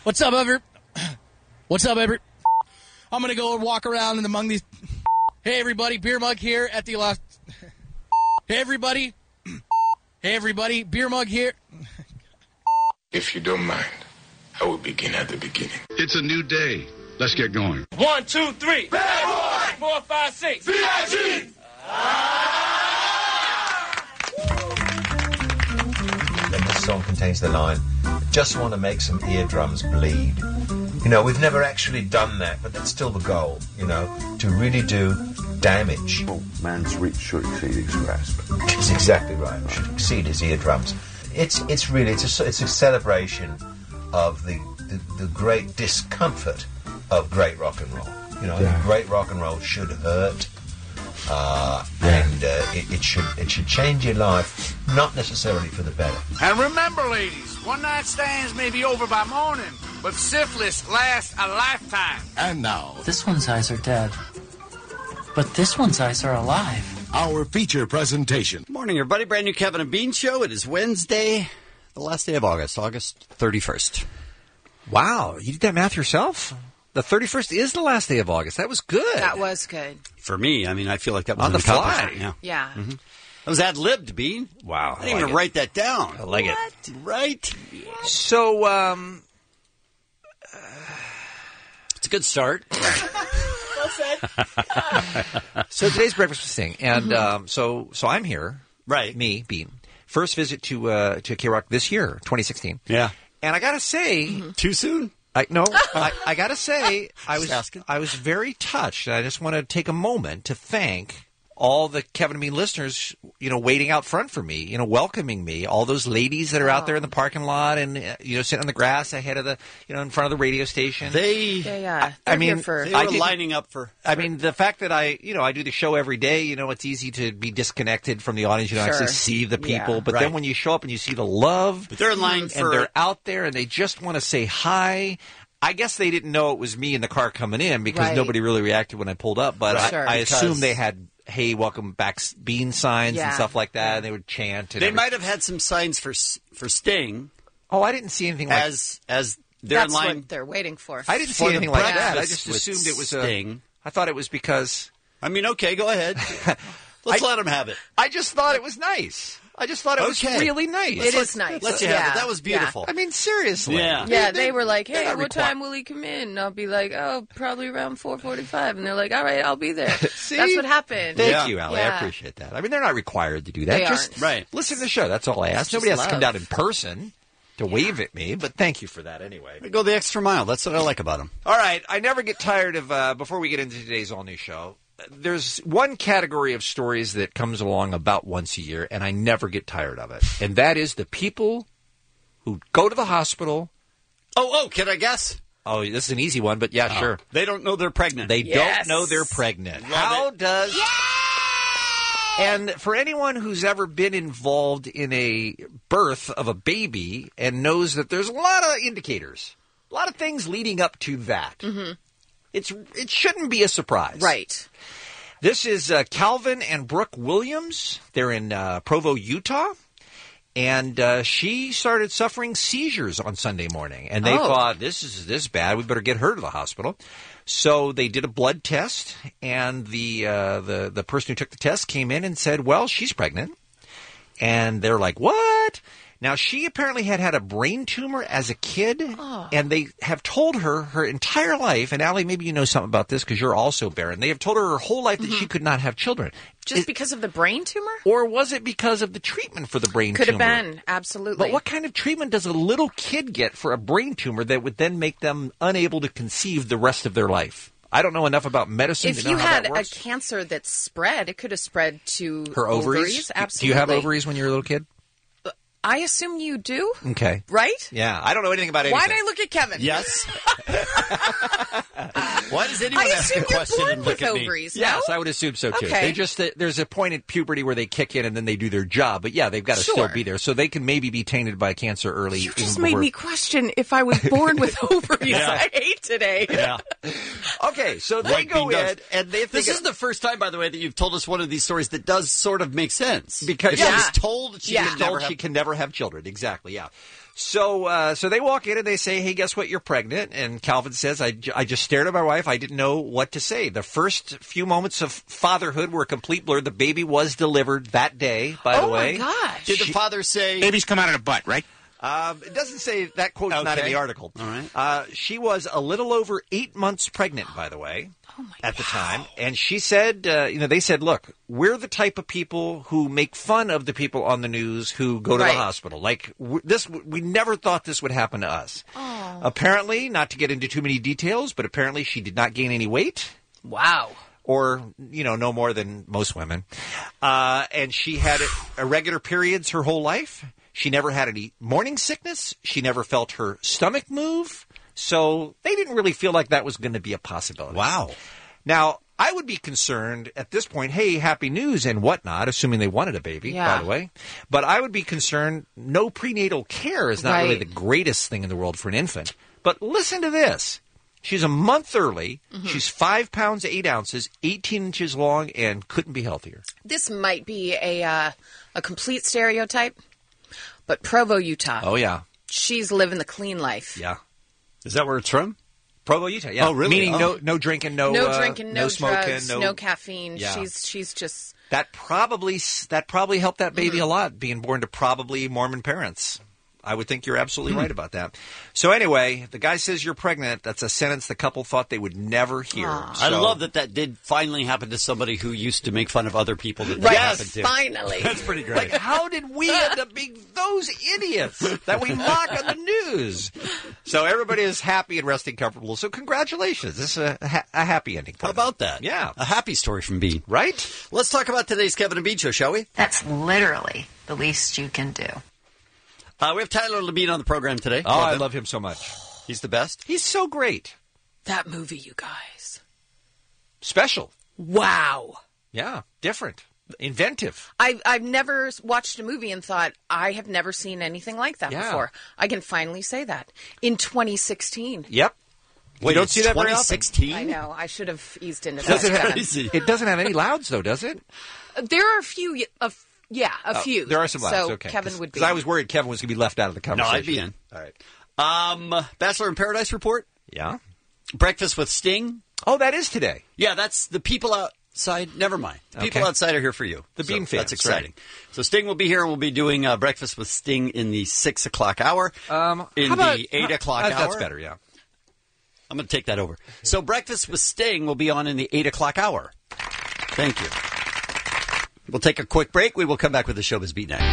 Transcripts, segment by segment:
What's up, Everett? What's up, Everett? I'm going to go and walk around and among these... Hey, everybody, beer mug here at the last... Hey, everybody. Hey, everybody, beer mug here. If you don't mind, I will begin at the beginning. It's a new day. Let's get going. 1, 2, 3. Bad boy! 4, 5, 6. B.I.G. The song contains the line, just want to make some eardrums bleed. You know, we've never actually done that, but that's still the goal, you know, to really do damage. Oh, man's reach should exceed his grasp. That's exactly right. Should exceed his eardrums. It's a celebration of the great discomfort of great rock and roll. You know, great rock and roll should hurt, and it should change your life, not necessarily for the better. And remember, ladies, one-night stands may be over by morning, but syphilis lasts a lifetime. And now, This one's eyes are dead, but this one's eyes are alive. our feature presentation. Morning, everybody. Brand new Kevin and Bean Show. It is Wednesday, the last day of August 31st. Wow, you did that math yourself? The 31st is the last day of August. That was good. That was good. For me, I mean, I feel like that was On an the fly. accomplishment. Yeah. Yeah. Mm-hmm. That was ad-libbed, Bean. Wow. I didn't even write that down. I like it. Right? So, It's a good start. so today's breakfast was thing, and so I'm here. Right. Me, Bean. First visit to K-Rock this year, 2016. Yeah. And I gotta say, Too soon? I gotta say, Just I was very touched. I just want to take a moment to thank all the Kevin and Me listeners, you know, waiting out front for me, you know, welcoming me. All those ladies that are out there in the parking lot and you know, sitting on the grass ahead of the, you know, in front of the radio station. Yeah. I mean, here for... They were lining up for... I mean, the fact that I do the show every day, you know, it's easy to be disconnected from the audience. You don't actually see the people. Yeah. But then when you show up and you see the love, But they're in line and for... they're out there and they just want to say hi. I guess they didn't know it was me in the car coming in because nobody really reacted when I pulled up. But I assume they had, hey, welcome back, Bean signs and stuff like that. And they would chant. And They might have had some signs for Sting. Oh, I didn't see anything like as they're That's in line. what they're waiting for. I didn't see for anything the like that. I breakfast just assumed it was Sting. I thought it was because... I mean, okay, go ahead. Let's let them have it. I just thought it was nice. I just thought it was really nice. It is nice. Let you have it. That was beautiful. I mean, seriously. Yeah. Yeah, they were like, hey, what time will he come in? And I'll be like, oh, probably around 4:45. And they're like, all right, I'll be there. See? That's what happened. Thank you, Allie. I Yeah. appreciate that. I mean, they're not required to do that. They Just aren't. listen to the show. That's all I ask. It's Nobody has just to come love. down in person to wave at me, but thank you for that anyway. They go the extra mile. That's what I like about them. All right. I never get tired of, before we get into today's all-new show, there's one category of stories that comes along about once a year, and I never get tired of it. And that is the people who go to the hospital. Oh, can I guess? Oh, this is an easy one, but yeah, sure. They don't know they're pregnant. They don't know they're pregnant. How does... And for anyone who's ever been involved in a birth of a baby and knows that there's a lot of indicators, a lot of things leading up to that, it shouldn't be a surprise. Right. This is Calvin and Brooke Williams. They're in Provo, Utah. And she started suffering seizures on Sunday morning. And they thought, this is this bad. We better get her to the hospital. So they did a blood test. And the person who took the test came in and said, well, she's pregnant. And they're like, what? Now, she apparently had a brain tumor as a kid, and they have told her entire life, and Allie, maybe you know something about this because you're also barren. They have told her whole life that she could not have children. Just because of the brain tumor? Or was it because of the treatment for the brain Could tumor? have been, absolutely. But what kind of treatment does a little kid get for a brain tumor that would then make them unable to conceive the rest of their life? I don't know enough about medicine If to know you how had that a works. cancer that spread, it could have spread to Her ovaries? Absolutely. Do you have ovaries when you were a little kid? I assume you do. Okay. Right? Yeah, I don't know anything about anything. Why did I look at Kevin? Yes. Why does anyone I ask a assume you're question born and look with at me? ovaries, Yes, no? I would assume so too. Okay. They just there's a point at puberty where they kick in and then they do their job. But yeah, they've got to still be there, so they can maybe be tainted by cancer early. You even just made before- me question if I was born with ovaries. Yeah. I hate today. Yeah. Okay, so they Like go Bean does. in and they think This is the first time, by the way, that you've told us one of these stories that does sort of make sense. Because she was told that she She's could never told have... she can never have children. Exactly, yeah. So they walk in and they say, hey, guess what? You're pregnant. And Calvin says, I just stared at my wife. I didn't know what to say. The first few moments of fatherhood were a complete blur. The baby was delivered that day, by the way. Oh, my gosh. Did the father say... Babies come out of the butt, right? It doesn't say that quote's not in the article. All right. She was a little over 8 months pregnant, by the way, at the time. And she said, they said, look, we're the type of people who make fun of the people on the news who go to the hospital. Like, we never thought this would happen to us. Oh. Apparently, not to get into too many details, but apparently she did not gain any weight. Wow. Or, no more than most women. And she had irregular periods her whole life. She never had any morning sickness. She never felt her stomach move. So they didn't really feel like that was going to be a possibility. Wow. Now, I would be concerned at this point, hey, happy news and whatnot, assuming they wanted a baby, by the way. But I would be concerned, no prenatal care is not really the greatest thing in the world for an infant. But listen to this. She's a month early. Mm-hmm. She's 5 pounds, 8 ounces, 18 inches long, and couldn't be healthier. This might be a complete stereotype. But Provo, Utah. Oh, yeah. She's living the clean life. Yeah. Is that where it's from? Provo, Utah, yeah. Oh, really? Meaning no drinking, no drinking, no smoking, drugs, no caffeine. Yeah. She's just... That probably helped that baby a lot, being born to probably Mormon parents. I would think you're absolutely right about that. So anyway, the guy says you're pregnant. That's a sentence the couple thought they would never hear. I love that did finally happen to somebody who used to make fun of other people that happened to. Finally. That's pretty great. Like, how did we end up being those idiots that we mock on the news? So everybody is happy and resting comfortable. So congratulations. This is a happy ending. How about that? Yeah. A happy story from Bean. Right? Let's talk about today's Kevin and Bean show, shall we? That's literally the least you can do. We have Tyler Labine on the program today. Oh, I love him so much. He's the best. He's so great. That movie, you guys. Special. Wow. Yeah, different. Inventive. I've never watched a movie and thought, I have never seen anything like that before. I can finally say that. In 2016. Yep. Wait, you don't see that very often. 2016? I know. I should have eased into that. It doesn't have any louds, though, does it? There are a few... a few. There are some louds, so okay. Kevin would be. Because I was worried Kevin was going to be left out of the conversation. No, I'd be in. All right. Bachelor in Paradise report? Yeah. Breakfast with Sting? Oh, that is today. Yeah, that's the people outside. Never mind. The people outside are here for you. The Bean fans. That's exciting. Right. So Sting will be here, and we'll be doing Breakfast with Sting in the 6 o'clock hour. In the 8 o'clock hour. That's better, yeah. I'm going to take that over. So Breakfast with Sting will be on in the 8 o'clock hour. Thank you. We'll take a quick break. We will come back with the Showbiz Beat next.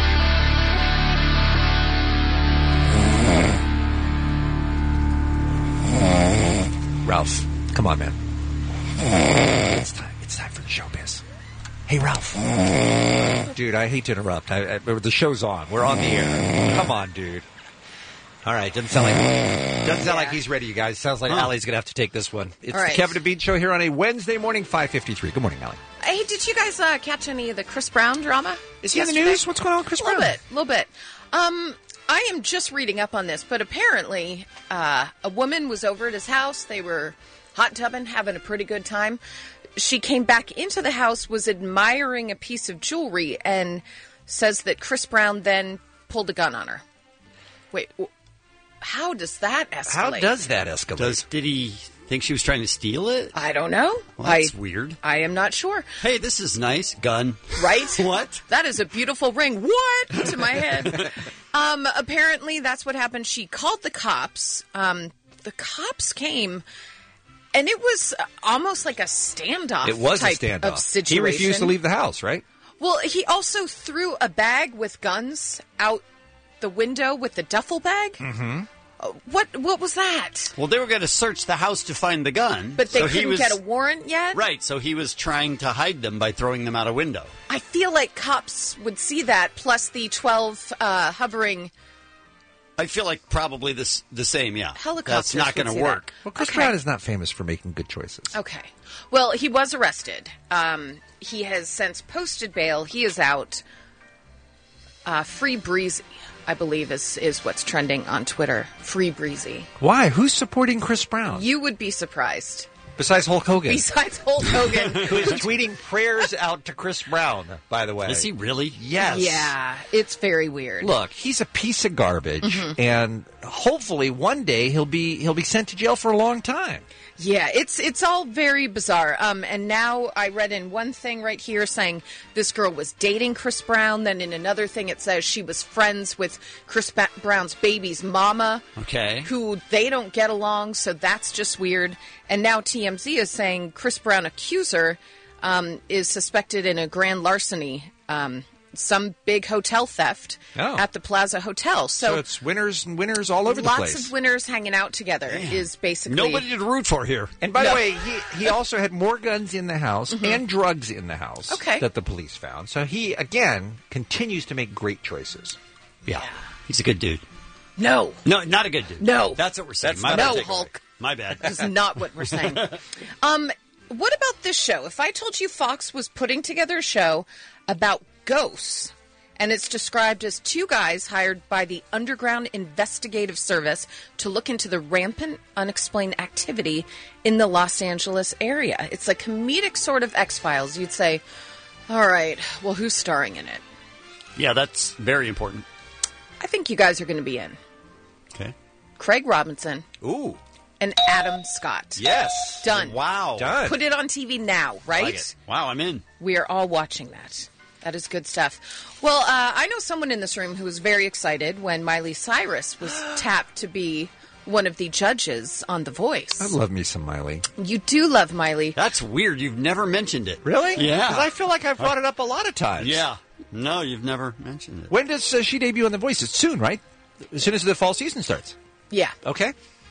Ralph, come on, man. It's time for the Showbiz. Hey, Ralph. Dude, I hate to interrupt. The show's on. We're on the air. Come on, dude. All right, doesn't sound like he's ready, you guys. Sounds like Allie's going to have to take this one. It's the Kevin and Bean Show here on a Wednesday morning, 5:53. Good morning, Allie. Hey, did you guys catch any of the Chris Brown drama? Is he in the news? What's going on with Chris Brown? A little bit. I am just reading up on this, but apparently a woman was over at his house. They were hot tubbing, having a pretty good time. She came back into the house, was admiring a piece of jewelry, and says that Chris Brown then pulled a gun on her. Wait, how does that escalate? How does that escalate? Did he think she was trying to steal it? I don't know. Well, that's weird. I am not sure. Hey, this is nice. Gun. Right? What? That is a beautiful ring. What? To my head. Apparently, that's what happened. She called the cops. The cops came, and it was almost like a standoff. It was type a standoff. Of situation. He refused to leave the house, right? Well, he also threw a bag with guns out the window with the duffel bag. Mm-hmm. What was that? Well, they were going to search the house to find the gun. But they couldn't get a warrant yet? Right, so he was trying to hide them by throwing them out a window. I feel like cops would see that, plus the 12 hovering... I feel like probably the same, yeah. Helicopters. That's not going to work. Well, Chris Brown is not famous for making good choices. Okay. Well, he was arrested. He has since posted bail. He is out. Free Breezy, I believe, is what's trending on Twitter. Free Breezy. Why? Who's supporting Chris Brown? You would be surprised. Besides Hulk Hogan. Besides Hulk Hogan. Who is tweeting prayers out to Chris Brown, by the way. Is he really? Yes. Yeah, it's very weird. Look, he's a piece of garbage, and hopefully one day he'll be sent to jail for a long time. Yeah, it's all very bizarre. And now I read in one thing right here saying this girl was dating Chris Brown. Then in another thing it says she was friends with Chris Brown's baby's mama. Okay. Who they don't get along, so that's just weird. And now TMZ is saying Chris Brown accuser is suspected in a grand larceny. Some big hotel theft at the Plaza Hotel. So it's winners and winners all over the place. Lots of winners hanging out together is basically... Nobody to root for here. And by the way, he also had more guns in the house and drugs in the house that the police found. So he, again, continues to make great choices. Yeah. He's a good dude. No, not a good dude. No. That's what we're saying. No, Hulk. My bad. That's not what we're saying. What about this show? If I told you Fox was putting together a show about ghosts, and it's described as two guys hired by the Underground Investigative Service to look into the rampant, unexplained activity in the Los Angeles area. It's a comedic sort of X-Files. You'd say, all right, well, who's starring in it? Yeah, that's very important. I think you guys are going to be in. Okay. Craig Robinson. Ooh. And Adam Scott. Yes. Done. Wow. Done. Put it on TV now, right? Like it. Wow, I'm in. We are all watching that. That is good stuff. Well, I know someone in this room who was very excited when Miley Cyrus was tapped to be one of the judges on The Voice. I love me some Miley. You do love Miley. That's weird. You've never mentioned it. Really? Yeah. Because I feel like I've brought it up a lot of times. Yeah. No, you've never mentioned it. When does she debut on The Voice? It's soon, right? As soon as the fall season starts. Yeah. Okay.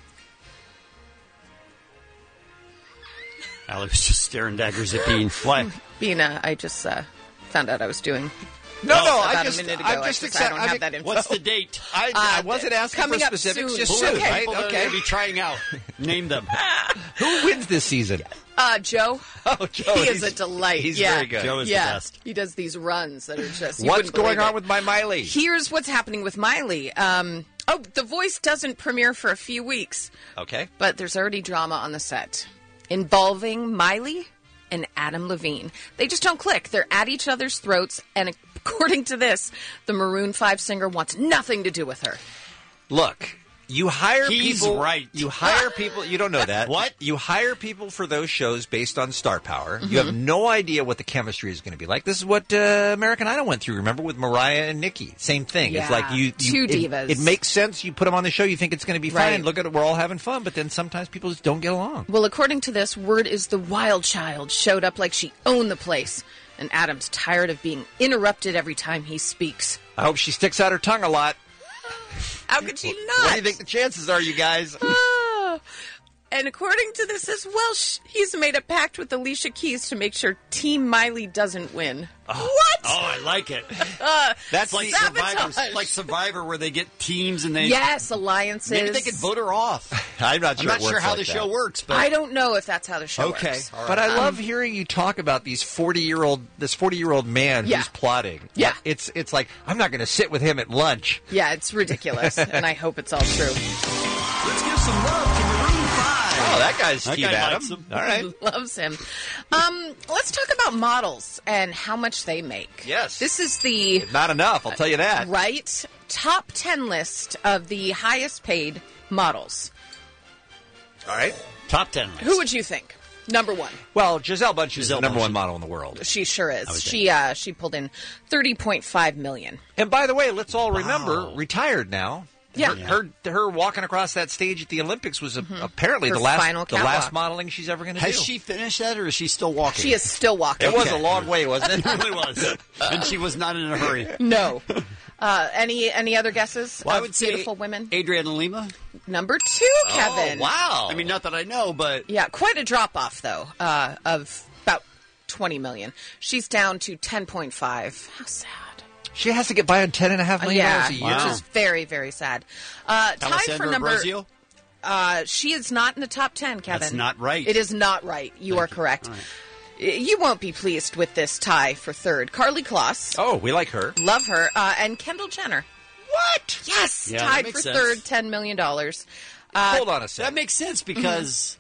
Allie was just staring daggers at Bean. Why? Bean, I just found out I was doing... No, about I a minute ago. I'm I don't have that info. What's the date? I wasn't asking for coming up specifics, soon. just Okay. soon, right? Okay. Be trying out. Name them. Who wins this season? Joe. Oh, Joe. He is a delight. He's yeah. very good. Joe is the best. He does these runs that are just... What's going on with my Miley? Here's what's happening with Miley. The Voice doesn't premiere for a few weeks. Okay. But there's already drama on the set involving Miley and Adam Levine. They just don't click. They're at each other's throats, and according to this, the Maroon 5 singer wants nothing to do with her. Look, you hire He's people. right. You hire people. You don't know that. What? You hire people for those shows based on star power. You have no idea what the chemistry is going to be like. This is what American Idol went through. Remember with Mariah and Nikki? Same thing. Yeah, it's like two divas. It makes sense. You put them on the show. You think it's going to be Right. fine. Look at it. We're all having fun. But then sometimes people just don't get along. Well, according to this, word is the wild child showed up like she owned the place. And Adam's tired of being interrupted every time he speaks. I hope she sticks out her tongue a lot. How could she not? What do you think the chances are, you guys? And according to this as well, he's made a pact with Alicia Keys to make sure Team Miley doesn't win. What? Oh, I like it. That's like sabotage. Survivor, where they get teams and they... Yes, alliances. Maybe they could vote her off. I'm not sure. I'm not sure how the show works, but... I don't know if that's how the show Okay, works. but I love hearing you talk about this 40-year-old man Yeah. who's plotting. Yeah. It's like I'm not going to sit with him at lunch. Yeah, it's ridiculous, and I hope it's all true. Let's give some love to Maroon 5. Oh, that guy's That Steve guy Adams. likes him. All right. Loves him. Let's talk about models and how much they make. Yes. This is the... Not enough, I'll tell you that. Right? Top 10 list of the highest paid models. All right. Top 10 list. Who would you think? Number one. Well, Giselle Bündchen is the Giselle number Bündchen. one model in the world. She sure I is. would She pulled in $30.5 million. And by the way, let's all remember, retired now. Yeah. Her walking across that stage at the Olympics was apparently Her the final last catwalk. modeling she's ever going to do. Has she finished that, or is she still walking? She is still walking. It was a long way, wasn't it? It really was. And she was not in a hurry. No. Any other guesses Well, I of would say beautiful women? Adriana Lima. Number 2, Kevin. Oh, wow. I mean, not that I know, but... Yeah, quite a drop-off, though, of about $20 million. She's down to 10.5. How sad. She has to get by on $10.5 million Yeah, a year. which is very, very sad. Tied for Alessandra number... Ambrosio? She is not in the top 10, Kevin. That's not right. It is not right. You are correct. Right. You won't be pleased with this tie for third. Carly Kloss. Oh, we like her. Love her. And Kendall Jenner. What? Yes. Yeah, that tied makes for sense. third, $10 million. Hold on a second. That makes sense because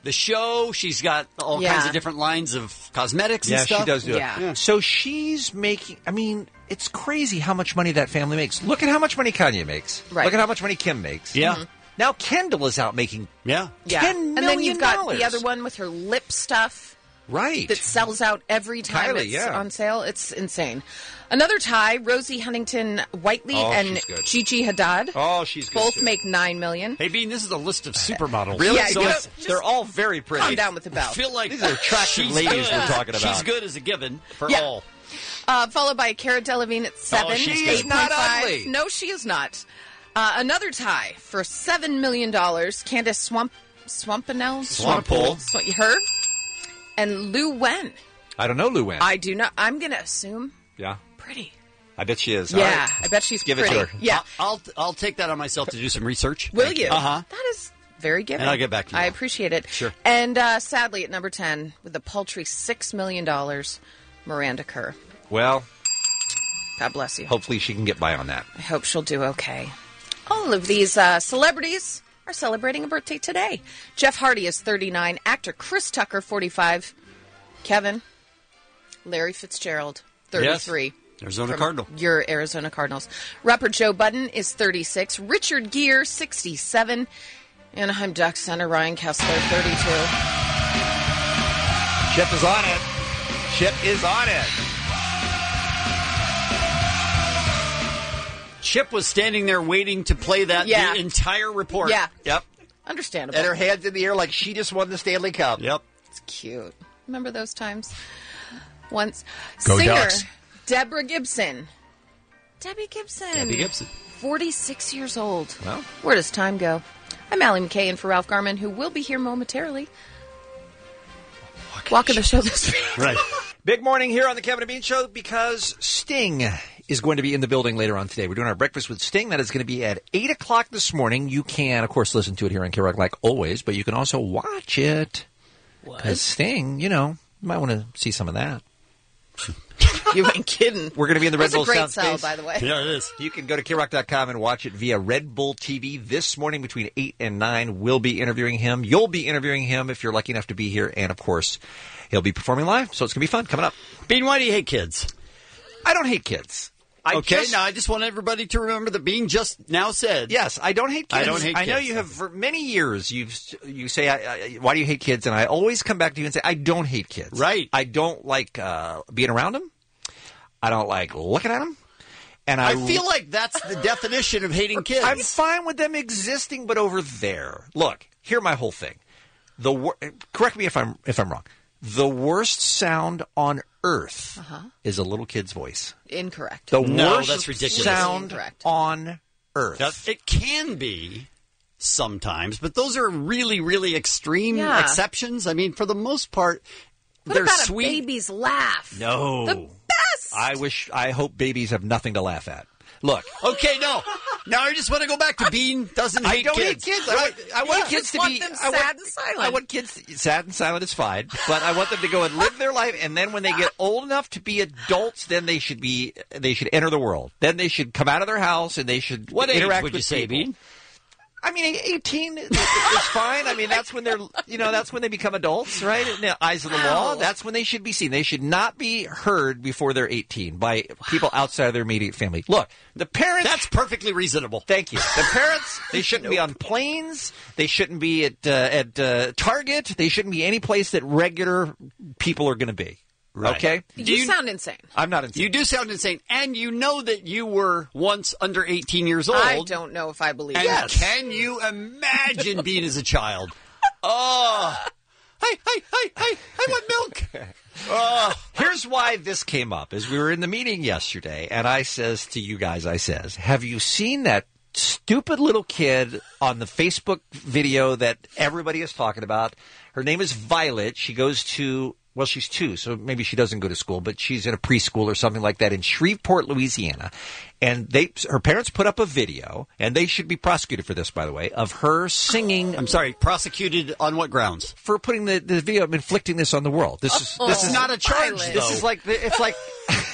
the show. She's got all kinds of different lines of cosmetics and stuff. Yeah, she does do it. Yeah. So she's making, I mean, it's crazy how much money that family makes. Look at how much money Kanye makes. Right. Look at how much money Kim makes. Yeah. Mm-hmm. Now Kendall is out making Yeah. $10 million. And then you've got the other one with her lip stuff. Right. That sells out every time Kylie, it's on sale. It's insane. Another tie, Rosie Huntington-Whiteley and she's good. Gigi Hadid. Oh, she's good, Both too. make $9 million. Hey, Bean, this is a list of supermodels. Really? Yeah, So you know, it's- they're all very pretty. Calm down with the bell. I feel like These are attractive she's ladies good. we're talking about. She's good as a given for Yeah. all. Followed by Cara Delevingne at 7. she's good. She's not 8.5. ugly. No, she is not. Another tie for $7 million. Candace Swampinell. Swampole. Her. And Lu Wen. I don't know Lu Wen. I do not. I'm going to assume Yeah. pretty. I bet she is. Yeah, All right. I bet she's Give it pretty. to her. Yeah. I'll take that on myself to do some research. Will you? Uh-huh. That is very giving. And I'll get back to you. I appreciate it. Sure. And sadly, at number 10, with a paltry $6 million, Miranda Kerr. Well, God bless you. hopefully she can get by on that. I hope she'll do okay. All of these celebrities are celebrating a birthday today. Jeff Hardy is 39. Actor Chris Tucker, 45. Kevin. Larry Fitzgerald, 33. Yes. Arizona From Cardinal. Your Arizona Cardinals. Rapper Joe Budden is 36. Richard Gere, 67. Anaheim Ducks center Ryan Kessler, 32. Chip is on it. Chip is on it. Chip was standing there waiting to play that Yeah. the entire report. Yeah. Yep. Understandable. And her hands in the air like she just won the Stanley Cup. Yep. It's cute. Remember those times? Once. Go Singer Ducks. Deborah Gibson. Debbie Gibson. 46 years old. Well. Where does time go? I'm Allie McKay in for Ralph Garman, who will be here momentarily. Walking the show this week. Right. Big morning here on the Kevin and Bean Show because Sting is going to be in the building later on today. We're doing our breakfast with Sting. That is going to be at 8 o'clock this morning. You can, of course, listen to it here on K-Rock like always, but you can also watch it. Because Sting, you know, you might want to see some of that. You ain't kidding. We're going to be in the Red Bull That's a great Sound sell, Space. by the way. Yeah, it is. You can go to KRock.com and watch it via Red Bull TV this morning between 8 and 9. We'll be interviewing him. You'll be interviewing him if you're lucky enough to be here. And, of course, he'll be performing live, so it's going to be fun coming up. Bean, why do you hate kids? I don't hate kids. Now I just want everybody to remember that Bean just now said. Yes, I don't hate kids. I don't hate I know kids. you have for many years. You say, why do you hate kids? And I always come back to you and say, I don't hate kids. Right. I don't like being around them. I don't like looking at them. And I feel like that's the definition of hating kids. I'm fine with them existing, but over there. Look, hear my whole thing. Correct me if I'm wrong. The worst sound on earth is a little kid's voice. Incorrect. The No, worst that's ridiculous. sound Incorrect. on earth. Now, it can be sometimes, but those are really, really extreme Yeah. exceptions. I mean, for the most part, What they're about sweet. a baby's laugh? No. The best! I hope babies have nothing to laugh at. Look. Okay, no. Now I just want to go back to Bean doesn't hate I don't kids. hate kids. I want You kids just to want be them I want- sad and silent. I want kids sad and silent is fine, but I want them to go and live their life. And then when they get old enough to be adults, then they should enter the world. Then they should come out of their house and they should What age interact would with you say, people. Bean? I mean, 18 is fine. I mean, that's when that's when they become adults, right? In the eyes of the law, that's when they should be seen. They should not be heard before they're 18 by people outside of their immediate family. Look, the parents. That's perfectly reasonable. Thank you. The parents, they shouldn't be on planes. They shouldn't be at Target. They shouldn't be any place that regular people are going to be. Right. Okay? You sound insane. I'm not insane. You do sound insane, and you know that you were once under 18 years old. I don't know if I believe And that. can you imagine being as a child? Oh, hey, I want milk. Here's why this came up. As we were in the meeting yesterday, and I says to you guys, have you seen that stupid little kid on the Facebook video that everybody is talking about? Her name is Violet. She goes to... Well, she's 2, so maybe she doesn't go to school, but she's in a preschool or something like that in Shreveport, Louisiana. And her parents put up a video, and they should be prosecuted for this, by the way, of her singing. I'm sorry, prosecuted on what grounds? For putting the video, inflicting this on the world. This is not a charge, This is like it's like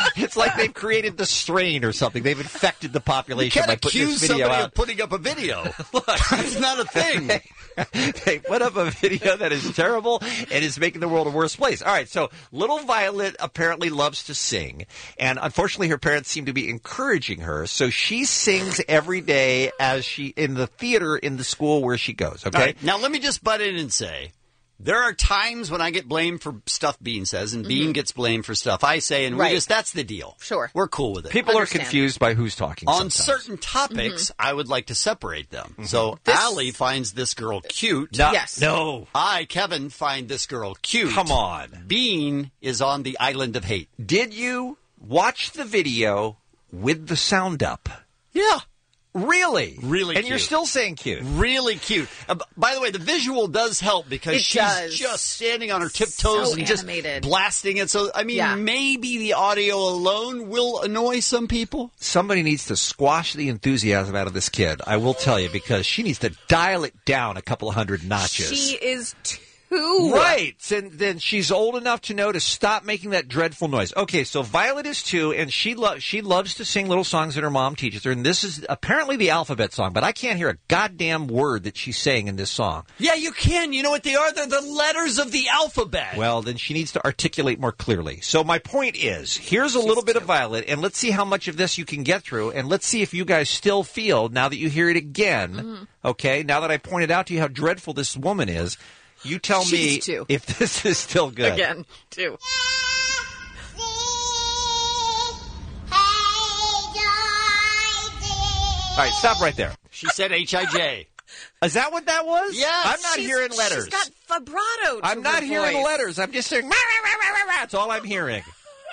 It's like they've created the strain or something. They've infected the population by putting accuse this video somebody out. of putting up a video. Look, that's not a thing. They put up a video that is terrible and is making the world a worse place. All right, so little Violet apparently loves to sing, and unfortunately her parents seem to be encouraging her, so she sings every day as she in the theater in the school where she goes, okay? All right, now let me just butt in and say, there are times when I get blamed for stuff Bean says, and Bean gets blamed for stuff I say, and we just, that's the deal. Sure. We're cool with it. People are confused by who's talking On sometimes. certain topics, I would like to separate them. So Allie finds this girl cute. Yes. No. I, Kevin, find this girl cute. Come on. Bean is on the island of hate. Did you watch the video with the sound up? Yeah. Really? Really And cute. you're still saying cute. Really cute. By the way, the visual does help because It she's does. just standing on her tiptoes So and just animated. blasting it. So, I mean, maybe the audio alone will annoy some people. Somebody needs to squash the enthusiasm out of this kid. I will tell you, because she needs to dial it down a couple of hundred notches. She is too. Right. And then she's old enough to know to stop making that dreadful noise. Okay, so Violet is 2, and she loves to sing little songs that her mom teaches her, and this is apparently the alphabet song, but I can't hear a goddamn word that she's saying in this song. Yeah, you can. You know what they are? They're the letters of the alphabet. Well, then she needs to articulate more clearly. So my point is, here's a little bit of Violet, and let's see how much of this you can get through, and let's see if you guys still feel, now that you hear it again, okay, now that I pointed out to you how dreadful this woman is, you tell me if this is still good. Again, 2. All right, stop right there. She said H-I-J. Is that what that was? Yes. I'm not hearing letters. She's got vibrato to I'm not her hearing voice. letters. I'm just saying, rah, rah, rah, rah, rah. That's all I'm hearing.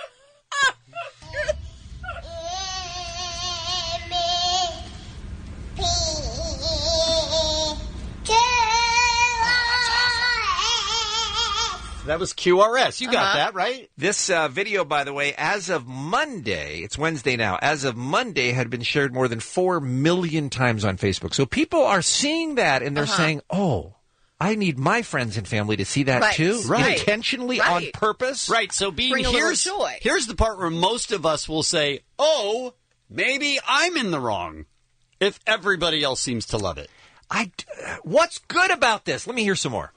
That was QRS. You got that, right? This video, by the way, as of Monday, it's Wednesday now, as of Monday had been shared more than 4 million times on Facebook. So people are seeing that and they're saying, oh, I need my friends and family to see that too. Right. Intentionally, on purpose. Right. So Bring a little joy. Here's the part where most of us will say, oh, maybe I'm in the wrong, if everybody else seems to love it. What's good about this? Let me hear some more.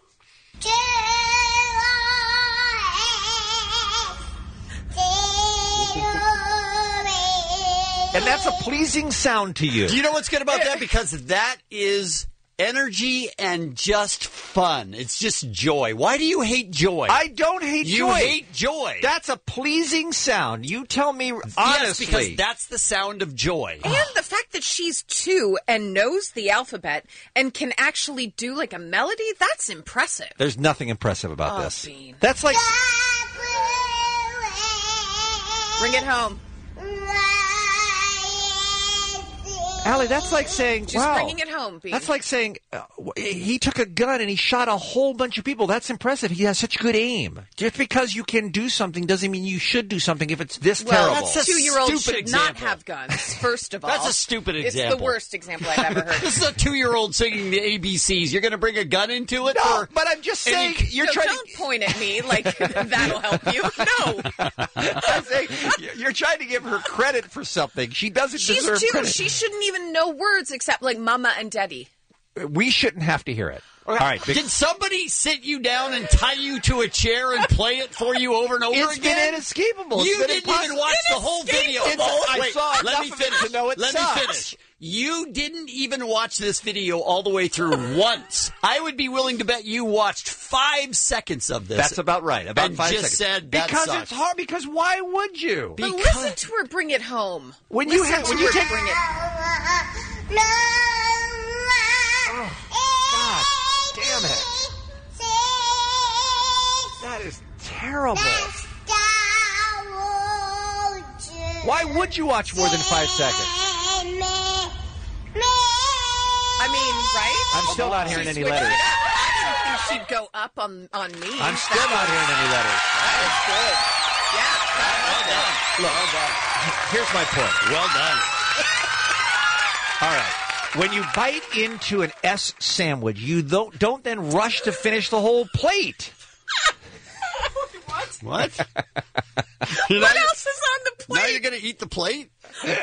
And that's a pleasing sound to you. Do you know what's good about that? Because that is energy and just fun. It's just joy. Why do you hate joy? I don't hate joy. You hate joy. That's a pleasing sound. You tell me honestly. Yes, because that's the sound of joy. And the fact that she's 2 and knows the alphabet and can actually do like a melody, that's impressive. There's nothing impressive about Oh, this. Bean. That's like... Bring it home. Allie, that's like saying, Just wow. bringing it home, Bean. That's like saying he took a gun and he shot a whole bunch of people. That's impressive. He has such good aim. Just because you can do something doesn't mean you should do something if it's this terrible. That's a 2-year-old stupid should example. not have guns, first of all. That's a stupid example. It's the worst example I've ever heard. This is a 2-year-old singing the ABCs. You're going to bring a gun into it? No, but I'm just saying, you're trying don't point at me like that'll help you. No. I'm saying, you're trying to give her credit for something. She doesn't She's deserve 2. credit. She shouldn't even know words except like mama and daddy. We shouldn't have to hear it. All right. Did somebody sit you down and tie you to a chair and play it for you over and over It's again? been inescapable. You didn't even watch the whole video. I saw let enough me of it finish. to know it Let sucks. me finish. You didn't even watch this video all the way through once. I would be willing to bet you watched 5 seconds of this. That's about right. About and 5 just seconds. said that because sucks. it's hard. Because why would you? But listen to her bring it home. When Listen you have, when to you her take, bring it. God damn it! That is terrible. Why would you watch more than 5 seconds? I mean, right? I'm still not hearing any letters. I didn't think she'd go up on me. I'm still not hearing any letters. That was good. Yeah. Well done. Look, Well done. here's my point. Well done. All right. When you bite into an S sandwich, you don't then rush to finish the whole plate. What? What else is on the plate? Now you're going to eat the plate?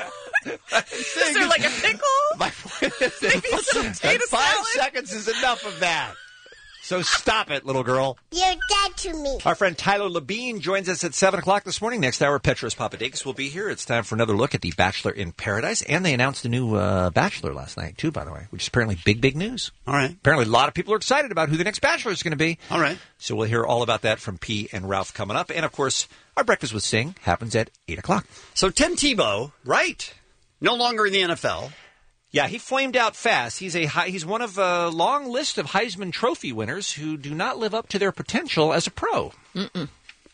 Is there like a pickle? My point is Maybe some potato that 5 salad? seconds is enough of that. So stop it, little girl. You're dead to me. Our friend Tyler Labine joins us at 7 o'clock this morning. Next hour, Petros Papadakis will be here. It's time for another look at The Bachelor in Paradise. And they announced a new Bachelor last night, too, by the way, which is apparently big news. All right. Apparently a lot of people are excited about who the next Bachelor is going to be. All right. So we'll hear all about that from P and Ralph coming up. And, of course, our Breakfast with Sting happens at 8 o'clock. So Tim Tebow, right, no longer in the NFL. Yeah, he flamed out fast. He's one of a long list of Heisman Trophy winners who do not live up to their potential as a pro. Mm-mm.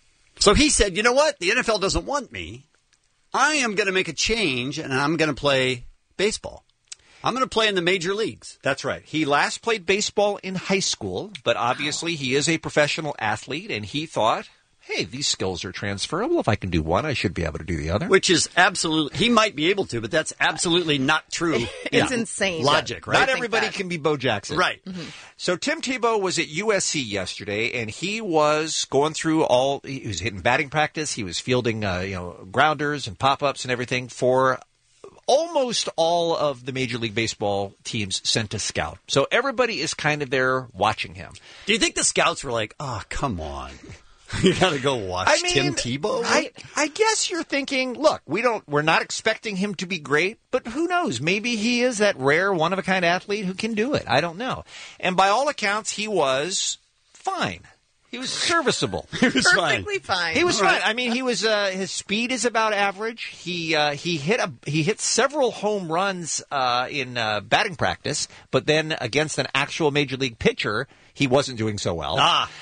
So he said, you know what? The NFL doesn't want me. I am going to make a change, and I'm going to play baseball. I'm going to play in the major leagues. That's right. He last played baseball in high school, but obviously he is a professional athlete, and he thought, hey, these skills are transferable. If I can do one, I should be able to do the other. Which is absolutely, he might be able to, but that's absolutely not true. It's insane. Logic, right? Not everybody can be Bo Jackson. Right. Mm-hmm. So Tim Tebow was at USC yesterday, and he was going through he was hitting batting practice. He was fielding, grounders and pop-ups and everything for almost all of the Major League Baseball teams sent a scout. So everybody is kind of there watching him. Do you think the scouts were like, oh, come on. You got to go watch Tim Tebow? I guess you're thinking, look, we're not expecting him to be great, but who knows? Maybe he is that rare, one-of-a-kind athlete who can do it. I don't know. And by all accounts, he was fine. He was serviceable. He was Perfectly fine. He was fine. I mean, he was. His speed is about average. He hit several home runs in batting practice, but then against an actual major league pitcher, he wasn't doing so well.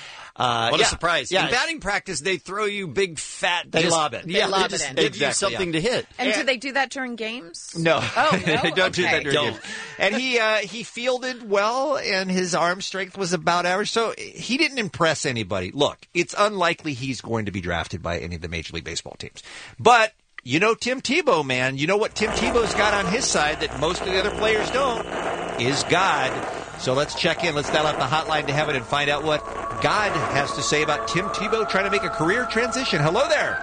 What a surprise. Yeah. In batting practice, they throw you big fat... They lob it. Yeah, lob they it just in. give Exactly, you something to hit. And do they do that during games? No. Oh, no? They don't do that during Don't. games. And he fielded well, and his arm strength was about average, so he didn't impress anybody. Look, it's unlikely he's going to be drafted by any of the Major League Baseball teams. But... you know Tim Tebow, man. You know what Tim Tebow's got on his side that most of the other players don't is God. So let's check in. Let's dial up the hotline to heaven and find out what God has to say about Tim Tebow trying to make a career transition. Hello there.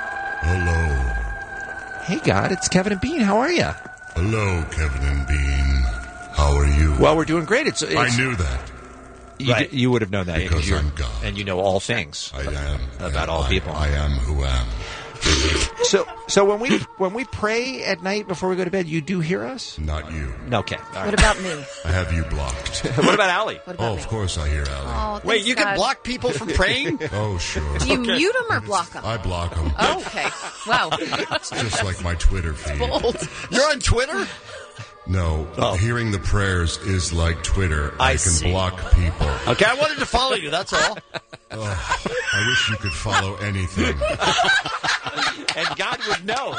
Hello. Hey, God. It's Kevin and Bean. How are you? Hello, Kevin and Bean. How are you? Well, we're doing great. It's I knew that. Right. You would have known that. Because I'm God. And you know all things. I am. About all people. I am who am. So when we pray at night before we go to bed, you do hear us? Not you. Okay. All right. What about me? I have you blocked. What about Allie? What about Of course I hear Allie. Oh, Wait, thanks, you God. can block people from praying? Oh, sure. Do you mute them or block them? I block them. Oh, okay. Wow. It's just like my Twitter feed. Bold. You're on Twitter? No, hearing the prayers is like Twitter. I can see. block people. Okay, I wanted to follow you, that's all. I wish you could follow anything. And God would know.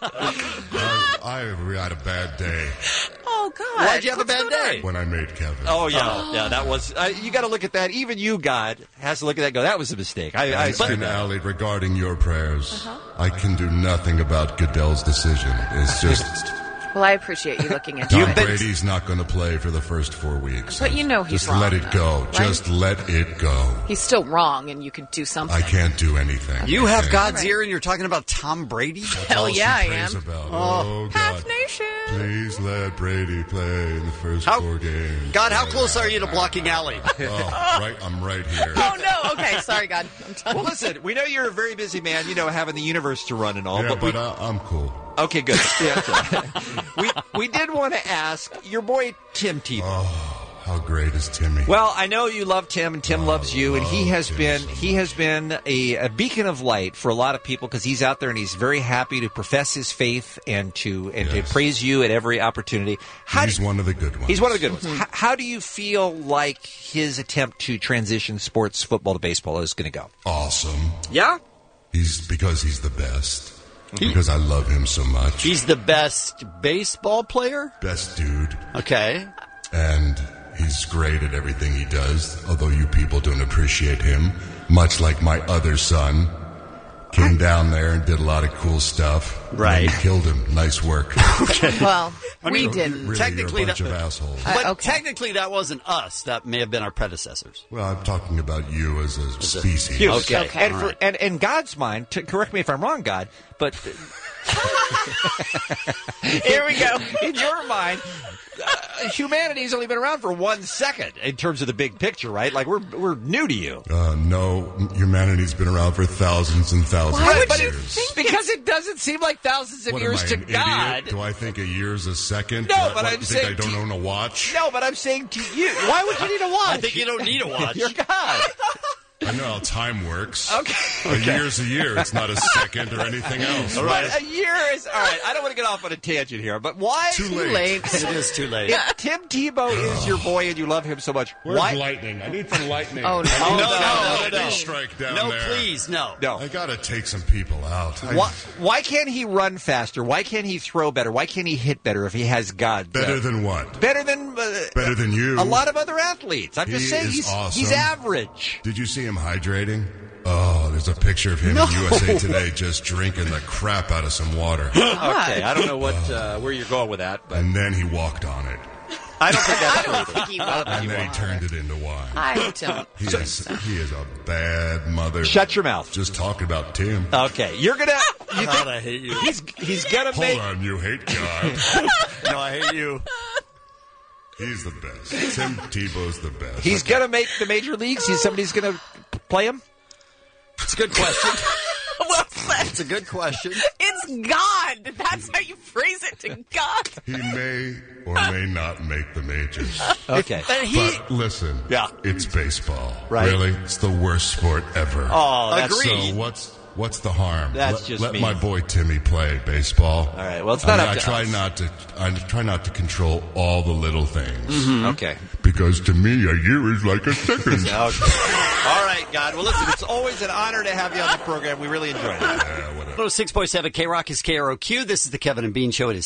I had a bad day Oh, God. Why'd you have a bad day? when I made Kevin. Oh, yeah. That was... you got to look at that. Even you, God, has to look at that and go, that was a mistake. And Allie, regarding your prayers, I can do nothing about Goodell's decision. It's just... Well, I appreciate you looking into Tom it. Brady's not going to play for the first 4 weeks. But you know he's Just wrong, let it go. right? Just let it go. He's still wrong, and you could do something. I can't do anything. You have Okay? God's ear and you're talking about Tom Brady? Hell All she yeah, I prays am. about. Oh, Half God. Nation. Please let Brady play in the first How- 4 games. God, how close are you to blocking Allie? I'm right here. Oh, no. Okay, sorry, God. I'm done. Well, listen, we know you're a very busy man, having the universe to run and all. Yeah, but I'm cool. okay, good. Yeah, we did want to ask your boy Tim Tebow. Oh, how great is Timmy? Well, I know you love Tim, and Tim loves you, and he has been a beacon of light for a lot of people because he's out there and he's very happy to profess his faith and to praise you at every opportunity. He's one of the good ones. He's one of the good ones. How do you feel like his attempt to transition sports football to baseball is going to go? Awesome. Yeah? Because he's the best. Because I love him so much. He's the best baseball player? Best dude. Okay. And he's great at everything he does, although you people don't appreciate him, much like my other son. came down there and did a lot of cool stuff. Right. And killed him. Nice work. Well, I mean, we didn't. Really, Technically, you're a bunch of assholes. But technically, that wasn't us. That may have been our predecessors. Well, I'm talking about you as a species. Okay. And in God's mind, correct me if I'm wrong, God, but Here we go. In your mind, humanity's only been around for 1 second in terms of the big picture, right? Like we're new to you. No, humanity's been around for thousands and thousands Why of would you years. think Because it doesn't seem like thousands of What years am I, to an God. idiot? Do I think a year's a second? No, What, but I'm you think saying I don't own a watch? No, but I'm saying to you, why would you need a watch? I think you don't need a watch. You're God. I know how time works. Okay. A year's a year. It's not a second or anything else. All right. But a year is all right. I don't want to get off on a tangent here, but why? Too late. It is too late. If Tim Tebow is your boy and you love him so much, Where's why? lightning? I need some lightning. Oh, no. I need No. a strike down No, there. please, no. I gotta take some people out. Why can't he run faster? Why can't he throw better? Why can't he hit better if he has God? Better than what? Better than Better than you. a lot of other athletes. I'm just He saying is he's awesome. average. Did you see him hydrating? Oh, there's a picture of him in USA Today just drinking the crap out of some water. Okay, I don't know what where you're going with that, but And then he walked on it. I don't think that's I don't think he will. And then he turned it into wine. I don't. He is a bad mother. Shut your mouth. Just talking about Tim. Okay, you're gonna. You God, I hate you. he's gonna Hold make. on, you hate God. No, I hate you. He's the best. Tim Tebow's the best. He's gonna make the major leagues. Somebody's gonna play him. It's a good question. Well said. It's a good question. It's God. That's how you phrase it to God. He may or may not make the majors. Okay. But listen, it's baseball. Right. Really? It's the worst sport ever. Oh, that's Agreed. So what's the harm? That's just let mean. my boy Timmy play baseball. All right. Well, it's not up to I try not to control all the little things. Okay. Because to me, a year is like a second. Okay. All right, God. Well, listen, it's always an honor to have you on the program. We really enjoy it. Yeah, whatever. 6.7 K-Rock is KROQ. This is the Kevin and Bean Show. It is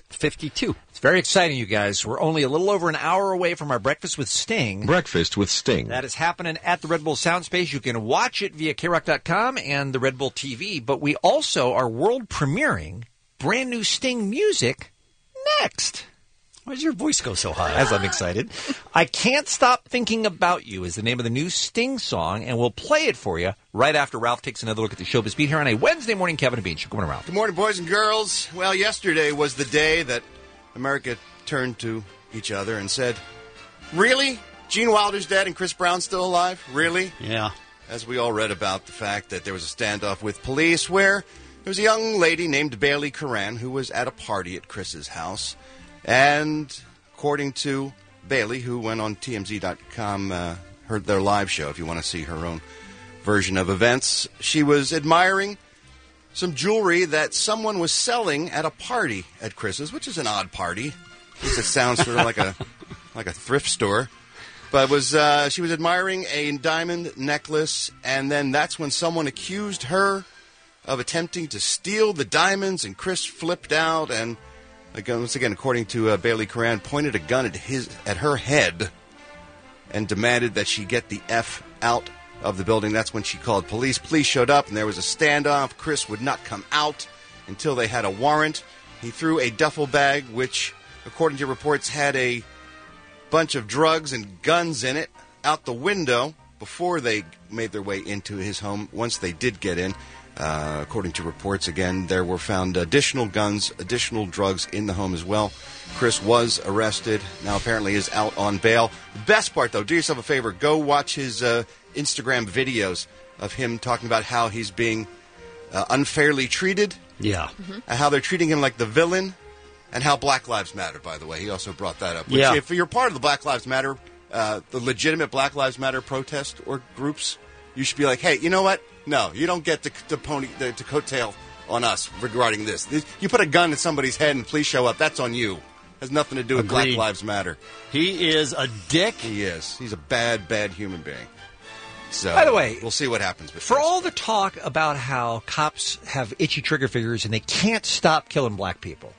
6:52. It's very exciting, you guys. We're only a little over an hour away from our Breakfast with Sting. Breakfast with Sting. That is happening at the Red Bull Soundspace. You can watch it via KRock.com and the Red Bull TV. But we also are world premiering brand new Sting music next. Why does your voice go so high? As I'm excited. I Can't Stop Thinking About You is the name of the new Sting song, and we'll play it for you right after Ralph takes another look at the showbiz beat here on a Wednesday morning Kevin and Bean Show. Coming around. Good morning, boys and girls. Well, yesterday was the day that America turned to each other and said, really? Gene Wilder's dead and Chris Brown's still alive? Really? Yeah. As we all read about the fact that there was a standoff with police where there was a young lady named Bailey Curran who was at a party at Chris's house. And according to Bailey, who went on TMZ.com, heard their live show, if you want to see her own version of events, she was admiring some jewelry that someone was selling at a party at Chris's, which is an odd party. At least it sounds sort of like a thrift store. But she was admiring a diamond necklace, and then that's when someone accused her of attempting to steal the diamonds, and Chris flipped out and, once again, according to Bailey Curran, pointed a gun at her head and demanded that she get the F out of the building. That's when she called police. Police showed up, and there was a standoff. Chris would not come out until they had a warrant. He threw a duffel bag, which, according to reports, had a bunch of drugs and guns in it, out the window before they made their way into his home. Once they did get in, according to reports, again, there were found additional guns, additional drugs in the home as well. Chris was arrested. Now apparently is out on bail. The best part, though, do yourself a favor. Go watch his Instagram videos of him talking about how he's being unfairly treated. Yeah. How they're treating him like the villain. And how Black Lives Matter, by the way. He also brought that up. Which, if you're part of the Black Lives Matter, the legitimate Black Lives Matter protest or groups, you should be like, hey, you know what? No, you don't get to coattail on us regarding this. You put a gun in somebody's head and police show up, that's on you. Has nothing to do with Black Lives Matter. He is a dick. He is. He's a bad, bad human being. So, by the way, we'll see what happens. For all the talk about how cops have itchy trigger fingers and they can't stop killing black people,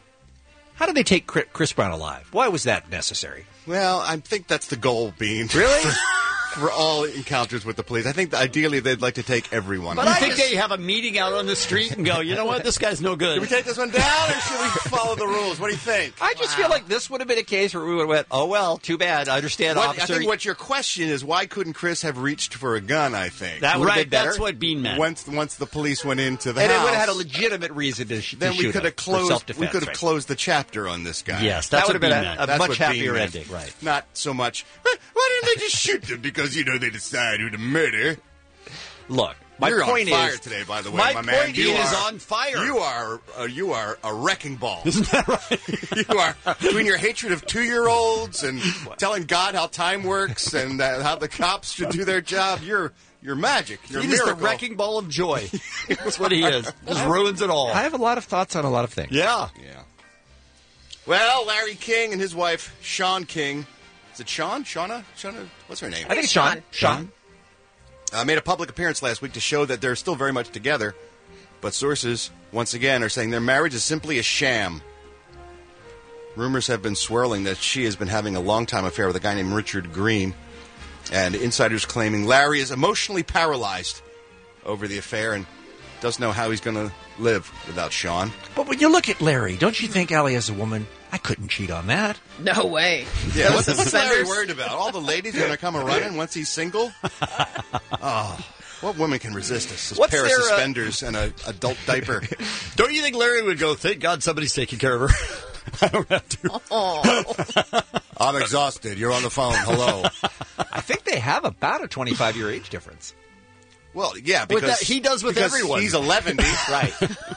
how did they take Chris Brown alive? Why was that necessary? Well, I think that's the goal, Bean. Really? for all encounters with the police. I think that ideally they'd like to take everyone. But I think they have a meeting out on the street and go, you know what, this guy's no good. Should we take this one down, or should we follow the rules? What do you think? I just feel like this would have been a case where we would have went, oh, well, too bad. I understand, I officer. think what your question is, why couldn't Chris have reached for a gun, I think. That would have been better. That's what Bean meant. Once the police went into the and house. it would have had a legitimate reason to shoot then we could have closed. We could have right? closed the chapter on this guy. Yes, That that's would what have Bean been meant. a That's much what Bean happier meant. ending, right? Not so much. Why didn't they just shoot them? Because they decide who to murder. Look, my You're point on fire is today, by the way, my my man. point You is are on fire. You are a wrecking ball. Isn't that right? You are between your hatred of 2-year-olds and telling God how time works and how the cops should do their job. You're magic. You're a He is miracle. the wrecking ball of joy. That's what he is. Just ruins it all. I have a lot of thoughts on a lot of things. Yeah. Yeah. Well, Larry King and his wife Shawn King. Is it Shawn? Shauna? What's her name? I think it's Sean. Sean. Made a public appearance last week to show that they're still very much together, but sources, once again, are saying their marriage is simply a sham. Rumors have been swirling that she has been having a long-time affair with a guy named Richard Green, and insiders claiming Larry is emotionally paralyzed over the affair and doesn't know how he's going to live without Shawn. But when you look at Larry, don't you think, Allie, as a woman, I couldn't cheat on that? No way. Yeah, what's Larry worried about? All the ladies going to come a-running once he's single? Oh, what woman can resist a pair of suspenders and an adult diaper? Don't you think Larry would go, thank God somebody's taking care of her? I don't have to. Oh. I'm exhausted. You're on the phone. Hello. I think they have about a 25-year age difference. Well, yeah, because he does with everyone. He's 11. Right.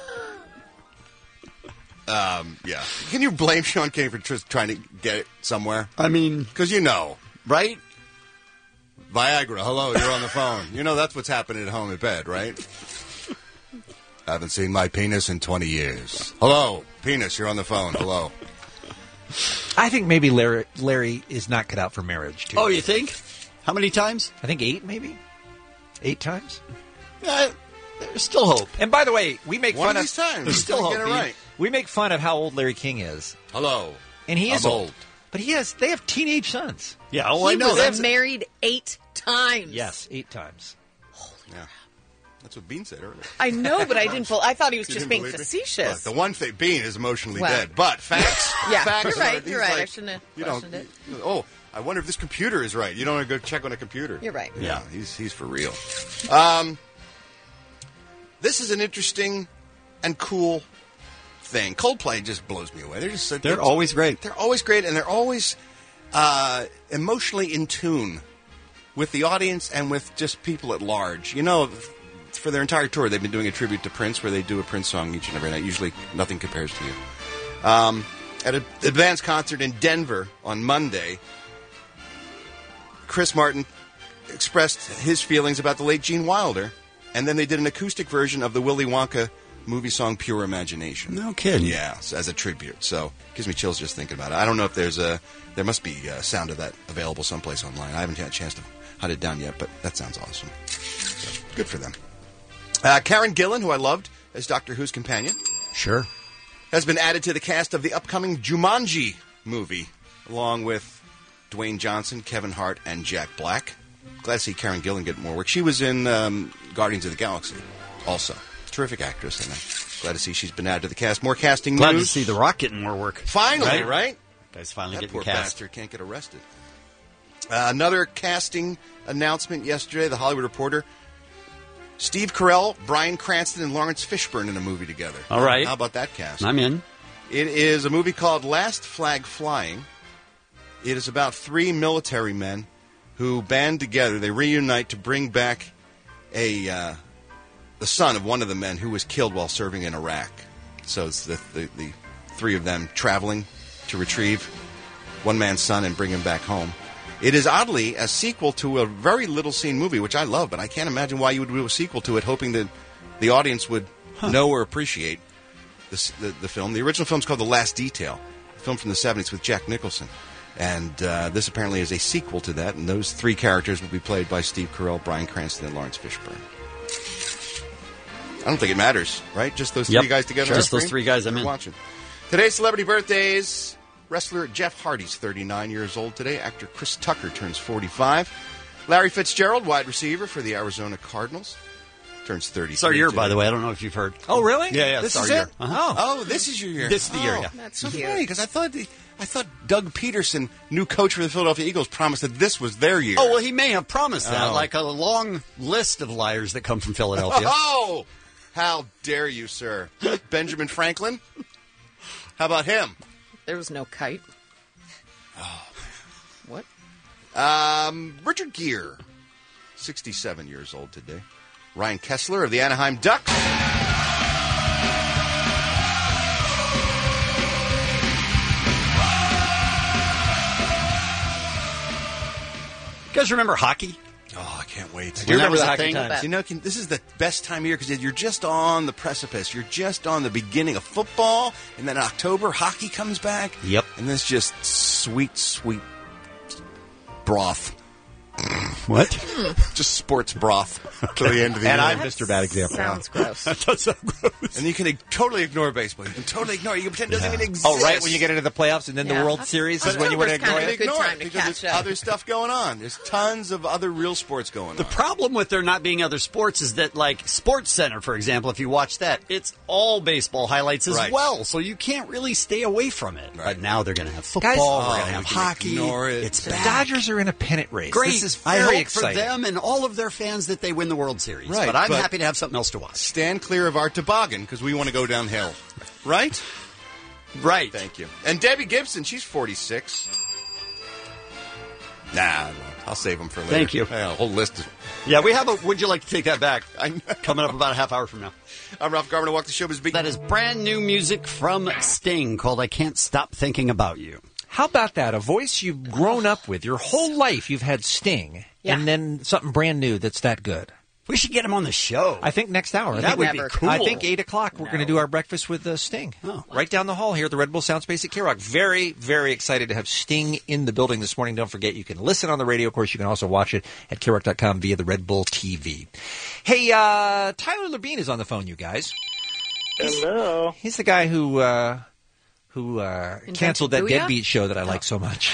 Yeah. Can you blame Shawn King for just trying to get it somewhere? I mean, because you know, right? Viagra. Hello, you're on the phone. You know that's what's happening at home in bed, right? I haven't seen my penis in 20 years. Hello, penis. You're on the phone. Hello. I think maybe Larry is not cut out for marriage, too. Oh, you think? How many times? I think 8, maybe. 8 times? There's still hope. And by the way, we make One fun of these times. There's still hope. Get it right. We make fun of how old Larry King is. Hello. And he is I'm old. But they have teenage sons. Yeah, oh, I He know. was married 8 times. Yes, 8 times. Yeah. That's what Bean said earlier. I know, but I didn't. I thought he was You just didn't being believe me? facetious. Look, the one thing, Bean is emotionally Well, dead. But facts. Yeah, facts you're right. are, You're he's right. I like, shouldn't have you know, questioned it. oh, I wonder if this computer is right. You don't want to go check on a computer. You're right. Yeah, he's for real. This is an interesting and cool thing. Coldplay just blows me away. They're always great. They're always great, and they're always emotionally in tune with the audience and with just people at large. You know, for their entire tour, they've been doing a tribute to Prince, where they do a Prince song each and every night. Usually, nothing compares to you. At a band's concert in Denver on Monday, Chris Martin expressed his feelings about the late Gene Wilder, and then they did an acoustic version of the Willy Wonka movie song Pure Imagination. No kidding. Yeah, as a tribute. So it gives me chills just thinking about it. I don't know if there must be sound of that available someplace online. I haven't had a chance to hunt it down yet, but that sounds awesome. So, good for them. Karen Gillan, who I loved as Doctor Who's companion. Sure. Has been added to the cast of the upcoming Jumanji movie, along with Dwayne Johnson, Kevin Hart, and Jack Black. Glad to see Karen Gillan get more work. She was in Guardians of the Galaxy also. Terrific actress, and I'm glad to see she's been added to the cast. More casting Glad news. to see The Rock getting more work. Finally, right? Guys finally that getting poor cast. bastard can't get arrested. Another casting announcement yesterday. The Hollywood Reporter. Steve Carell, Bryan Cranston, and Lawrence Fishburne in a movie together. All right. How about that cast? I'm in. It is a movie called Last Flag Flying. It is about 3 military men who band together. They reunite to bring back the son of one of the men who was killed while serving in Iraq. So it's the 3 of them traveling to retrieve one man's son and bring him back home. It is oddly a sequel to a very little-seen movie, which I love, but I can't imagine why you would do a sequel to it, hoping that the audience would know or appreciate the film. The original film is called The Last Detail, a film from the 70s with Jack Nicholson. And this apparently is a sequel to that, and those 3 characters will be played by Steve Carell, Bryan Cranston, and Lawrence Fishburne. I don't think it matters, right? Just those 3 guys together. Sure. On Just those 3 guys I'm in. Watching. Today's celebrity birthdays. Wrestler Jeff Hardy's 39 years old today. Actor Chris Tucker turns 45. Larry Fitzgerald, wide receiver for the Arizona Cardinals, turns 30. It's our year, by the way. I don't know if you've heard. Oh, really? Yeah, This it's is our it? year. Uh-huh. Oh, this is your year. This is the year, yeah. That's so cute. funny, because I thought Doug Peterson, new coach for the Philadelphia Eagles, promised that this was their year. Oh, well, he may have promised that, Oh. like a long list of liars that come from Philadelphia. Oh, how dare you, sir. Benjamin Franklin? How about him? There was no kite. What? Richard Gere, 67 years old today. Ryan Kessler of the Anaheim Ducks. You guys remember hockey? Oh, I can't wait. Do you remember the hockey times? You know, this is the best time of year because you're just on the precipice. You're just on the beginning of football, and then in October, hockey comes back. Yep. And this just sweet, sweet broth. What? Just sports broth to the end of the year. And I'm Mr. Bad Example. Sounds gross. That does sound gross. And you can totally ignore baseball. You can totally ignore it. You can pretend it doesn't even exist. Oh, right, when you get into the playoffs and then the World Series is when you want to ignore October's it? kind of a good time to because catch there's up. other stuff going on. There's tons of other real sports going on. The problem with there not being other sports is that, like, Sports Center, for example, if you watch that, it's all baseball highlights as Right. well, so you can't really stay away from it. Right. But now they're going to have football, Guys- we're going to have you can hockey. ignore it. It's The bad. Dodgers are in a pennant race. Great. This is I very hope exciting. for them and all of their fans that they win the World Series. Right, but I'm but- happy to have something else to watch. Stand clear of our toboggan because we want to go downhill. Right? Right. Thank you. And Debbie Gibson, she's 46. Nah, I won't. I'll save them for later. Thank you. Yeah, a whole list of... Yeah, we have a Would You Like to Take That Back coming up about a half hour from now. I'm Ralph Garman. I walk the showbiz beat. That is brand new music from Sting called I Can't Stop Thinking About You. How about that? A voice you've grown up with your whole life. You've had Sting, and then something brand new that's that good. We should get him on the show. I think next hour. I That think would be cool. I think 8 o'clock we're going to do our breakfast with Sting. Right down the hall here at the Red Bull Soundspace at K-Rock. Very, very excited to have Sting in the building this morning. Don't forget, you can listen on the radio. Of course, you can also watch it at KRock.com via the Red Bull TV. Hey, Tyler Labine is on the phone, you guys. Hello. He's the guy who canceled that Booyah? Deadbeat show that I like so much.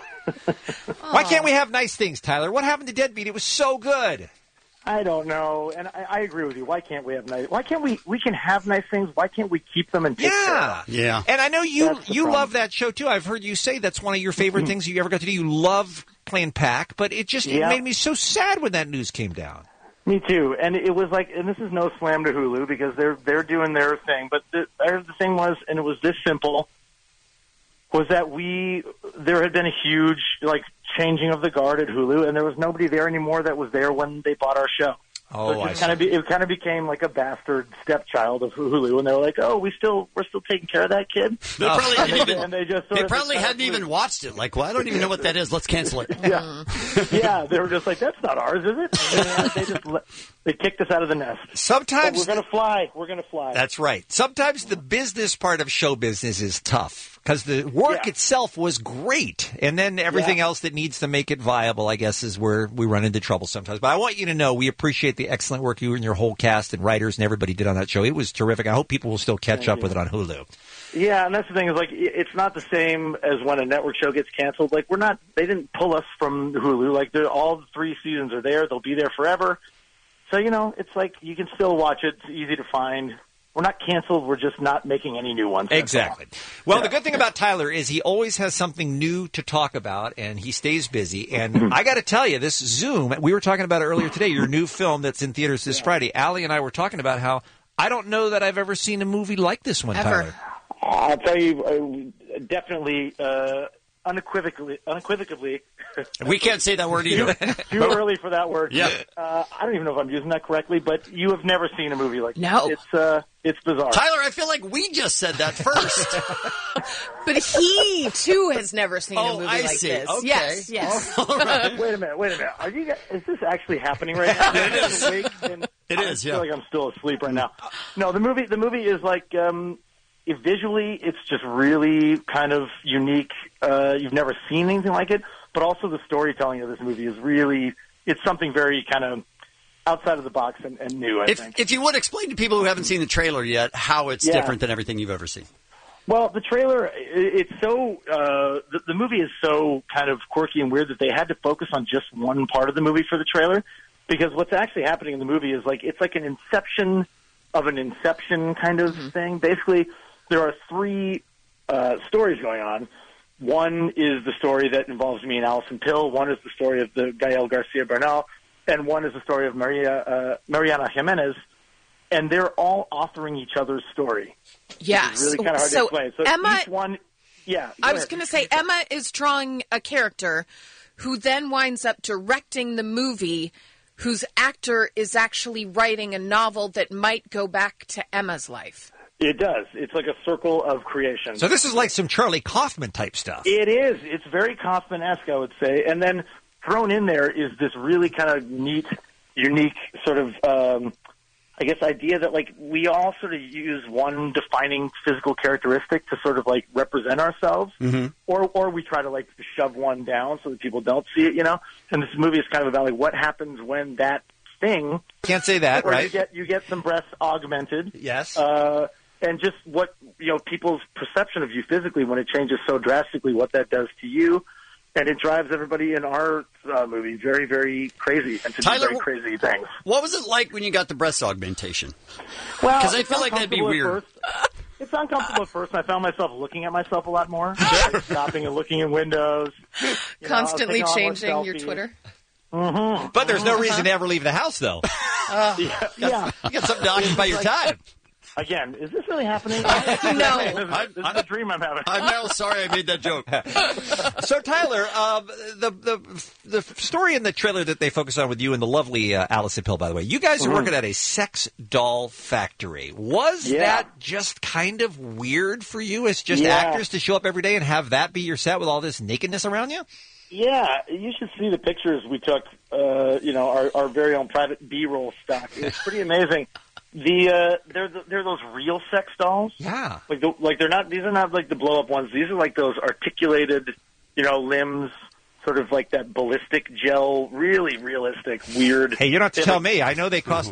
Why can't we have nice things, Tyler? What happened to Deadbeat? It was so good. I don't know, and I agree with you. Why can't we have nice? Why can't we can have nice things? Why can't we keep them and take care of them? Yeah. And I know you That's the problem. love that show too. I've heard you say that's one of your favorite things you ever got to do. You love playing Pac, but it Yeah. made me so sad when that news came down. Me too. And it was like, and this is no slam to Hulu because they're doing their thing. But the thing was, and it was this simple, was that there had been a huge changing of the guard at Hulu, and there was nobody there anymore that was there when they bought our show. Oh, so it kind of became like a bastard stepchild of Hulu, and they were like, "Oh, we're still taking care of that kid." They probably they hadn't even watched it. Like, well, I don't even know what that is. Let's cancel it. Yeah, they were just like, "That's not ours, is it?" And they kicked us out of the nest. Sometimes but we're gonna fly. We're gonna fly. That's right. Sometimes the business part of show business is tough because the work itself was great, and then everything else that needs to make it viable, I guess, is where we run into trouble sometimes. But I want you to know we appreciate the excellent work you and your whole cast and writers and everybody did on that show. It was terrific. I hope people will still catch up with it on Hulu. Yeah, and that's the thing is it's not the same as when a network show gets canceled. They didn't pull us from Hulu. All 3 seasons are there. They'll be there forever. So, it's like you can still watch it. It's easy to find. We're not canceled. We're just not making any new ones. Exactly. Well, the good thing about Tyler is he always has something new to talk about, and he stays busy. And I got to tell you, this Zoom, we were talking about it earlier today, your new film that's in theaters this Friday. Allie and I were talking about how I don't know that I've ever seen a movie like this one, Tyler. I'll tell you, definitely, unequivocally. We can't say that word either. Too early for that word. Yeah. I don't even know if I'm using that correctly, but you have never seen a movie like this. No. It's bizarre. Tyler, I feel like we just said that first. But he too has never seen a movie I like see. this. Okay. Yes. All right. Wait a minute. Are you guys, is this actually happening right now? It is. It I is. feel like I'm still asleep right now. No, the movie is like visually, it's just really kind of unique. You've never seen anything like it, but also the storytelling of this movie is it's something very kind of outside of the box and new, I think. If you would explain to people who haven't seen the trailer yet how it's different than everything you've ever seen. Well, the trailer, it's so, the movie is so kind of quirky and weird that they had to focus on just one part of the movie for the trailer, because what's actually happening in the movie is it's like an inception of an inception kind of thing. Basically, there are three stories going on. One is the story that involves me and Alison Pill, one is the story of the Gael Garcia Bernal, and one is the story of Mariana Jimenez. And they're all authoring each other's story. Yeah. It's really kind of hard to explain. So Emma, each one, I was going to say, Emma is drawing a character who then winds up directing the movie, whose actor is actually writing a novel that might go back to Emma's life. It does. It's like a circle of creation. So this is like some Charlie Kaufman type stuff. It is. It's very Kaufman-esque, I would say. And then thrown in there is this really kind of neat, unique sort of idea that we all sort of use one defining physical characteristic to sort of represent ourselves, or we try to shove one down so that people don't see it, And this movie is kind of about what happens when that thing. Can't say that, right? You get some breasts augmented. Yes. And just what people's perception of you physically when it changes so drastically, what that does to you. And it drives everybody in our movie very, very crazy and to do very crazy things. What was it like when you got the breast augmentation? Well, because I feel like that'd be weird. It's uncomfortable at first. I found myself looking at myself a lot more, stopping and looking in windows, constantly changing your Twitter. Mm-hmm. But there's no reason to ever leave the house, though. Yeah. You got something to occupy your time. Again, is this really happening? No. This is a dream I'm having. I'm now sorry I made that joke. So, Tyler, the story in the trailer that they focus on with you and the lovely Alison Pill, by the way, you guys are working at a sex doll factory. Was that just kind of weird for you as just actors to show up every day and have that be your set with all this nakedness around you? Yeah, you should see the pictures we took, our very own private B-roll stock. It's pretty amazing. They're those real sex dolls. Yeah. They're not, these are not like the blow up ones. These are like those articulated, limbs, sort of like that ballistic gel, really realistic, weird. Hey, you don't have to tell me. I know they cost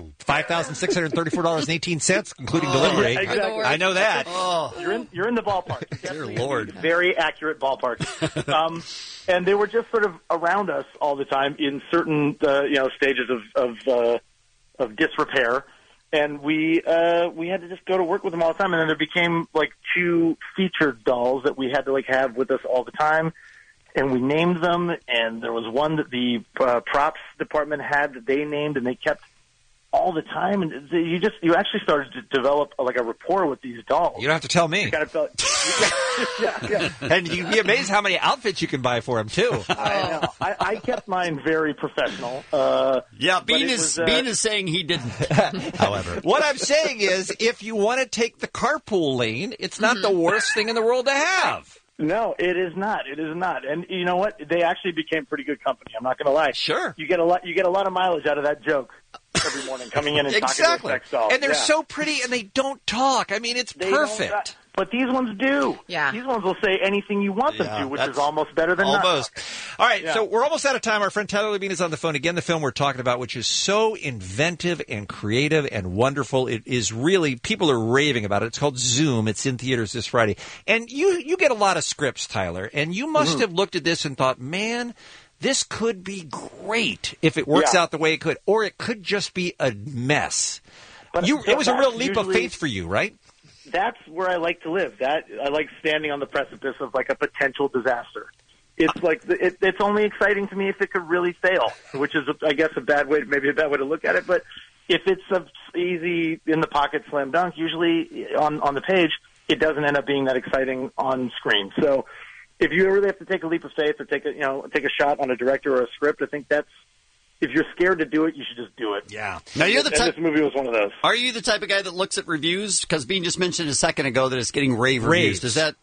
$5,634.18, including delivery. Yeah, exactly. I know that. You're in the ballpark. Dear Lord. Very accurate ballpark. And they were just sort of around us all the time in certain, stages of disrepair. And we had to just go to work with them all the time. And then there became two featured dolls that we had to have with us all the time. And we named them, and there was one that the props department had that they named, and they kept all the time. And you actually started to develop a rapport with these dolls. You don't have to tell me. You kind of felt, yeah. And you'd be amazed how many outfits you can buy for them too. I know. I kept mine very professional. Bean is saying he didn't. However, what I'm saying is, if you want to take the carpool lane, it's not the worst thing in the world to have. No, it is not. It is not. And you know what? They actually became pretty good company. I'm not going to lie. Sure. You get a lot of mileage out of that joke every morning, coming in and talking to a sex doll. And they're so pretty, and they don't talk. I mean, it's perfect. But these ones do. Yeah. These ones will say anything you want them to, which is almost better than almost. Not. All right, so we're almost out of time. Our friend Tyler Levine is on the phone again. The film we're talking about, which is so inventive and creative and wonderful. It is really, people are raving about it. It's called Zoom. It's in theaters this Friday. And you get a lot of scripts, Tyler, and you must have looked at this and thought, man, this could be great if it works out the way it could, or it could just be a mess. But it was a real leap of faith for you, right? That's where I like to live. I like standing on the precipice of a potential disaster. It's it's only exciting to me if it could really fail, which is, I guess, maybe a bad way to look at it. But if it's a easy in the pocket slam dunk, usually on the page, it doesn't end up being that exciting on screen. So if you really have to take a leap of faith or take a shot on a director or a script, I think that's, if you're scared to do it, you should just do it. Yeah. Now you're the type. This movie was one of those. Are you the type of guy that looks at reviews? Because Bean just mentioned a second ago that it's getting rave reviews. Does that?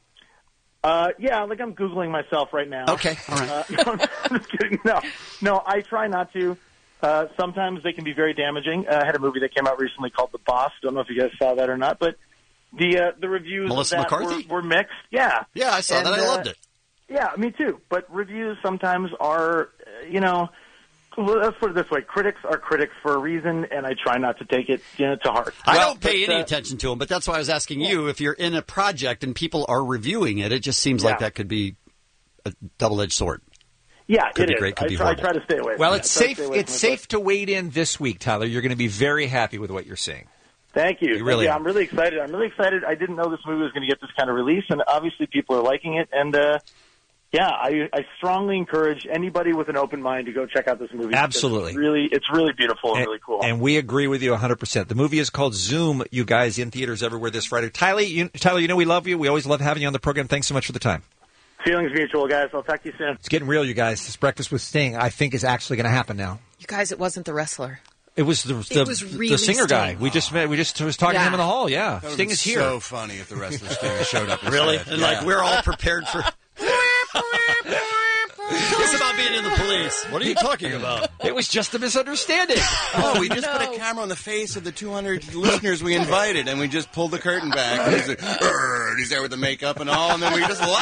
Yeah, I'm Googling myself right now. Okay, all right. No, I'm just kidding. No, I try not to. Sometimes they can be very damaging. I had a movie that came out recently called The Boss. Don't know if you guys saw that or not, but the reviews Melissa of that McCarthy? were mixed. Yeah. Yeah, I saw that. I loved it. Yeah, me too. But reviews sometimes are, Well, let's put it this way: critics are critics for a reason, and I try not to take it to heart. I don't pay any attention to them, but that's why I was asking you if you're in a project and people are reviewing it. It just seems like that could be a double-edged sword. Yeah, could it be is. great, could be I horrible. try to stay away. Well, from it's it. I try to safe. stay away It's from it, safe to wade in this week, Tyler. You're going to be very happy with what you're seeing. Thank you. You really yeah, are. I'm really excited. I didn't know this movie was going to get this kind of release, and obviously people are liking it. And I strongly encourage anybody with an open mind to go check out this movie. Absolutely. It's really beautiful and really cool. And we agree with you 100%. The movie is called Zoom, you guys, in theaters everywhere this Friday. Tyler, you know we love you. We always love having you on the program. Thanks so much for the time. Feelings mutual, guys. I'll talk to you soon. It's getting real, you guys. This Breakfast with Sting, I think, is actually going to happen now. You guys, it wasn't the wrestler. It was the really singer Sting. guy. We just was talking to him in the hall. Yeah, That would've Sting been is here. So funny if the wrestler Sting showed up. Really? instead. And like we're all prepared for. It's about being in the police. What are you talking about? It was just a misunderstanding. Oh, we just put a camera on the face of the 200 listeners we invited, and we just pulled the curtain back. And he's like, "Urgh," he's there with the makeup and all, and then we just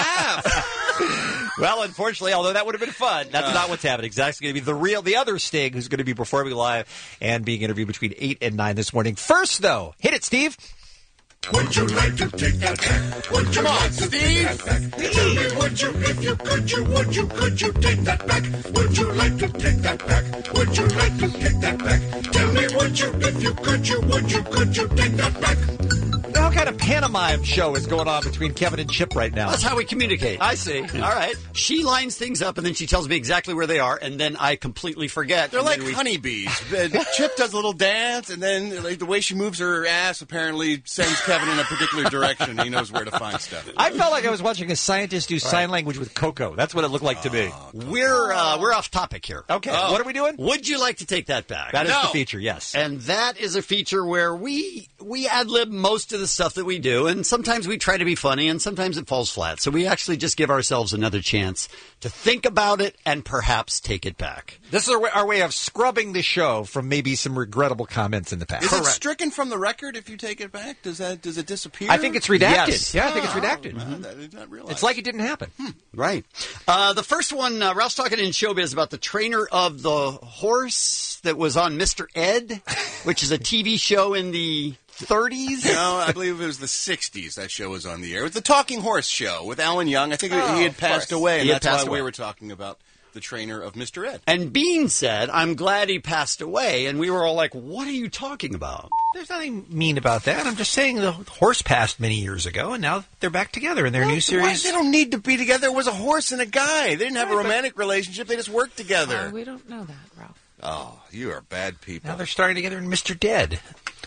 laugh. Well, unfortunately, although that would have been fun, that's not what's happening. Zach's going to be the other Sting who's going to be performing live and being interviewed between 8 and 9 this morning. First, though, hit it, Steve. Would you like to take that back? Would you like to take that back? Tell me, would you, if you could you take that back? Would you like to take that back? Would you like to take that back? Tell me, would you, if you could you take that back? What kind of pantomime show is going on between Kevin and Chip right now? That's how we communicate. I see. All right. She lines things up, and then she tells me exactly where they are, and then I completely forget. They're and like then honeybees. Chip does a little dance, and then like, the way she moves her ass apparently sends Kevin in a particular direction. He knows where to find stuff. I felt like I was watching a scientist do sign language with Coco. That's what it looked like to me. We're off topic here. Okay. What are we doing? Would you like to take that back? That is the feature, yes. And that is a feature where we ad-lib most of the stuff that we do, and sometimes we try to be funny, and sometimes it falls flat. So we actually just give ourselves another chance to think about it and perhaps take it back. This is our way of scrubbing the show from maybe some regrettable comments in the past. Is it stricken from the record if you take it back? Does it disappear? I think it's redacted. Yes. Yeah, I think it's redacted. I did not realize. It's like it didn't happen. Right. The first one, Ralph's talking in Showbiz about the trainer of the horse that was on Mr. Ed, which is a TV show in the 30s? No, I believe it was the 60s that show was on the air. It was the Talking Horse show with Alan Young. I think he had passed away, and that's why we were talking about the trainer of Mr. Ed. And Bean said, I'm glad he passed away. And we were all like, what are you talking about? There's nothing mean about that. I'm just saying the horse passed many years ago, and now they're back together in their new series. They don't need to be together. It was a horse and a guy. They didn't have a romantic relationship. They just worked together. We don't know that, Ralph. Oh, you are bad people. Now they're starting together in Mr. Dead.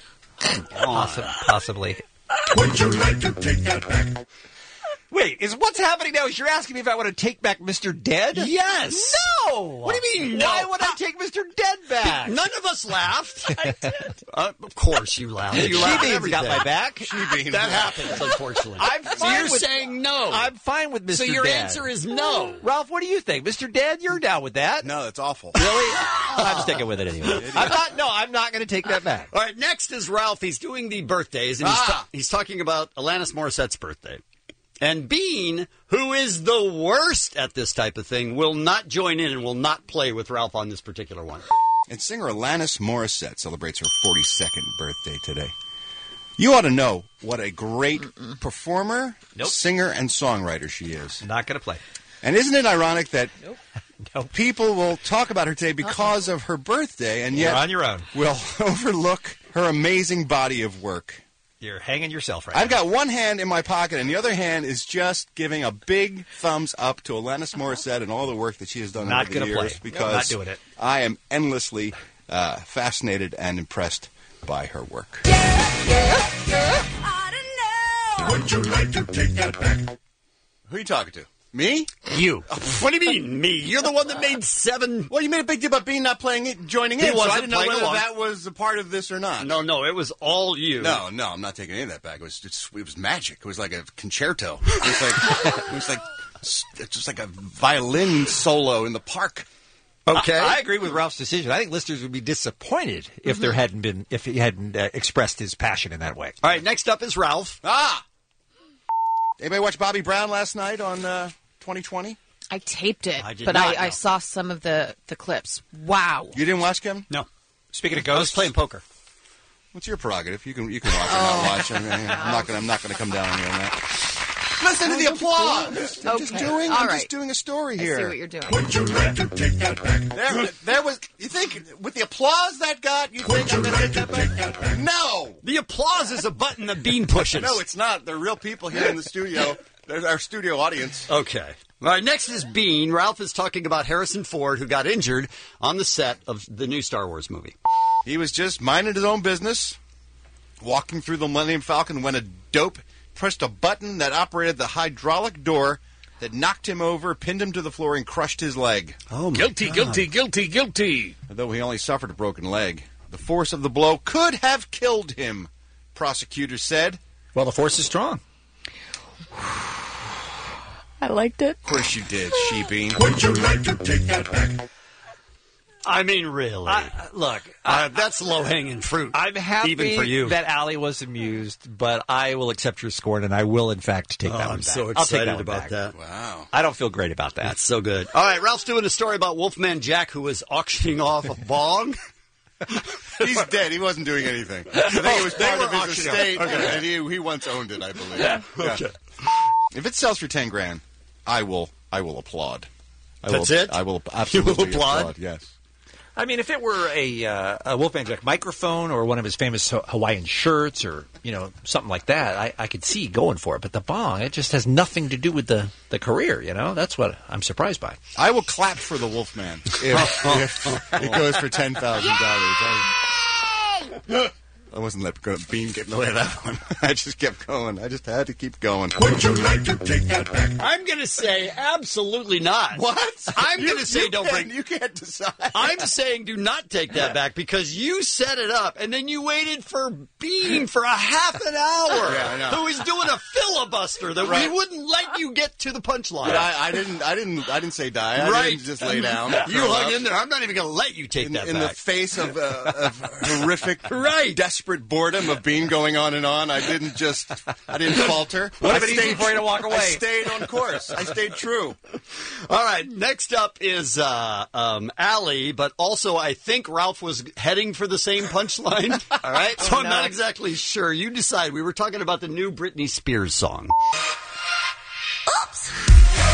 Possibly. Would you like to take that back? Wait, what's happening now is you're asking me if I want to take back Mr. Dead? Yes. No! What do you mean, no? Why would I take Mr. Dead back? None of us laughed. I did. Of course you laughed. You laughed at everything. Got my back. That happens, unfortunately. So you're saying no. I'm fine with Mr. So your Dead. answer is no. Ralph, what do you think? Mr. Dead, you're down with that? No, that's awful. Really? I'm sticking with it anyway. I'm not going to take that back. All right, next is Ralph. He's doing the birthdays, and he's talking about Alanis Morissette's birthday. And Bean, who is the worst at this type of thing, will not join in and will not play with Ralph on this particular one. And singer Alanis Morissette celebrates her 42nd birthday today. You ought to know what a great performer, singer, and songwriter she is. Not going to play. And isn't it ironic that people will talk about her today because of her birthday, and yet You're on your own. will overlook her amazing body of work? You're hanging yourself right I've got one hand in my pocket, and the other hand is just giving a big thumbs up to Alanis Morissette and all the work that she has done over the years. Because not doing it. I am endlessly fascinated and impressed by her work. Would you like to take that back? Who are you talking to? Me? You. What do you mean, me? You're the one that made 7. Well, you made a big deal about Bean not playing it, joining in. So wasn't I didn't know playing whether along. that was a part of this or not. No, it was all you. No, I'm not taking any of that back. It was magic. It was like a concerto. It was just like a violin solo in the park. Okay. I agree with Ralph's decision. I think listeners would be disappointed if there hadn't been, if he hadn't expressed his passion in that way. All right, next up is Ralph. Anybody watch Bobby Brown last night on 2020? I taped it, I did but not I know. saw some of the clips. Wow. You didn't watch, Kevin? No. Speaking of I was ghosts, playing poker. What's your prerogative? You can watch or not watch. I'm not gonna come down on you on that. Listen to the applause. I'm just doing a story here. I see what you're doing. Would you like to take that back? There was. You think with the applause that got, you think I'm gonna take that back? No. The applause is a button that Bean pushes. No, it's not. They're real people here in the studio. There's our studio audience. Okay. All right, next is Bean. Ralph is talking about Harrison Ford, who got injured on the set of the new Star Wars movie. He was just minding his own business, walking through the Millennium Falcon when a dope pressed a button that operated the hydraulic door that knocked him over, pinned him to the floor, and crushed his leg. Oh, my Guilty, God. guilty, guilty, guilty. Although he only suffered a broken leg, the force of the blow could have killed him, prosecutors said. well, the force is strong. I liked it. Of course you did, Sheepy. Would you like to take that back? I mean, really. Look, that's low-hanging fruit. I'm happy even for you. that Allie was amused, but I will accept your scorn, and I will, in fact, take that one I'm back. so I'll excited take that one about back. that. Wow. I don't feel great about that. That's so good. All right, Ralph's doing a story about Wolfman Jack, who was auctioning off a bong. He's dead. He wasn't doing anything. I think it was they part were of his auctioning estate, off. Okay. and he once owned it, I believe. Yeah. Okay. If it sells for $10,000, I will applaud. That's it? I will absolutely applaud? Yes. I mean, if it were a Wolfman Jack microphone or one of his famous Hawaiian shirts or, something like that, I could see going for it. But the bong, it just has nothing to do with the career, That's what I'm surprised by. I will clap for the Wolfman if it goes for $10,000. I wasn't letting Bean get in the way of that one. I just kept going. I just had to keep going. Would you like to take that back? I'm going to say absolutely not. What? I'm going to say don't bring... You can't decide. I'm saying do not take that back because you set it up and then you waited for Bean for a half an hour. Yeah, I know. Who was doing a filibuster that we wouldn't let you get to the punchline. But I didn't say die. I didn't just lay down. You hung in there. I'm not even going to let you take that in back. the face of horrific, desperate boredom of Bean going on and on. I didn't falter. Would have been easy for you to walk away. I stayed on course. I stayed true. All right, next up is Allie, but also I think Ralph was heading for the same punchline. All right, so I'm not exactly sure. You decide. We were talking about the new Britney Spears song. Oops.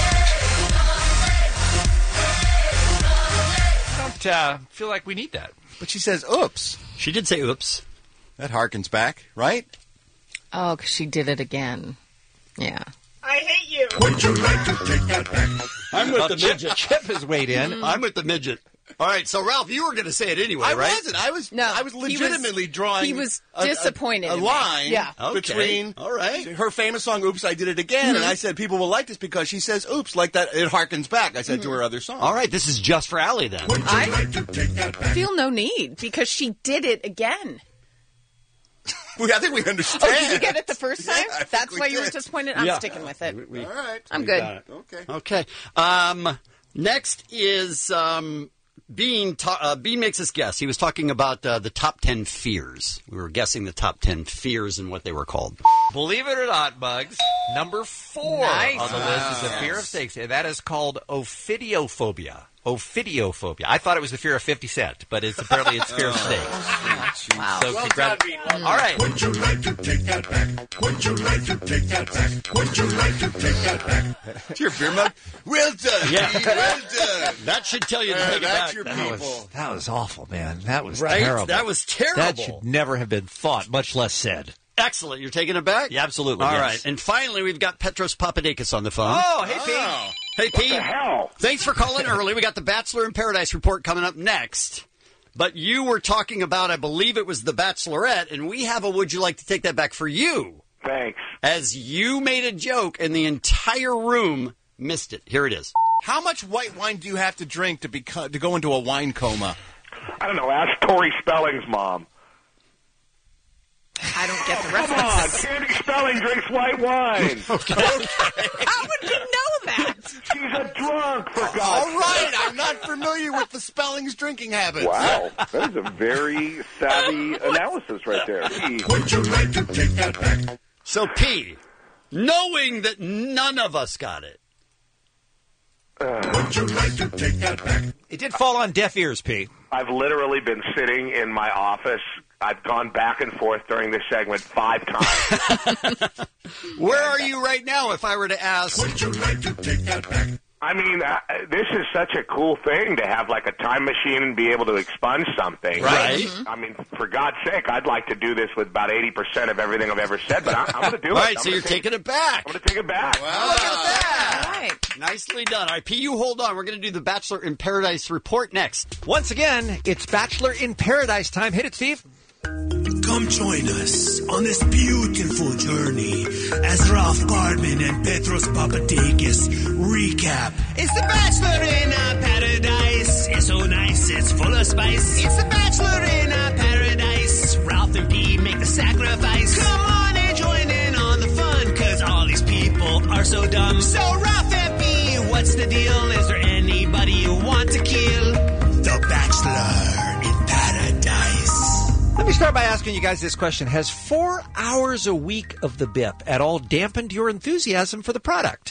I don't feel like we need that. But she says, oops. She did say oops. That harkens back, right? Oh, because she did it again. Yeah. I hate you. Would you like to take that back? I'm with the midget. Chip has weighed in. I'm with the midget. All right, so Ralph, you were going to say it anyway, I right? wasn't. I was he legitimately drawing. He was disappointed. A in me. line Yeah. between All right. her famous song "Oops, I Did It Again," and I said people will like this because she says "Oops" like that. It harkens back. I said to her other song. All right, this is just for Allie then. Would you like to take that back? Feel no need because she did it again. I think we understand. Oh, did you get it the first time? I think That's we why you were did. disappointed? I'm Yeah. sticking with it. All right. I'm good. Okay. Okay. Next is Bean. Bean makes us guess. He was talking about the top 10 fears. We were guessing the top 10 fears and what they were called. Believe it or not, Bugs, number 4 Nice. on the list is the fear of snakes, and that is called ophidiophobia. Ophidiophobia. I thought it was the fear of 50 Cent, but apparently it's fear of snakes. Wow. So all right. Would you like to take that back? Would you like to take that back? Would you like to take that back? It's your beer mug. Well done. Yeah. Bean, well done. That should tell you to take it That's back. your That people. was awful, man. That was Right? terrible. That was terrible. That should never have been thought, much less said. Excellent. You're taking it back? Yeah, absolutely. All yes. right. And finally, we've got Petros Papadakis on the phone. Oh, hey, Pete. Oh. Hey, Pete. The hell? Thanks for calling early. We got the Bachelor in Paradise report coming up next. But you were talking about, I believe it was The Bachelorette, and we have a Would You Like to Take That Back for you. Thanks. As you made a joke and the entire room missed it. Here it is. How much white wine do you have to drink to go into a wine coma? I don't know. Ask Tori Spelling's mom. I don't get the Come reference. on. Candy Spelling drinks white wine. How would you know that? She's a drunk, for God's All right, I'm not familiar with the Spelling's drinking habits. Wow. That is a very savvy analysis right there. Would you like to take that back? So, P, knowing that none of us got it, Would you like to take that back? It did fall on deaf ears, P. I've literally been sitting in my office. I've gone back and forth during this segment 5 times. Where are you right now, if I were to ask? Would you like to take that back? I mean, this is such a cool thing to have like a time machine and be able to expunge something. Right. I mean, for God's sake, I'd like to do this with about 80% of everything I've ever said, but I'm going to do it. All right, so you're taking it back. I'm going to take it back. Wow. Look at that. All right. Nicely done. All right, P, you hold on. We're going to do the Bachelor in Paradise report next. Once again, it's Bachelor in Paradise time. Hit it, Steve. Come join us on this beautiful journey as Ralph Garman and Petros Papadakis recap. It's the Bachelor in Paradise. It's so nice, it's full of spice. It's the Bachelor in Paradise. Ralph and P make the sacrifice. Come on and join in on the fun, cause all these people are so dumb. So Ralph and P, what's the deal? Is there anybody you want to kill? The Bachelor in Paradise. Let me start by asking you guys this question. Has 4 hours a week of the BIP at all dampened your enthusiasm for the product?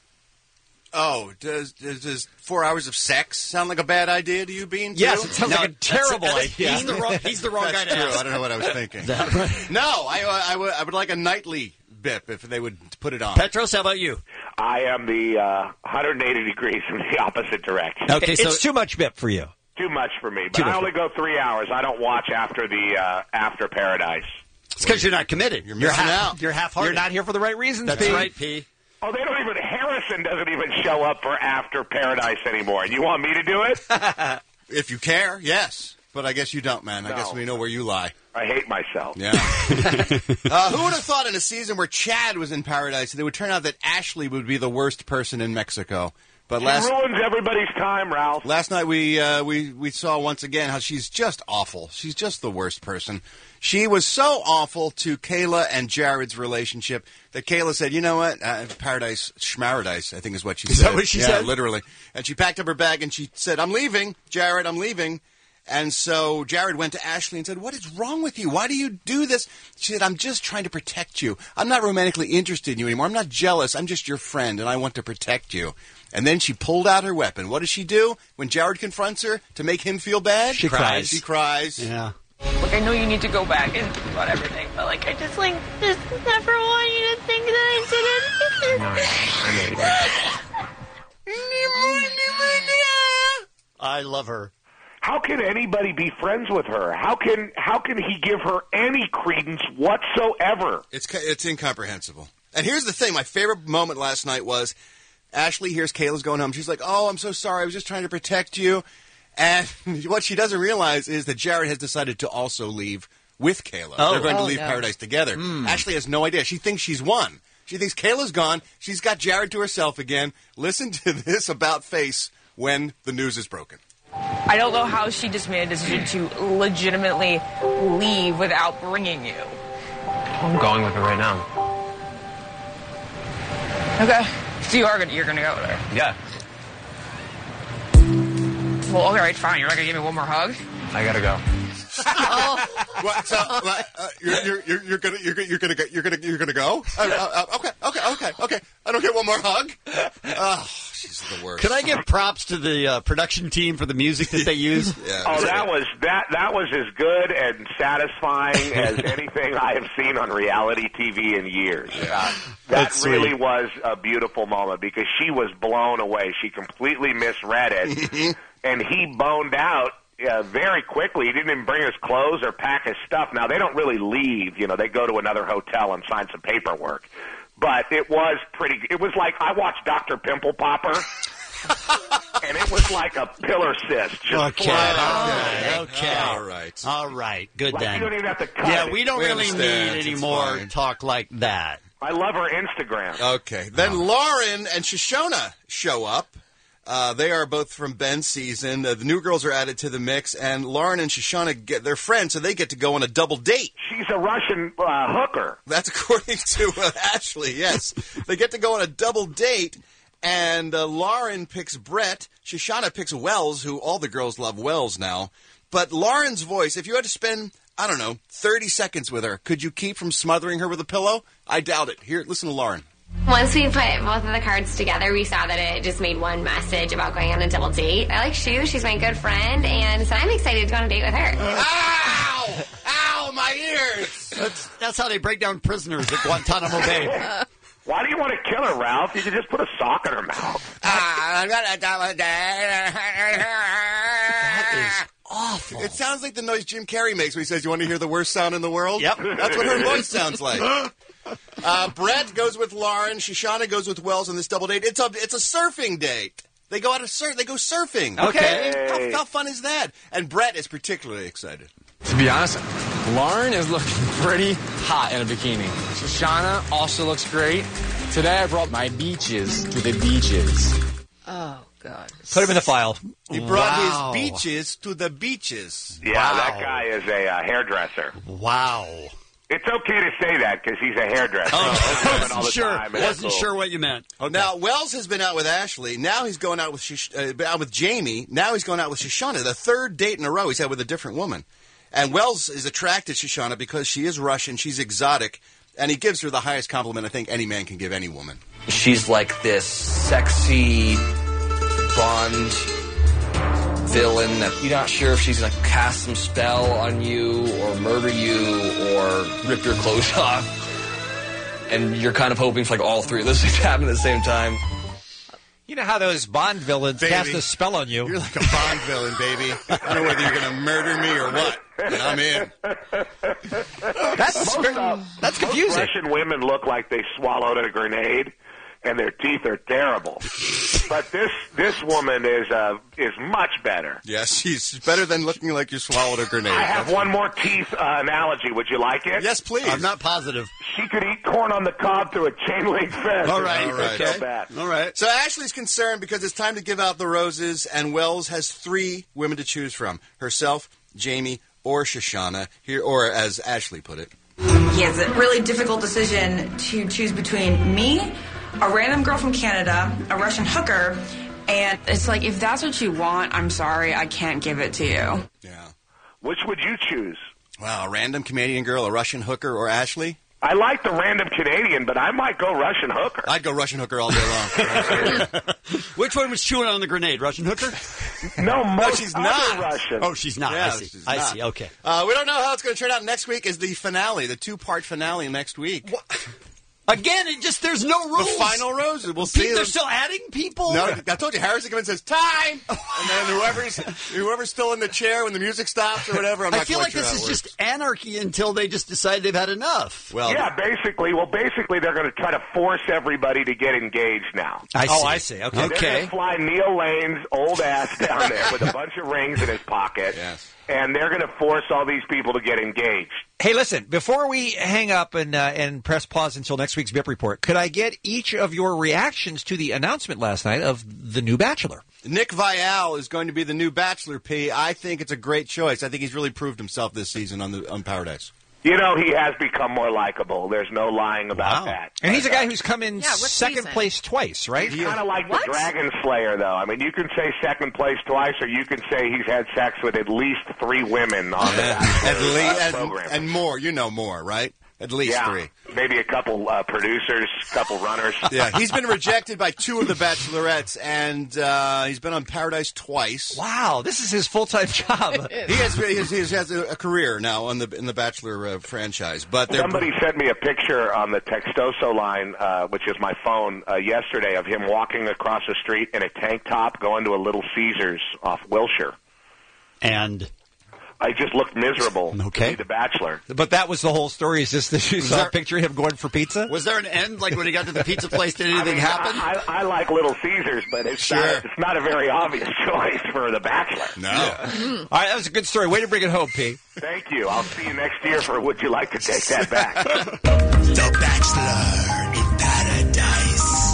Oh, does 4 hours of sex sound like a bad idea to you, Bean? Yes, it sounds like a terrible idea. He's the wrong guy to ask. I don't know what I was thinking. No, I would like a nightly BIP if they would put it on. Petros, how about you? I am the 180 degrees in the opposite direction. Okay, it's too much BIP for you. Too much for me, but I only go 3 hours. I don't watch after the after Paradise. It's because you're not committed. You're missing out. You're half-hearted. You're not here for the right reasons, That's P. right, P. Oh, they don't even. Harrison doesn't even show up for After Paradise anymore. You want me to do it? If you care, yes. But I guess you don't, man. I No. guess we know where you lie. I hate myself. Yeah. Who would have thought in a season where Chad was in Paradise, it would turn out that Ashley would be the worst person in Mexico? But She ruins everybody's time, Ralph. Last night we saw once again how she's just awful. She's just the worst person. She was so awful to Kayla and Jared's relationship that Kayla said, "You know what? Paradise, schmaradise," I think is what she said. Is that what she said? Yeah, literally. And she packed up her bag and she said, "I'm leaving, Jared. I'm leaving." And so Jared went to Ashley and said, "What is wrong with you? Why do you do this?" She said, "I'm just trying to protect you. I'm not romantically interested in you anymore. I'm not jealous. I'm just your friend, and I want to protect you." And then she pulled out her weapon. What does she do when Jared confronts her to make him feel bad? She cries. She cries. Yeah. Look, I know you need to go back and think about everything, but I just never want you to think that I did anything. I love her. How can anybody be friends with her? How can he give her any credence whatsoever? It's incomprehensible. And here's the thing. My favorite moment last night was Ashley hears Kayla's going home. She's like, "Oh, I'm so sorry. I was just trying to protect you." And what she doesn't realize is that Jared has decided to also leave with Kayla. Oh. They're going to Oh, leave no. Paradise together. Ashley has no idea. She thinks she's won. She thinks Kayla's gone. She's got Jared to herself again. Listen to this about face when the news is broken. I don't know how she just made a decision to legitimately leave without bringing you. I'm going with her right now. Okay. So you're gonna go with her? Yeah, Well, all right, fine. You're not gonna give me one more hug? I gotta go. What? So you're gonna go? Okay. I don't get one more hug. Oh, she's the worst. Could I give props to the production team for the music that they use? Oh, that was as good and satisfying as anything I have seen on reality TV in years. That That's really sweet. was a beautiful moment because she was blown away. She completely misread it, and he boned out very quickly. He didn't even bring his clothes or pack his stuff. Now, they don't really leave. You know, they go to another hotel and sign some paperwork. But it was like I watched Dr. Pimple Popper, and it was like a pillar cyst. Just flat out. Okay. All right. Good Like, then. you don't even have to cut Yeah, it. we don't We really understand. need any It's more fine. talk like that. I love her Instagram. Okay. Then Lauren and Shoshona show up. They are both from Ben's season. The new girls are added to the mix, and Lauren and Shoshona they're friends, so they get to go on a double date. She's a Russian hooker. That's according to Ashley, yes. They get to go on a double date, and Lauren picks Brett. Shoshona picks Wells, who all the girls love Wells now. But Lauren's voice, if you had to spend, 30 seconds with her, could you keep from smothering her with a pillow? I doubt it. Here, listen to Lauren. Once we put both of the cards together, we saw that it just made one message about going on a double date. I like Shu. She's my good friend, and so I'm excited to go on a date with her. Ow! Ow, my ears! That's how they break down prisoners at Guantanamo Bay. Why do you want to kill her, Ralph? You could just put a sock in her mouth. I'm gonna double date. That is awful. It sounds like the noise Jim Carrey makes when he says, "You want to hear the worst sound in the world?" Yep. That's what her voice sounds like. Brett goes with Lauren. Shoshana goes with Wells on this double date. It's a surfing date. They go out They go surfing. Okay. How fun is that? And Brett is particularly excited. To be honest, Lauren is looking pretty hot in a bikini. Shoshana also looks great. Today I brought my beaches to the beaches. Oh, God. Put him in the file. He brought his beaches to the beaches. Yeah, that guy is a hairdresser. Wow. It's okay to say that because he's a hairdresser. Wasn't sure what you meant. Oh, now Wells has been out with Ashley. Now he's going out with Jamie. Now he's going out with Shoshana. The third date in a row he's had with a different woman. And Wells is attracted to Shoshana because she is Russian, she's exotic, and he gives her the highest compliment I think any man can give any woman. She's like this sexy Bond villain that you're not sure if she's going to cast some spell on you or murder you or rip your clothes off. And you're kind of hoping for like all three of those things to happen at the same time. You know how those Bond villains cast a spell on you. You're like a Bond villain, baby. I don't know whether you're going to murder me or what, but I'm in. That's confusing. Most Russian women look like they swallowed a grenade, and their teeth are terrible. But this woman is much better. Yes, she's better than looking like you swallowed a grenade. I have one more teeth analogy. Would you like it? Yes, please. I'm not positive. She could eat corn on the cob through a chain link fence. All right. Okay. So bad. All right. So Ashley's concerned because it's time to give out the roses, and Wells has 3 women to choose from: herself, Jamie, or Shoshana. Here, or as Ashley put it, He has a really difficult decision to choose between me, a random girl from Canada, a Russian hooker, and it's like, if that's what you want, I'm sorry, I can't give it to you. Yeah. Which would you choose? Wow, a random Canadian girl, a Russian hooker, or Ashley? I like the random Canadian, but I might go Russian hooker. I'd go Russian hooker all day long. Which one was chewing on the grenade? Russian hooker? No, she's not. Russian. Oh, she's not. Yeah, I see. she's I not. see. Okay. We don't know how it's going to turn out. Next week is the finale, the 2-part finale next week. Again, there's no rules. The final roses. We'll see. They're still adding people? No, I told you, Harrison comes in and says, time! And then whoever's still in the chair when the music stops or whatever, I'm not I feel quite like sure this how is it works. just anarchy until they just decide they've had enough. Well, yeah, basically they're going to try to force everybody to get engaged now. I see. Okay. They're going to fly Neil Lane's old ass down there with a bunch of rings in his pocket. Yes. And they're going to force all these people to get engaged. Hey, listen, before we hang up and press pause until next week's BIP report, could I get each of your reactions to the announcement last night of the new Bachelor? Nick Viall is going to be the new Bachelor, P. I think it's a great choice. I think he's really proved himself this season on Paradise. You know, he has become more likable. There's no lying about that. And he's a guy who's come in what second season? place twice, right? He's kind of like the Dragon Slayer, though. I mean, you can say second place twice, or you can say he's had sex with at least 3 women on the program. And more. You know more, right? At least 3. Maybe a couple producers, couple runners. Yeah, he's been rejected by 2 of the Bachelorettes, and he's been on Paradise twice. Wow, this is his full-time job. He has a career now in the Bachelor franchise. But somebody sent me a picture on the Textoso line, which is my phone, yesterday of him walking across the street in a tank top going to a Little Caesars off Wilshire. And I just looked miserable to be the Bachelor. But that was the whole story. Is this that you saw a picture of him going for pizza? Was there an end? Like when he got to the pizza place, did anything happen? I like Little Caesars, but it's not a very obvious choice for the Bachelor. No. All right, that was a good story. Way to bring it home, P. Thank you. I'll see you next year for Would You Like to Take That Back? The Bachelor in Paradise.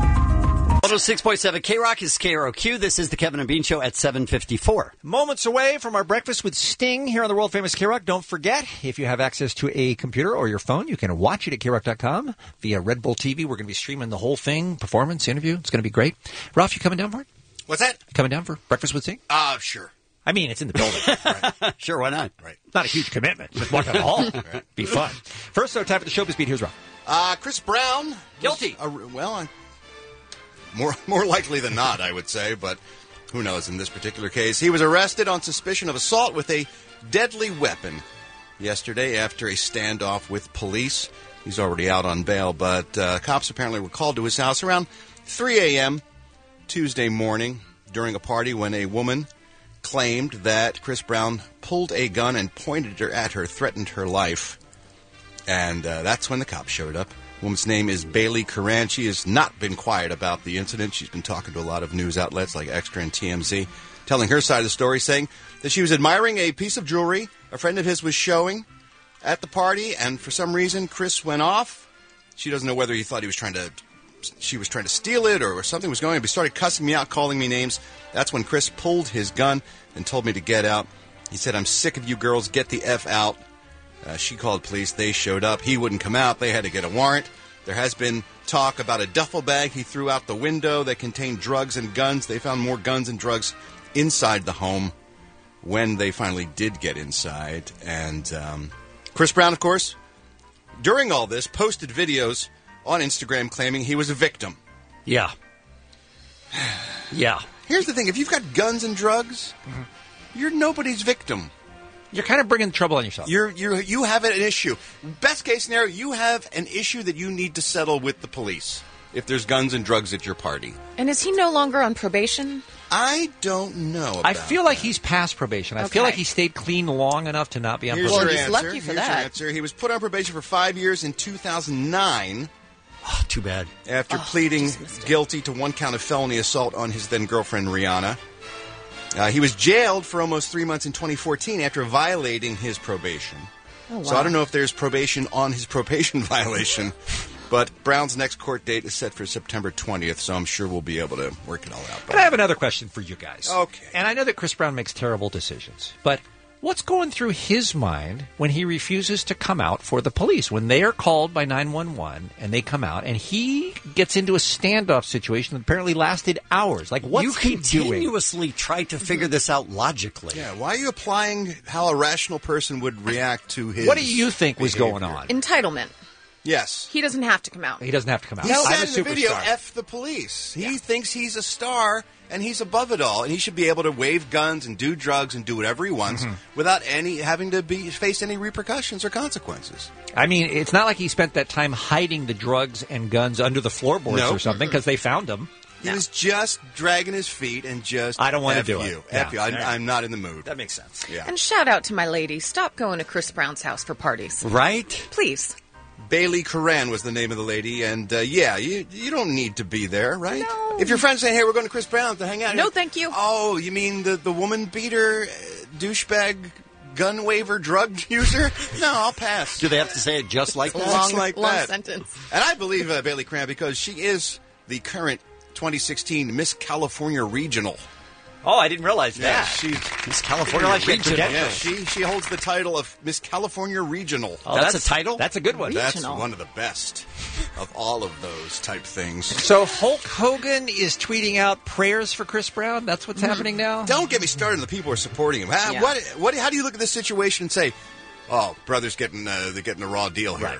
106.7 K-Rock is KROQ. This is the Kevin and Bean Show at 7:54. Moments away from our breakfast with Sting here on the world-famous K-Rock. Don't forget, if you have access to a computer or your phone, you can watch it at KRock.com via Red Bull TV. We're going to be streaming the whole thing, performance, interview. It's going to be great. Ralph, you coming down for it? What's that? Coming down for breakfast with Sting? Sure. I mean, it's in the building. Sure, why not? Right. Not a huge commitment. Just walk down the hall. Be fun. First, time for the showbiz beat. Here's Rob. Chris Brown. Guilty. More likely than not, I would say, but who knows in this particular case. He was arrested on suspicion of assault with a deadly weapon yesterday after a standoff with police. He's already out on bail, but cops apparently were called to his house around 3 a.m. Tuesday morning during a party when a woman claimed that Chris Brown pulled a gun and pointed it at her, threatened her life. And that's when the cops showed up. The woman's name is Bailey Curran. She has not been quiet about the incident. She's been talking to a lot of news outlets like Extra and TMZ, telling her side of the story, saying that she was admiring a piece of jewelry a friend of his was showing at the party, and for some reason Chris went off. She doesn't know whether he thought she was trying to steal it or something was going on. But he started cussing me out, calling me names. That's when Chris pulled his gun and told me to get out. He said, "I'm sick of you girls. Get the F out." She called police. They showed up. He wouldn't come out. They had to get a warrant. There has been talk about a duffel bag he threw out the window that contained drugs and guns. They found more guns and drugs inside the home when they finally did get inside. And Chris Brown, of course, during all this, posted videos on Instagram claiming he was a victim. Yeah. Yeah. Here's the thing. If you've got guns and drugs, you're nobody's victim. You're kind of bringing trouble on yourself. You have an issue. Best case scenario, you have an issue that you need to settle with the police if there's guns and drugs at your party. And is he no longer on probation? I don't know about I feel like he's past probation. I feel like he stayed clean long enough to not be on probation. He's lucky for Here's that. your answer. He was put on probation for 5 years in 2009. Oh, too bad. After pleading guilty to one count of felony assault on his then-girlfriend, Rihanna. He was jailed for almost 3 months in 2014 after violating his probation. Oh, wow. So I don't know if there's probation on his probation violation, but Brown's next court date is set for September 20th, so I'm sure we'll be able to work it all out. But I have another question for you guys. Okay. And I know that Chris Brown makes terrible decisions, but what's going through his mind when he refuses to come out for the police? When they are called by 911 and they come out and he gets into a standoff situation that apparently lasted hours. Like, what's he doing? You continuously try to figure this out logically. Yeah, why are you applying how a rational person would react to his What do you think was behavior? going on? Entitlement. Yes. He doesn't have to come out. He doesn't have to come out. He I'm said a in the video, superstar. F the police. He thinks he's a star and he's above it all, and he should be able to wave guns and do drugs and do whatever he wants without having to face any repercussions or consequences. I mean, it's not like he spent that time hiding the drugs and guns under the floorboards or something because they found them. He was just dragging his feet and just I don't want to do you. it. F you. Yeah. I'm not in the mood. That makes sense. Yeah. And shout out to my lady. Stop going to Chris Brown's house for parties. Right? Please. Bailey Curran was the name of the lady, and you don't need to be there, right? No. If your friend's saying, "Hey, we're going to Chris Brown's to hang out," No, thank you. Oh, you mean the woman beater, douchebag, gun waiver, drug user? No, I'll pass. Do they have to say it just like that? Just like long that. sentence. And I believe Bailey Curran because she is the current 2016 Miss California Regional. Oh, I didn't realize that. Yeah, she's Miss California Regional. Yeah, she holds the title of Miss California Regional. Oh, that's a title? That's a good one. That's one of the best of all of those type things. So Hulk Hogan is tweeting out prayers for Chris Brown? That's what's happening now? Don't get me started on the people who are supporting him. How do you look at this situation and say, "Oh, brother's getting a raw deal here"? Right.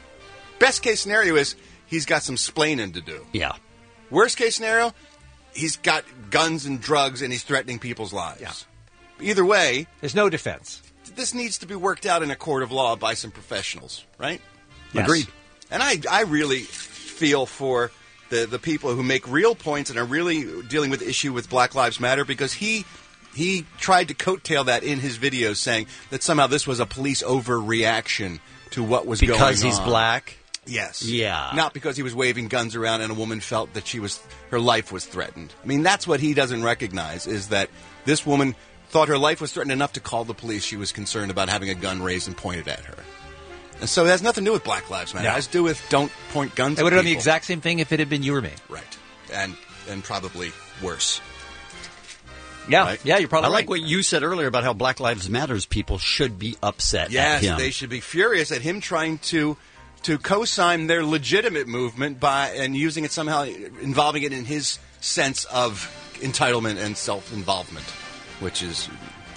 Best case scenario is he's got some splaining to do. Yeah. Worst case scenario, he's got guns and drugs and he's threatening people's lives. Yeah. Either way, There's no defense. this needs to be worked out in a court of law by some professionals, right? Yes. Agreed. And I really feel for the people who make real points and are really dealing with the issue with Black Lives Matter because he tried to coattail that in his videos saying that somehow this was a police overreaction to what was going on. Because he's black? Yes. Yeah. Not because he was waving guns around and a woman felt that her life was threatened. I mean, that's what he doesn't recognize is that this woman thought her life was threatened enough to call the police. She was concerned about having a gun raised and pointed at her. And so it has nothing to do with Black Lives Matter. It has to do with don't point guns They at would have done the people. exact same thing if it had been you or me. Right. And probably worse. Yeah, Right. yeah, you're probably I right. like what you said earlier about how Black Lives Matters people should be upset Yes, at him. they should be furious at him trying to co-sign their legitimate movement and using it somehow, involving it in his sense of entitlement and self-involvement, which is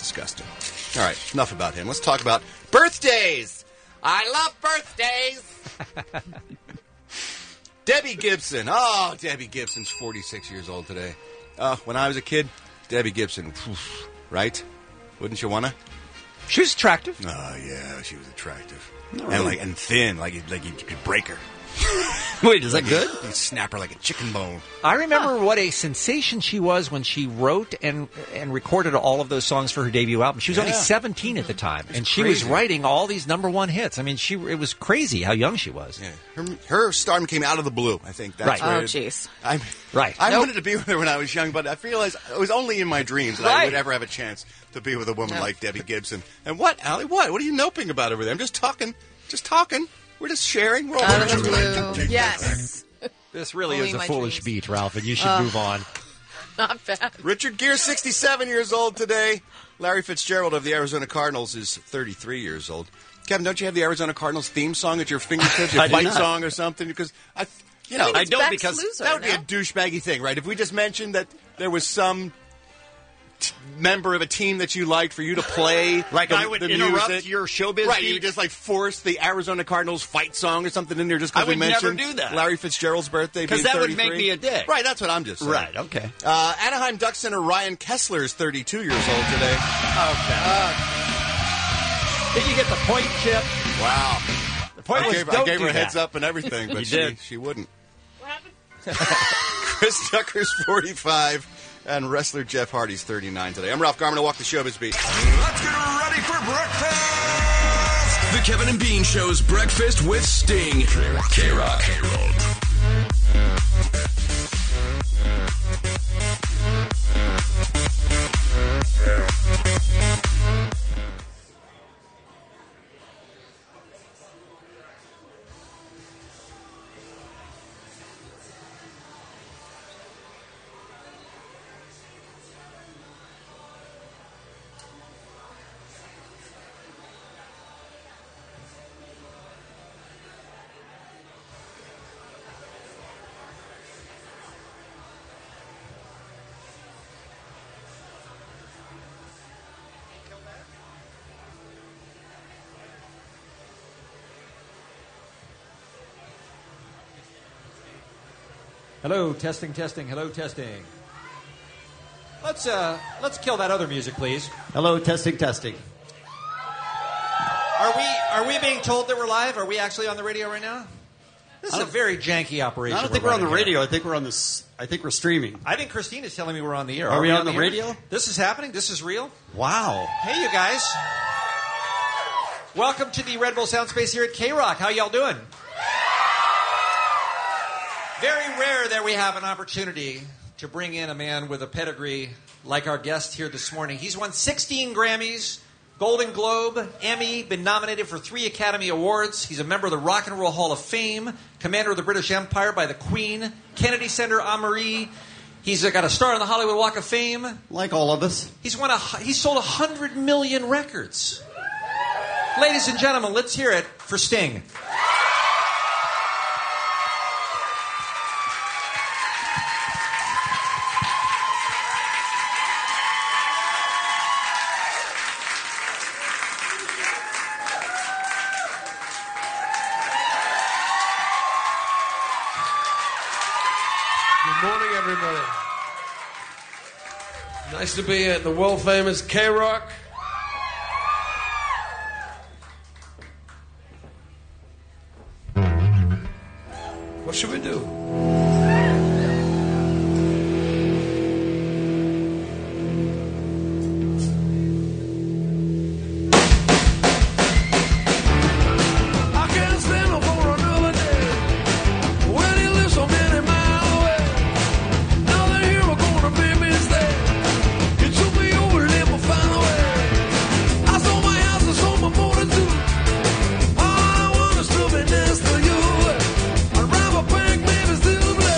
disgusting. All right, enough about him. Let's talk about birthdays. I love birthdays. Debbie Gibson. Oh, Debbie Gibson's 46 years old today. When I was a kid, Debbie Gibson, right? Wouldn't you wanna? She was attractive. Oh yeah, she was attractive, and thin, like you could break her. Wait, is that good? You snap her like a chicken bone. I remember what a sensation she was when she wrote and recorded all of those songs for her debut album. She was only 17 at the time, and she was writing all these #1 hits. I mean, it was crazy how young she was. Yeah. Her stardom came out of the blue. I think that's right. where Oh, jeez. I wanted to be with her when I was young, but I realized it was only in my dreams that I would ever have a chance to be with a woman like Debbie Gibson. And what, Allie? What are you noping about over there? I'm just talking. We're just sharing. We're all Out of the blue. Yes. This really Only is a my foolish dreams. beat, Ralph, and you should move on. Not bad. Richard Gere, 67 years old today. Larry Fitzgerald of the Arizona Cardinals is 33 years old. Kevin, don't you have the Arizona Cardinals theme song at your fingertips? Your fight song or something? Because I don't, because that would be a douchebaggy thing, right? If we just mentioned that there was some member of a team that you liked for you to play, like I would interrupt music. your showbiz right? beat? You would just force the Arizona Cardinals fight song or something in there just because we mentioned never do that. Larry Fitzgerald's birthday being 33. Because that would make me a dick. Right, that's what I'm just saying. Right, okay. Anaheim Duck Center Ryan Kessler is 32 years old today. Okay. Did you get the point, Chip? Wow. The point was, I gave her a heads up and everything, but she wouldn't. What happened? Chris Tucker's 45. And wrestler Jeff Hardy's 39 today. I'm Ralph Garman. I walk the showbiz beat. Let's get ready for breakfast! The Kevin and Bean Show's Breakfast with Sting. K-Rock. Hello, testing. Hello, testing. Let's kill that other music, please. Hello, testing. Are we being told that we're live? Are we actually on the radio right now? This is a very janky operation. I don't think we're on the running radio. here. I think we're on this. I think we're streaming. I think Christina's telling me we're on the air. Are we on the air? radio? This is happening. This is real. Wow. Hey, you guys. Welcome to the Red Bull Soundspace here at K-Rock. How y'all doing? Very rare that we have an opportunity to bring in a man with a pedigree like our guest here this morning. He's won 16 Grammys, Golden Globe, Emmy, been nominated for 3 Academy Awards. He's a member of the Rock and Roll Hall of Fame, commander of the British Empire by the Queen, Kennedy Center Armory. He's got a star on the Hollywood Walk of Fame. Like all of us. He's sold 100 million records. Ladies and gentlemen, let's hear it for Sting. Good morning, everybody. Nice to be at the world-famous K-Rock. What should we do? I can't stand up for another day when he lives so many miles away. Now that here we're gonna be mistake. It took me over and never find a way. I sold my house and sold my motor too. All I want is to be next to you. I'd rob a bank, maybe steal a blade.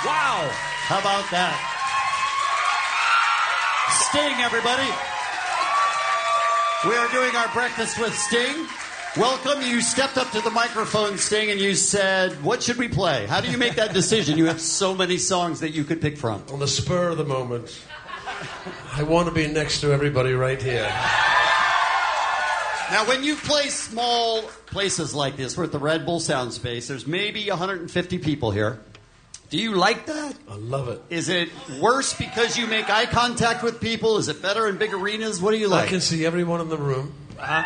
Wow. How about that? Sting, everybody. We are doing our breakfast with Sting. Welcome. You stepped up to the microphone, Sting, and you said, what should we play? How do you make that decision? You have so many songs that you could pick from. On the spur of the moment, I want to be next to everybody right here. Now, when you play small places like this, we're at the Red Bull Sound Space, there's maybe 150 people here. Do you like that? I love it. Is it worse because you make eye contact with people? Is it better in big arenas? What do you like? I can see everyone in the room. I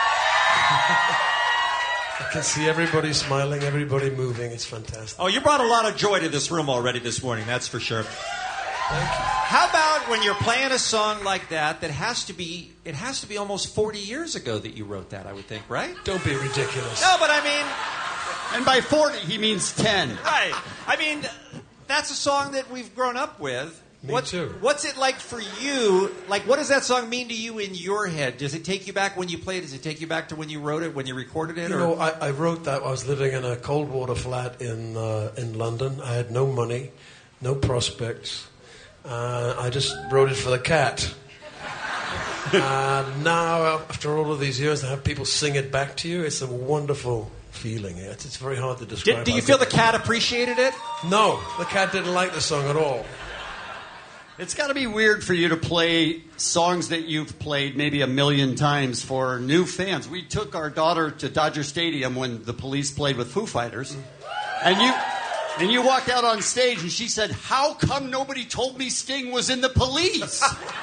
can see everybody smiling, everybody moving. It's fantastic. Oh, you brought a lot of joy to this room already this morning, that's for sure. Thank you. How about when you're playing a song like that has to be almost 40 years ago that you wrote that, I would think, right? Don't be ridiculous. No, but I mean... And by 40, he means 10. Right. I mean, that's a song that we've grown up with. Me too. What's it like for you? Like, what does that song mean to you in your head? Does it take you back when you played? Does it take you back to when you wrote it, when you recorded it? You know, I wrote that. I was living in a cold water flat in London. I had no money, no prospects. I just wrote it for the cat. Now, after all of these years, to have people sing it back to you, it's a wonderful feeling. It's very hard to describe. Do you feel the cat appreciated it? No, the cat didn't like the song at all. It's got to be weird for you to play songs that you've played maybe 1 million times for new fans. We took our daughter to Dodger Stadium when the Police played with Foo Fighters, and you walked out on stage and she said, "How come nobody told me Sting was in the Police?"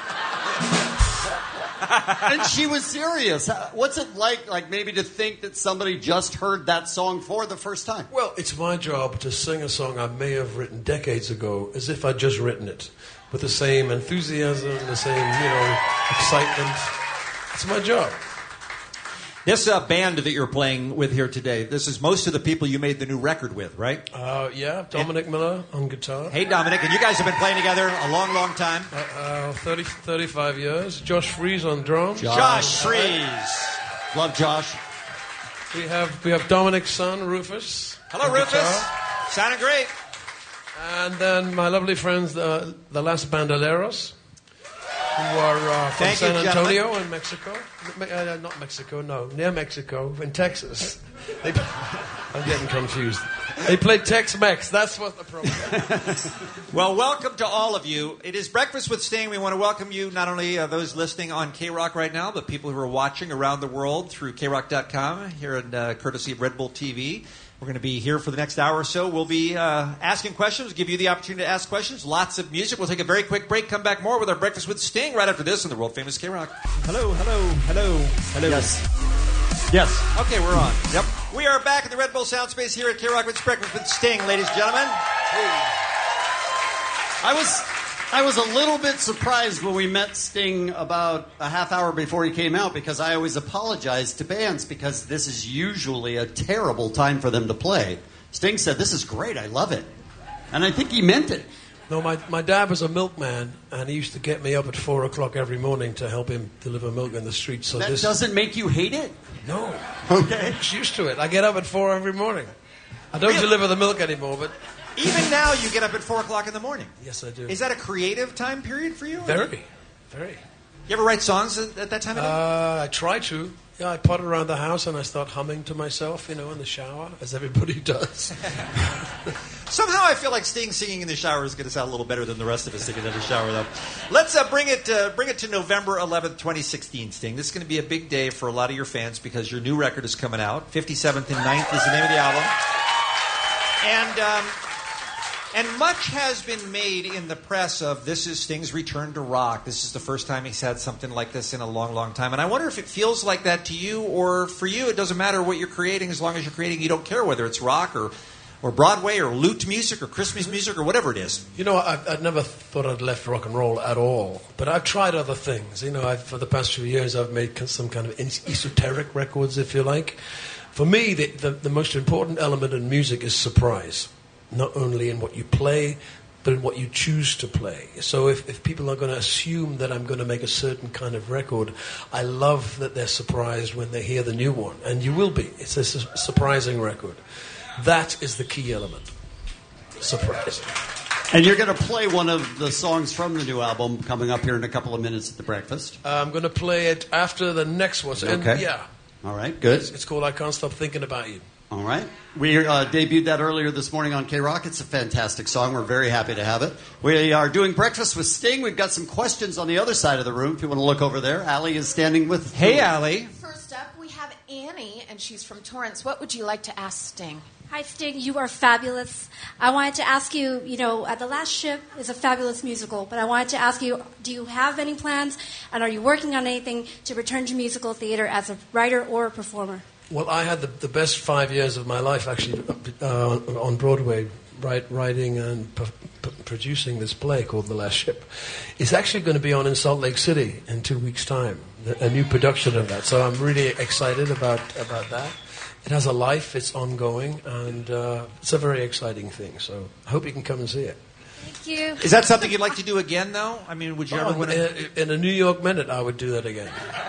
And she was serious. What's it like maybe to think that somebody just heard that song for the first time? Well, it's my job to sing a song I may have written decades ago as if I'd just written it, with the same enthusiasm, the same, excitement. It's my job. This band that you're playing with here today, this is most of the people you made the new record with, right? Yeah, Dominic Miller on guitar. Hey, Dominic, and you guys have been playing together a long, long time. 35 years. Josh Freese on drums. Josh Freese. Love Josh. We have Dominic's son, Rufus. Hello, on Rufus. guitar. Sounding great. And then my lovely friends, the Las Bandoleros, who are from San Antonio in Mexico. Not Mexico, no. Near Mexico, in Texas. I'm getting confused. They play Tex-Mex. That's what the problem is. Well, welcome to all of you. It is Breakfast with Sting. We want to welcome you, not only those listening on K-Rock right now, but people who are watching around the world through KRock.com here in courtesy of Red Bull TV. We're going to be here for the next hour or so. We'll be asking questions, give you the opportunity to ask questions. Lots of music. We'll take a very quick break, come back more with our Breakfast with Sting right after this on the world-famous K-Rock. Hello, hello, hello, hello. Yes. Okay, we're on. Yep. We are back in the Red Bull Sound Space here at K-Rock with Breakfast with Sting, ladies and gentlemen. I was a little bit surprised when we met Sting about a half hour before he came out, because I always apologize to bands because this is usually a terrible time for them to play. Sting said, "This is great, I love it." And I think he meant it. No, my dad was a milkman, and he used to get me up at 4 o'clock every morning to help him deliver milk in the street. So that doesn't make you hate it? No. Okay. I'm just used to it. I get up at 4 every morning. I don't deliver the milk anymore, but... Even now you get up at 4 o'clock in the morning? Yes, I do. Is that a creative time period for you? Very. You ever write songs at that time of day? I try to. Yeah, I potter around the house and I start humming to myself, in the shower, as everybody does. Somehow I feel like Sting singing in the shower is going to sound a little better than the rest of us singing in the shower, though. Let's bring it to November 11th, 2016, Sting. This is going to be a big day for a lot of your fans because your new record is coming out. 57th and 9th is the name of the album. And much has been made in the press of this is Sting's return to rock. This is the first time he's had something like this in a long, long time. And I wonder if it feels like that to you, or for you, it doesn't matter what you're creating. As long as you're creating, you don't care whether it's rock or Broadway or lute music or Christmas music or whatever it is. I'd never thought I'd left rock and roll at all. But I've tried other things. For the past few years, I've made some kind of esoteric records, if you like. For me, the most important element in music is surprise. Not only in what you play, but in what you choose to play. So if people are going to assume that I'm going to make a certain kind of record, I love that they're surprised when they hear the new one. And you will be. It's a surprising record. That is the key element. Surprise. And you're going to play one of the songs from the new album coming up here in a couple of minutes at the breakfast. I'm going to play it after the next one. And, Okay. yeah. All right, good. It's called I Can't Stop Thinking About You. All right. We debuted that earlier this morning on K-Rock. It's a fantastic song. We're very happy to have it. We are doing Breakfast with Sting. We've got some questions on the other side of the room if you want to look over there. Allie is standing with... Hey, Allie. First up, we have Annie, and she's from Torrance. What would you like to ask Sting? Hi, Sting. You are fabulous. I wanted to ask you, The Last Ship is a fabulous musical, but I wanted to ask you, do you have any plans, and are you working on anything to return to musical theater as a writer or a performer? Well, I had the best 5 years of my life, actually, on Broadway, writing and producing this play called The Last Ship. It's actually going to be on in Salt Lake City in 2 weeks' time, a new production of that. So I'm really excited about that. It has a life, it's ongoing, and it's a very exciting thing. So I hope you can come and see it. Thank you. Is that something you'd like to do again, though? I mean, would you ever want to... In a New York minute, I would do that again.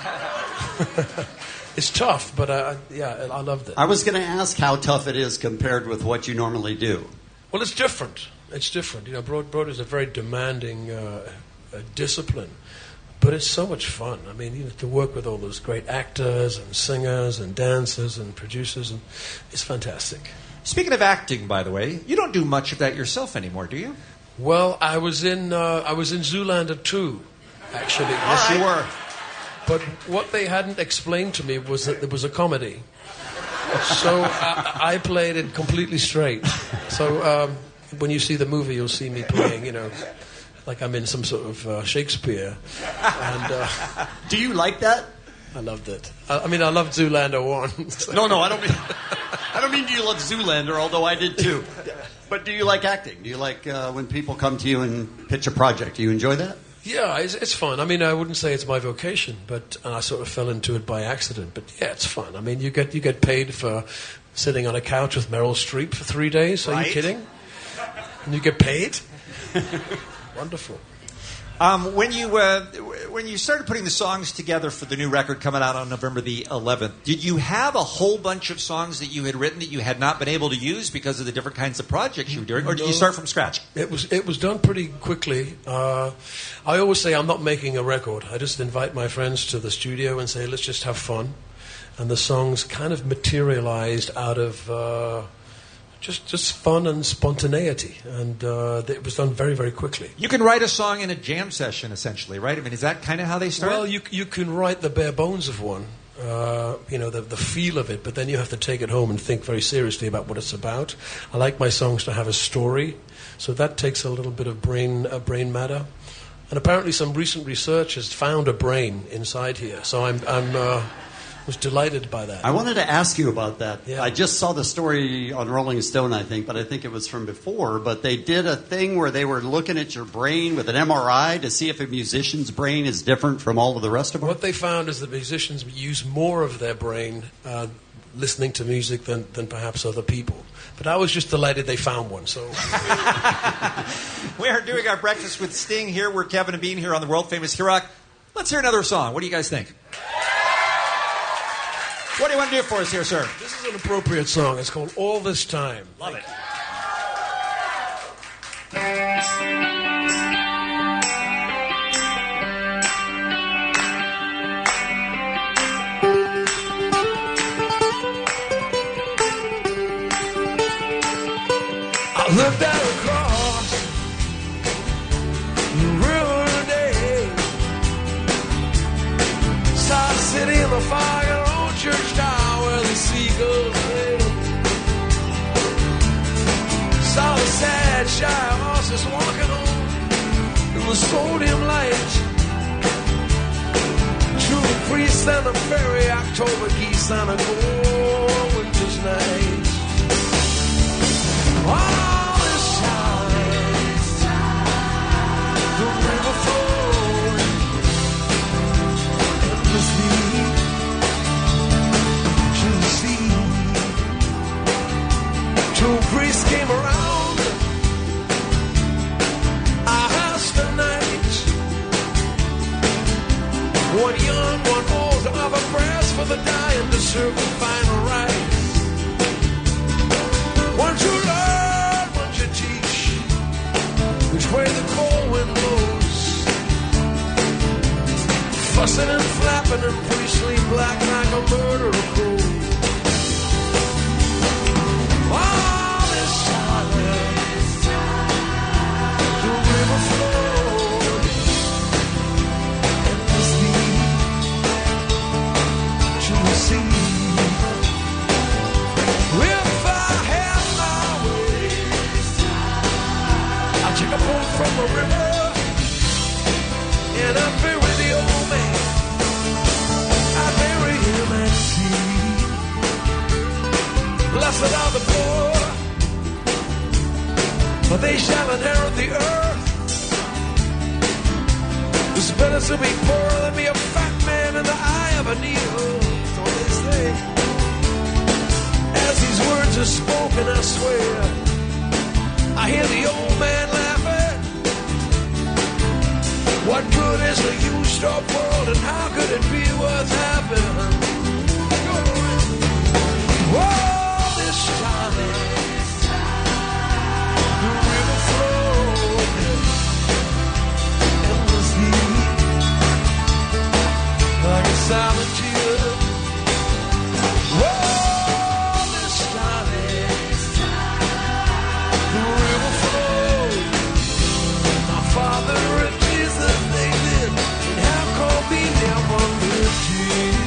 It's tough, but I loved it. I was going to ask how tough it is compared with what you normally do. Well, it's different. It's different. Broadway is a very demanding discipline, but it's so much fun. I mean, to work with all those great actors and singers and dancers and producers, and it's fantastic. Speaking of acting, by the way, you don't do much of that yourself anymore, do you? Well, I was in Zoolander 2, actually. Yes, you were. But what they hadn't explained to me was that there was a comedy. So I played it completely straight. So when you see the movie, you'll see me playing, like I'm in some sort of Shakespeare. And do you like that? I loved it. I mean, I loved Zoolander 1. So. No, I don't mean do you love Zoolander, although I did too. But do you like acting? Do you like when people come to you and pitch a project? Do you enjoy that? Yeah, it's fun. I mean, I wouldn't say it's my vocation, but I sort of fell into it by accident. But yeah, it's fun. I mean, you get paid for sitting on a couch with Meryl Streep for 3 days. Are you kidding? And you get paid? Wonderful. When you started putting the songs together for the new record coming out on November the 11th, did you have a whole bunch of songs that you had written that you had not been able to use because of the different kinds of projects you were doing, or did you start from scratch? It was done pretty quickly. I always say I'm not making a record. I just invite my friends to the studio and say, let's just have fun. And the songs kind of materialized out of... Just fun and spontaneity, and it was done very, very quickly. You can write a song in a jam session, essentially, right? I mean, is that kind of how they start? Well, you can write the bare bones of one, the feel of it, but then you have to take it home and think very seriously about what it's about. I like my songs to have a story, so that takes a little bit of brain matter. And apparently some recent research has found a brain inside here, so I was delighted by that. I wanted to ask you about that. Yeah. I just saw the story on Rolling Stone, I think, but I think it was from before. But they did a thing where they were looking at your brain with an MRI to see if a musician's brain is different from all of the rest of them. What they found is that musicians use more of their brain listening to music than perhaps other people. But I was just delighted they found one. So we are doing our Breakfast with Sting here. We're Kevin and Bean here on the world-famous K-Rock. Let's hear another song. What do you guys think? What do you want to do for us here, sir? This is an appropriate song. It's called All This Time. Love it. I looked out across the river today, saw the city in the fog and an old church tower where the seagulls play. Saw the sad, shy horses walking on in the sodium light. To the priest and the fairy, October geese on a cold winter's night. All this time, the river flowed endlessly to the sea. Two priests came around. I asked the night, one young, one old, to offer prayers for the dying to serve the final rite. One true love, one to teach, fussing and flapping and priestly black like a murderer crow. All this silence, the river flowed, and this deep to the sea. If I had my way, I'd take a boat from the river and I'd bury the old man. I'd bury him at sea. Blessed are the poor, for they shall inherit the earth. It's better to be poor than be a fat man in the eye of a needle, so they say. As these words are spoken, I swear, I hear the old man laughing. What good is the used up world, and how could it be worth having? Whoa, this time the river flowed and was deep like a silent tear. Whoa, this time the river flowed. My father and Jesus, they did, and how come he never lived it?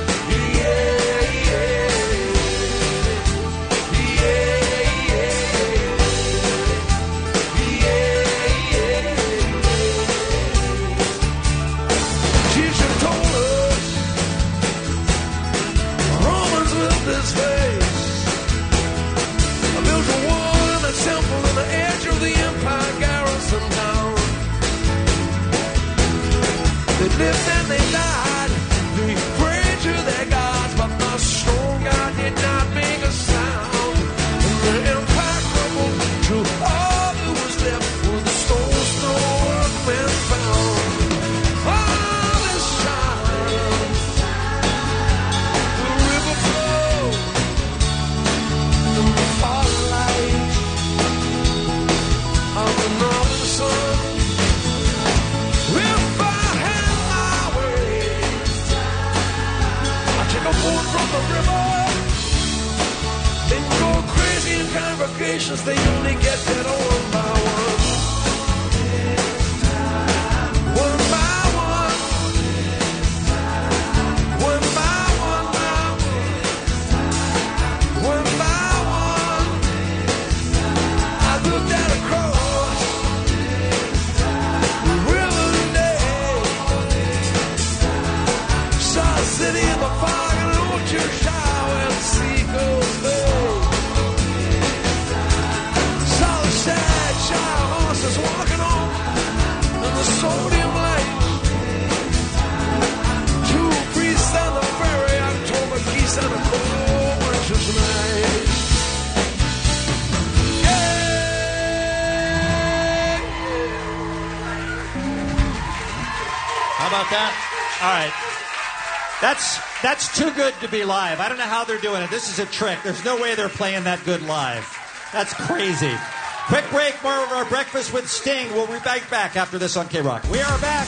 Jesus told us, Romans with his face, I built a wall and a temple on the edge of the empire garrison town. They lived and they died, they prayed to their gods, but the strong God did not make a sound. And the empire crumbled to all that was left were the stones no workmen found. All this time, the river flowed in the far light of the northern sun. If I had my way, I'd take a boat from the river, then go crazy in congregations. They only get that one by one. One by one. One by one by one. One by one. I looked at a cross the river today. Saw a city in the fog and an old church tower where the sea goes low. Saw the sad child horses walking on in the sodium light. Two priests on the ferry, October geese on a cold winter's night. How about that? All right. That's too good to be live. I don't know how they're doing it. This is a trick. There's no way they're playing that good live. That's crazy. Quick break, more of our Breakfast with Sting. We'll be right back after this on K-Rock. We are back.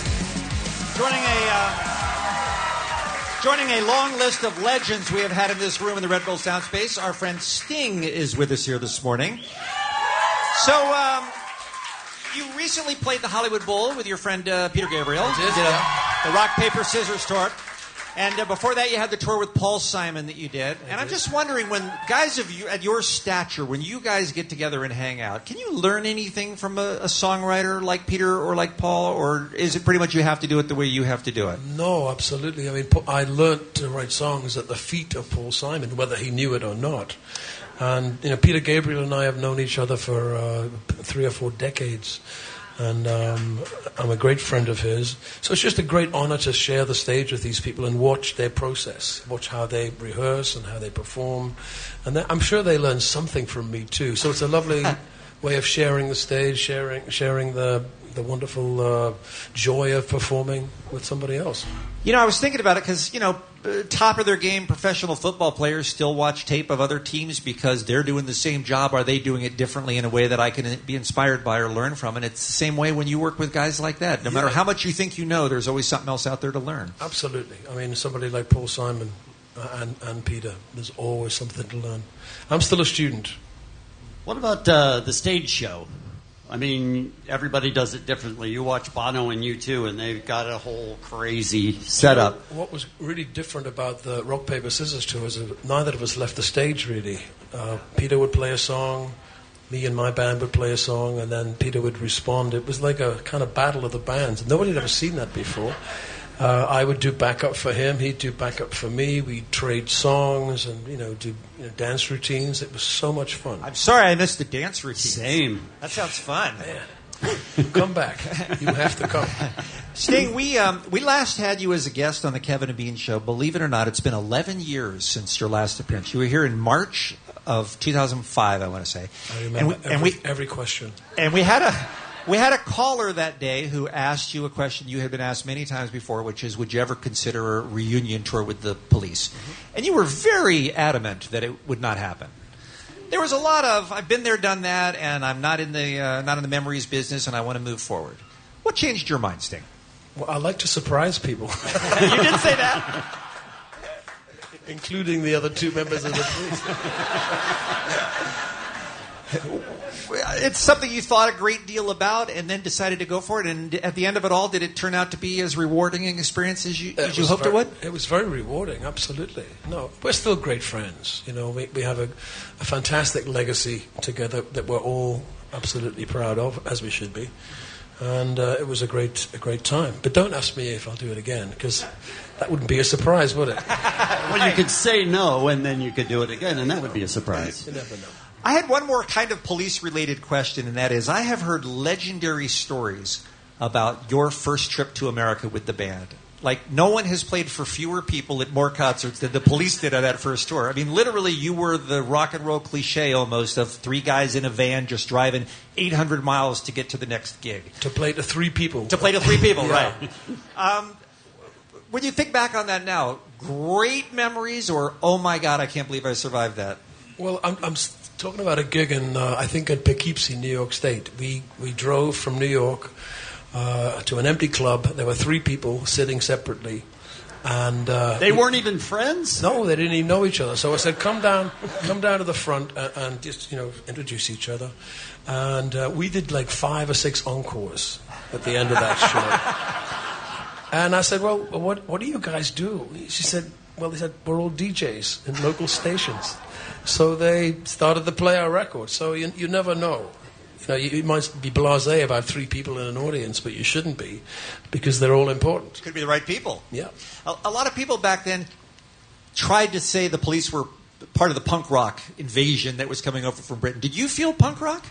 Joining a long list of legends we have had in this room in the Red Bull Sound Space, our friend Sting is with us here this morning. So, you recently played the Hollywood Bowl with your friend Peter Gabriel. I did, the rock, paper, scissors tour. And before that, you had the tour with Paul Simon that you did. And I'm just wondering, when guys of you at your stature, when you guys get together and hang out, can you learn anything from a songwriter like Peter or like Paul? Or is it pretty much you have to do it the way you have to do it? No, absolutely. I mean, I learned to write songs at the feet of Paul Simon, whether he knew it or not. And, Peter Gabriel and I have known each other for 3 or 4 decades. And I'm a great friend of his. So it's just a great honor to share the stage with these people and watch their process, watch how they rehearse and how they perform. And I'm sure they learn something from me, too. So it's a lovely way of sharing the stage, sharing the wonderful joy of performing with somebody else. I was thinking about it because, top of their game professional football players still watch tape of other teams because they're doing the same job? Are they doing it differently in a way that I can be inspired by or learn from? And it's the same way when you work with guys like that. No matter how much you think you know, there's always something else out there to learn. Absolutely. I mean, somebody like Paul Simon and Peter, there's always something to learn. I'm still a student. What about the stage show? I mean, everybody does it differently. You watch Bono and U2, and they've got a whole crazy setup. What was really different about the Rock, Paper, Scissors tour is that neither of us left the stage, really. Peter would play a song, me and my band would play a song, and then Peter would respond. It was like a kind of battle of the bands. Nobody had ever seen that before. I would do backup for him. He'd do backup for me. We'd trade songs and do dance routines. It was so much fun. I'm sorry I missed the dance routine. Same. That sounds fun. Come back. You have to come. Sting, we last had you as a guest on the Kevin and Bean Show. Believe it or not, it's been 11 years since your last appearance. You were here in March of 2005, I want to say. I remember every question. And we had a caller that day who asked you a question you had been asked many times before, which is, would you ever consider a reunion tour with the Police? Mm-hmm. And you were very adamant that it would not happen. There was a lot of, I've been there, done that, and I'm not in the memories business, and I want to move forward. What changed your mind, Sting? Well, I like to surprise people. You did say that. Including the other two members of the Police. It's something you thought a great deal about and then decided to go for it. And at the end of it all, did it turn out to be as rewarding an experience as you hoped it would? It was very rewarding, absolutely. No, we're still great friends. We have a fantastic legacy together that we're all absolutely proud of, as we should be. And it was a great time. But don't ask me if I'll do it again, because that wouldn't be a surprise, would it? Well, you could say no, and then you could do it again, and that would be a surprise. You never know. I had one more kind of police-related question, and that is, I have heard legendary stories about your first trip to America with the band. Like, no one has played for fewer people at more concerts than the Police did on that first tour. I mean, literally, you were the rock and roll cliche almost of three guys in a van just driving 800 miles to get to the next gig. To play to three people. Yeah. Right. When you think back on that now, great memories or, oh my God, I can't believe I survived that? Well, I'm talking about a gig in, I think, in Poughkeepsie, New York State. We drove from New York to an empty club. There were three people sitting separately, and they weren't even friends. No, they didn't even know each other. So I said, "Come down to the front and just introduce each other." And we did like 5 or 6 encores at the end of that show. And I said, "Well, what do you guys do?" She said, "Well, they said we're all DJs in local stations." So they started to play our record. So you never know. You might be blasé about 3 people in an audience, but you shouldn't be, because they're all important. Could be the right people. Yeah. A lot of people back then tried to say the Police were part of the punk rock invasion that was coming over from Britain. Did you feel punk rock?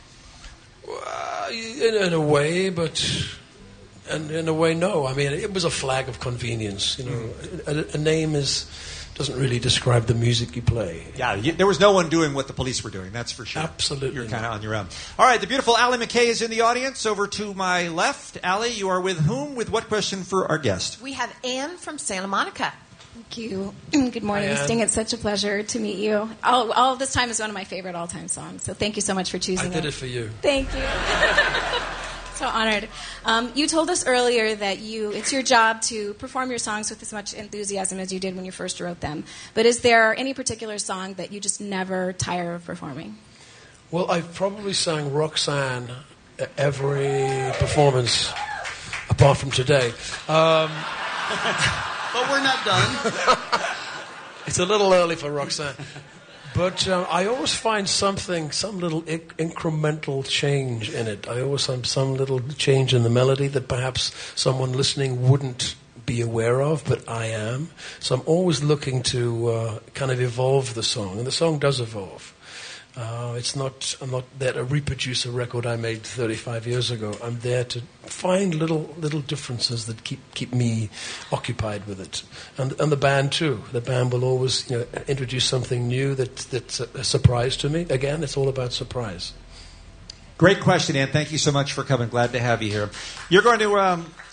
In a way, but in a way, no. I mean, it was a flag of convenience. A name doesn't really describe the music you play. Yeah, there was no one doing what the Police were doing, that's for sure. Absolutely. You're kind of on your own. All right, the beautiful Allie McKay is in the audience. Over to my left. Allie, you are with whom? With what question for our guest? We have Anne from Santa Monica. Thank you. Good morning, Sting. It's such a pleasure to meet you. All of This Time is one of my favorite all-time songs, so thank you so much for choosing it. I did it for you. Thank you. So honored. You told us earlier that it's your job to perform your songs with as much enthusiasm as you did when you first wrote them. But is there any particular song that you just never tire of performing? Well, I've probably sang Roxanne at every performance, apart from today. But we're not done. It's a little early for Roxanne. But I always find some little incremental change in it. I always find some little change in the melody that perhaps someone listening wouldn't be aware of, but I am. So I'm always looking to kind of evolve the song, and the song does evolve. I'm not there to reproduce a record I made 35 years ago. I'm there to find little differences that keep me occupied with it, and the band too. The band will always introduce something new that's a surprise to me. Again, it's all about surprise. Great question, Ann. Thank you so much for coming. Glad to have you here. You're going to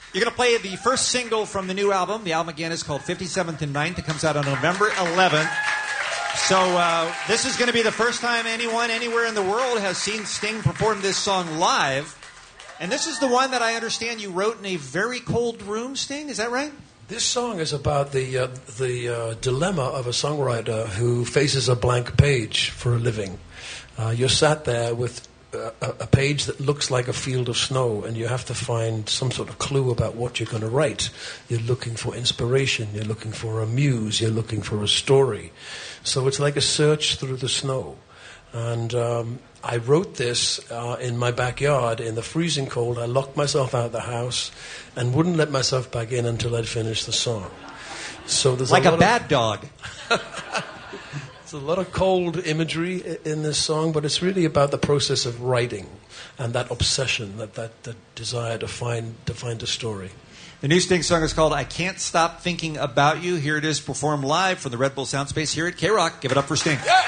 You're going to play the first single from the new album. The album, again, is called 57th and 9th. It comes out on November 11th. So this is going to be the first time anyone anywhere in the world has seen Sting perform this song live. And this is the one that I understand you wrote in a very cold room, Sting. Is that right? This song is about the dilemma of a songwriter who faces a blank page for a living. You're sat there with a page that looks like a field of snow, and you have to find some sort of clue about what you're going to write. You're looking for inspiration. You're looking for a muse. You're looking for a story. So it's like a search through the snow. And I wrote this in my backyard in the freezing cold. I locked myself out of the house and wouldn't let myself back in until I'd finished the song. So there's like a bad dog. There's a lot of cold imagery in this song, but it's really about the process of writing and that obsession, that desire to find a story. The new Sting song is called I Can't Stop Thinking About You. Here it is performed live from the Red Bull Soundspace here at K-Rock. Give it up for Sting. Yeah!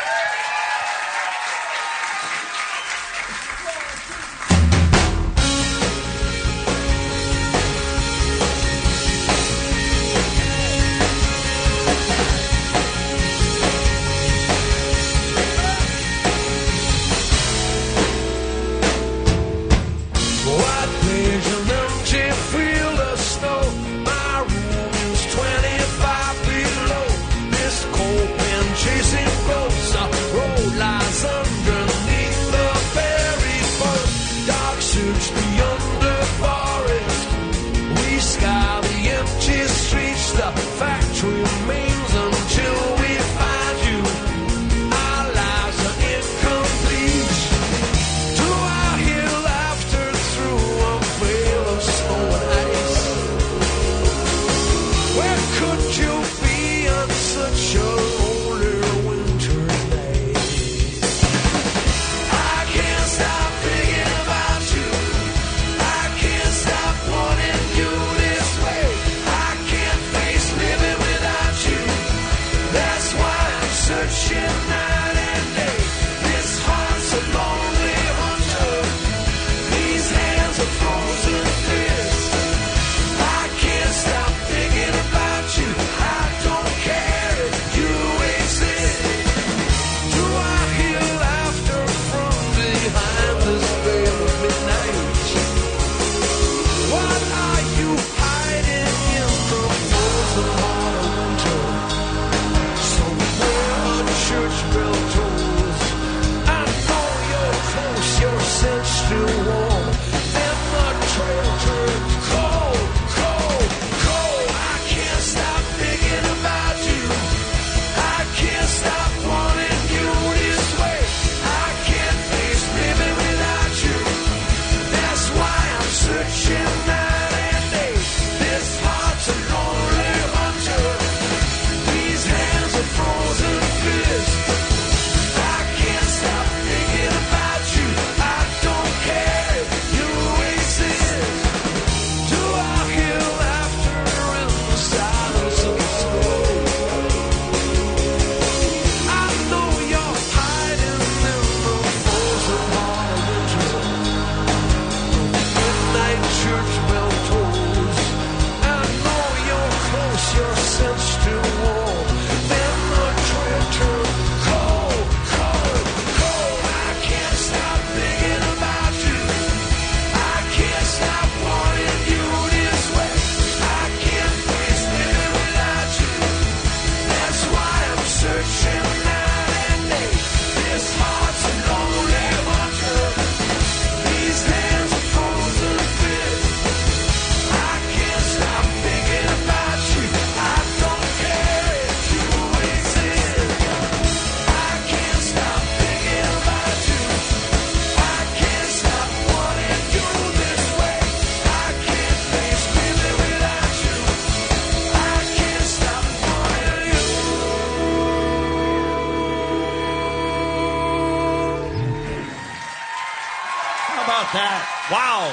Wow.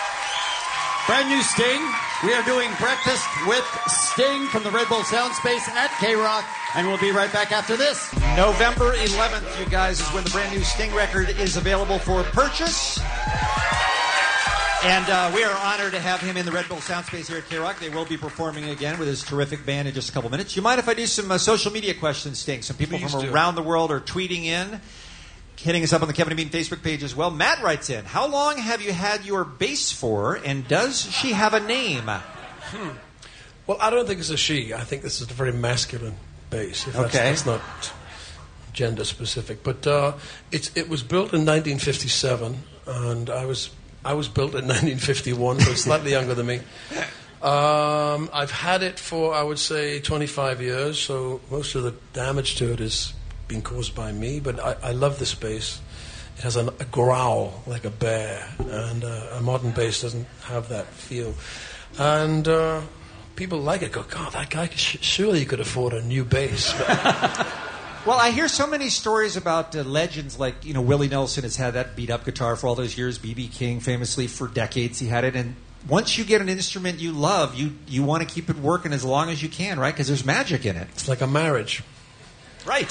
Brand new Sting. We are doing Breakfast with Sting from the Red Bull Soundspace at K-Rock, and we'll be right back after this. November 11th, you guys, is when the brand new Sting record is available for purchase. And we are honored to have him in the Red Bull Soundspace here at K-Rock. They will be performing again with his terrific band in just a couple minutes. You mind if I do some social media questions, Sting? Some people Please from do. around the world are tweeting in, hitting us up on the Kevin and Bean Facebook page as well. Matt writes in, how long have you had your bass for, and does she have a name? Well, I don't think it's a she. I think this is a very masculine bass. If that's not gender specific. But it was built in 1957, and I was built in 1951, so it's slightly younger than me. I've had it for, I would say, 25 years, so most of the damage to it has been caused by me, but I love this bass. It has a growl like a bear, and a modern bass doesn't have that feel. And people like it, go, God, that guy, surely he could afford a new bass. Well, I hear so many stories about legends like, Willie Nelson has had that beat-up guitar for all those years. B.B. King, famously, for decades he had it. And once you get an instrument you love, you want to keep it working as long as you can, right? Because there's magic in it. It's like a marriage. Right.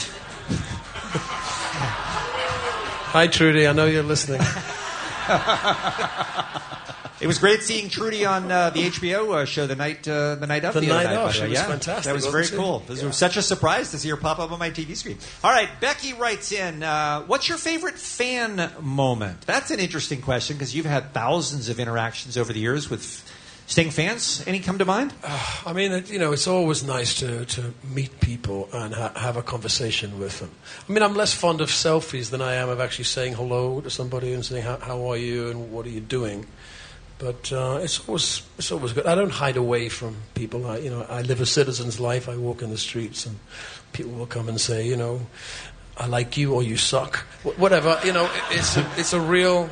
Hi, Trudy. I know you're listening. It was great seeing Trudy on the HBO show the night of the other It night. was fantastic. That was very cool. It was such a surprise to see her pop up on my TV screen. All right, Becky writes in, what's your favorite fan moment? That's an interesting question because you've had thousands of interactions over the years with Sting fans. Any come to mind? I mean, it's always nice to meet people and have a conversation with them. I mean, I'm less fond of selfies than I am of actually saying hello to somebody and saying, how are you and what are you doing? But it's always good. I don't hide away from people. I live a citizen's life. I walk in the streets, and people will come and say, I like you or you suck, whatever. It's a real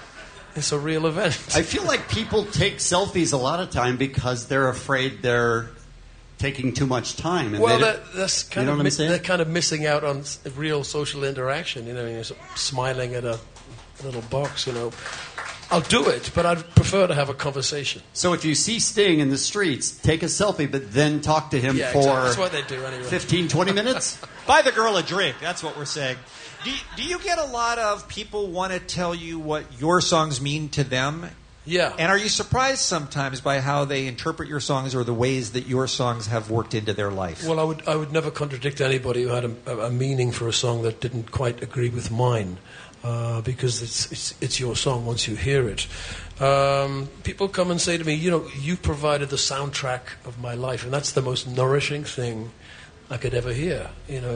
event. I feel like people take selfies a lot of time because they're afraid they're taking too much time. And well, that's kind of they're kind of missing out on real social interaction. You're smiling at a little box. I'll do it, but I'd prefer to have a conversation. So if you see Sting in the streets, take a selfie, but then talk to him for exactly. That's what they do anyway. 15, 20 minutes? Buy the girl a drink. That's what we're saying. Do you get a lot of people want to tell you what your songs mean to them? Yeah. And are you surprised sometimes by how they interpret your songs or the ways that your songs have worked into their life? Well, I would never contradict anybody who had a meaning for a song that didn't quite agree with mine. Because it's your song once you hear it. People come and say to me, you provided the soundtrack of my life, and that's the most nourishing thing I could ever hear.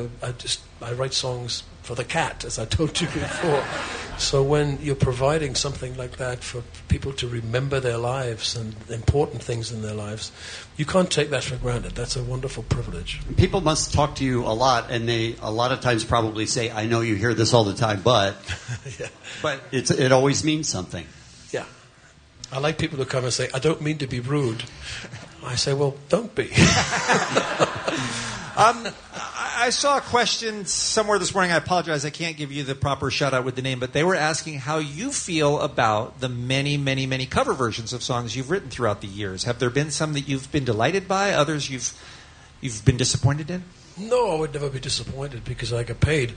I write songs for the cat, as I told you before. So when you're providing something like that for people to remember their lives and important things in their lives, you can't take that for granted. That's a wonderful privilege. People must talk to you a lot, and they a lot of times probably say, I know you hear this all the time, but yeah. But it always means something. Yeah. I like people who come and say, I don't mean to be rude. I say, well, don't be. I saw a question somewhere this morning. I apologize. I can't give you the proper shout-out with the name, but they were asking how you feel about the many, many, many cover versions of songs you've written throughout the years. Have there been some that you've been delighted by, others you've been disappointed in? No, I would never be disappointed because I get paid.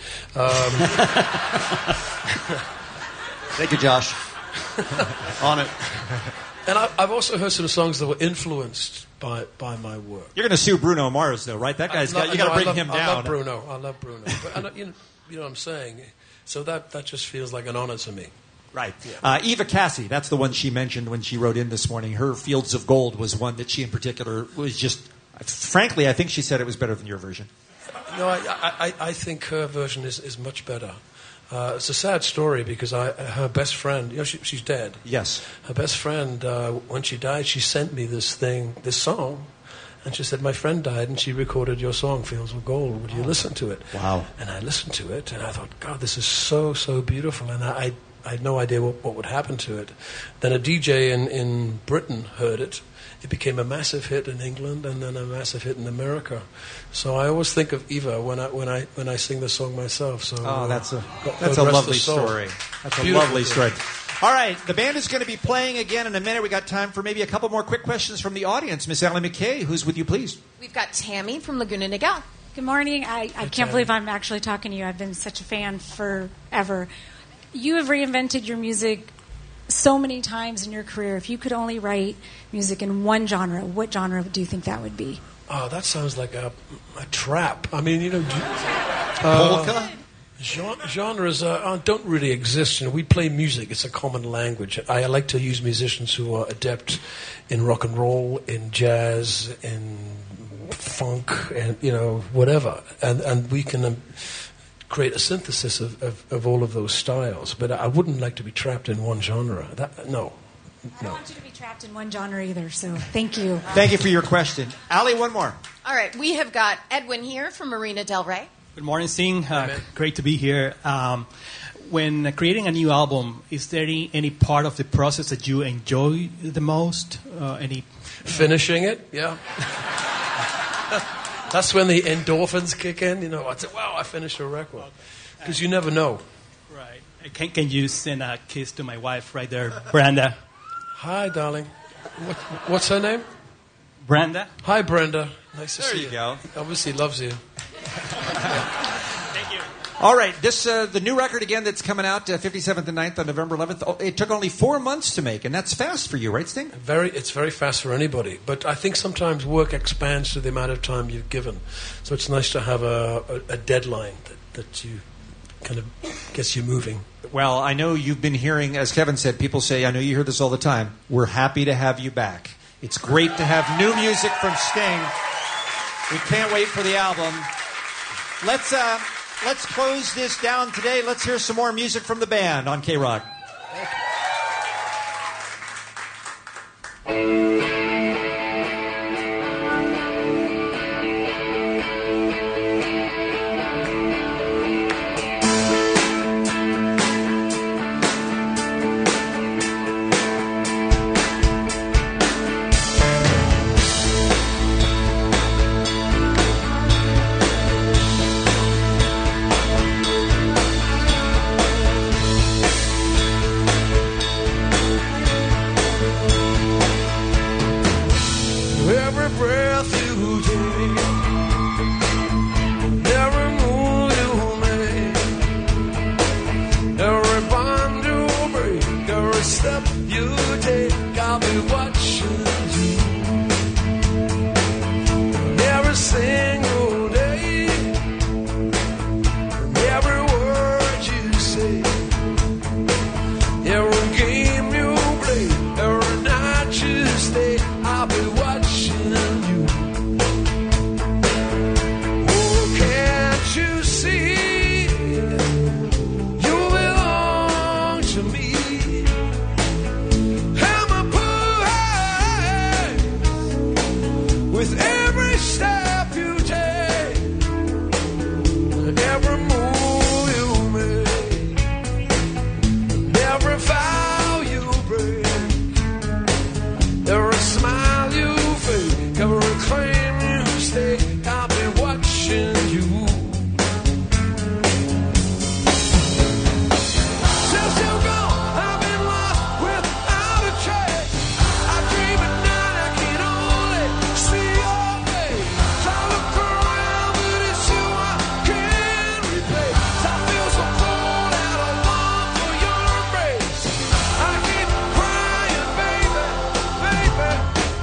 Thank you, Josh. On it. And I've also heard some songs that were influenced by my work. You're going to sue Bruno Mars, though, right? That guy's you got to bring him down. I love Bruno. But you know what I'm saying. So that just feels like an honor to me. Right. Yeah. Eva Cassie, that's the one she mentioned when she wrote in this morning. Her Fields of Gold was one that she in particular was just, frankly, I think she said it was better than your version. No, I think her version is much better. It's a sad story because her best friend, she's dead. Yes. Her best friend, when she died, she sent me this song, and she said, my friend died, and she recorded your song, Fields of Gold. Would you listen to it? Wow. And I listened to it, and I thought, God, this is so, so beautiful, and I had no idea what would happen to it. Then a DJ in Britain heard it. It became a massive hit in England and then a massive hit in America. So I always think of Eva when I sing the song myself. So that's a lovely story. That's a lovely story. All right, the band is going to be playing again in a minute. We got time for maybe a couple more quick questions from the audience. Miss Allie McKay, who's with you, please? We've got Tammy from Laguna Niguel. Good morning. I can't believe I'm actually talking to you. I've been such a fan forever. You have reinvented your music so many times in your career, if you could only write music in one genre, what genre do you think that would be? Oh, that sounds like a trap. I mean, Polka? Genres don't really exist. We play music. It's a common language. I like to use musicians who are adept in rock and roll, in jazz, in funk, and whatever. And we can create a synthesis of all of those styles. But I wouldn't like to be trapped in one genre. No. I don't want you to be trapped in one genre either, so thank you. Thank you for your question. Ali, one more. All right, we have got Edwin here from Marina Del Rey. Good morning, Sing. Great to be here. When creating a new album, is there any part of the process that you enjoy the most? Finishing it, yeah. That's when the endorphins kick in. I say, wow, I finished a record. Because you never know. Right. Can you send a kiss to my wife right there, Brenda? Hi, darling. What's her name? Brenda. Hi, Brenda. Nice to see you. There you go. Obviously loves you. Thank you. All right, this the new record again that's coming out 57th and 9th on November 11th. Oh, it took only 4 months to make, and that's fast for you, right, Sting? It's very fast for anybody. But I think sometimes work expands to the amount of time you've given. So it's nice to have a deadline that you kind of gets you moving. Well, I know you've been hearing, as Kevin said, people say, I know you hear this all the time, we're happy to have you back. It's great to have new music from Sting. We can't wait for the album. Let's close this down today. Let's hear some more music from the band on K-Rock. Every breath you take, every move you make, every bond you break, every step you take, I'll be watching you. And every single day, and every word you say, every game you play, every night you stay, I'll be watching. With every step you take, every move you make, every vow you break, every smile you fake, every claim you stake, I'll be watching you. Since you're gone, I've been lost without a trace. I dream at night, I can only see your face. I look around, but it's you I can't replace. I feel so cold and I long for your embrace. I keep crying, baby, baby.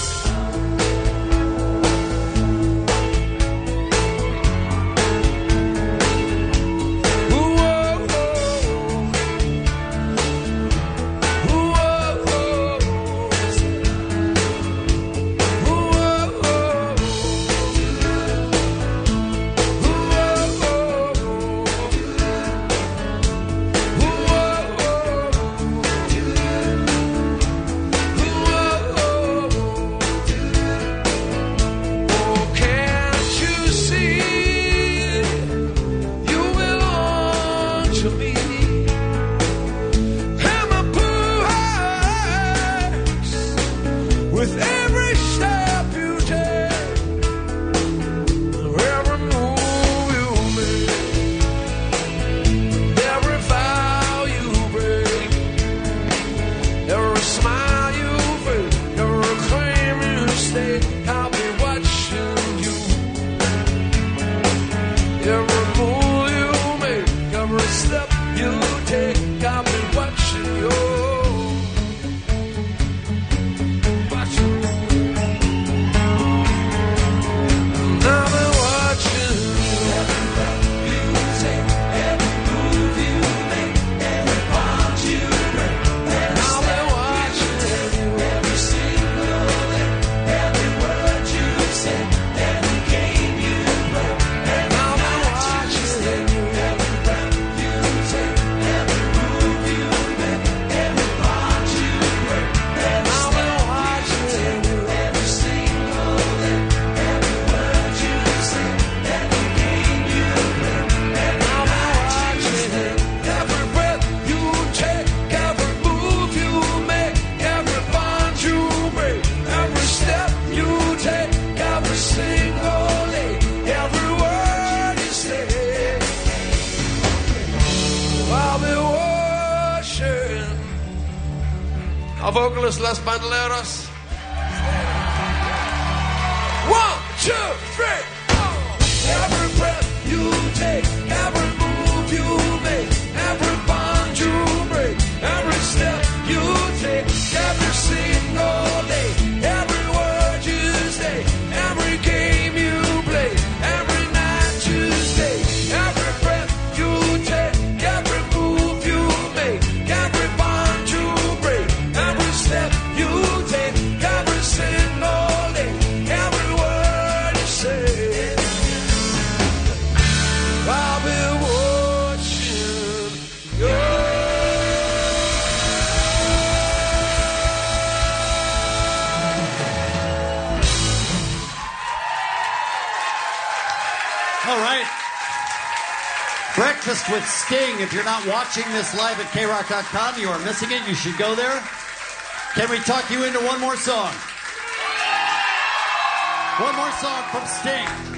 Ooh, oh, oh. Ooh, oh, oh. Ooh, oh, oh, can't you see you belong to me? And my blue eyes with every step you take, every move you make, every vow you break, every smile you fake, every claim you stake, I'll be watching you. Every move you make, every step you take, I'll be watching you. Our vocalist, Les Bandoleros. 1, 2, 3, 4. Every breath you take, every move you make, every bond you break, every step you take, every single day, every word you say, every game you play, every night you stay, every breath you take, every move you make, every bond you break, every step you take, every single day, every word you say. I'll be watching you. All right. Breakfast with Sting. If you're not watching this live at KROC.com, you are missing it. You should go there. Can we talk you into one more song? One more song from Sting.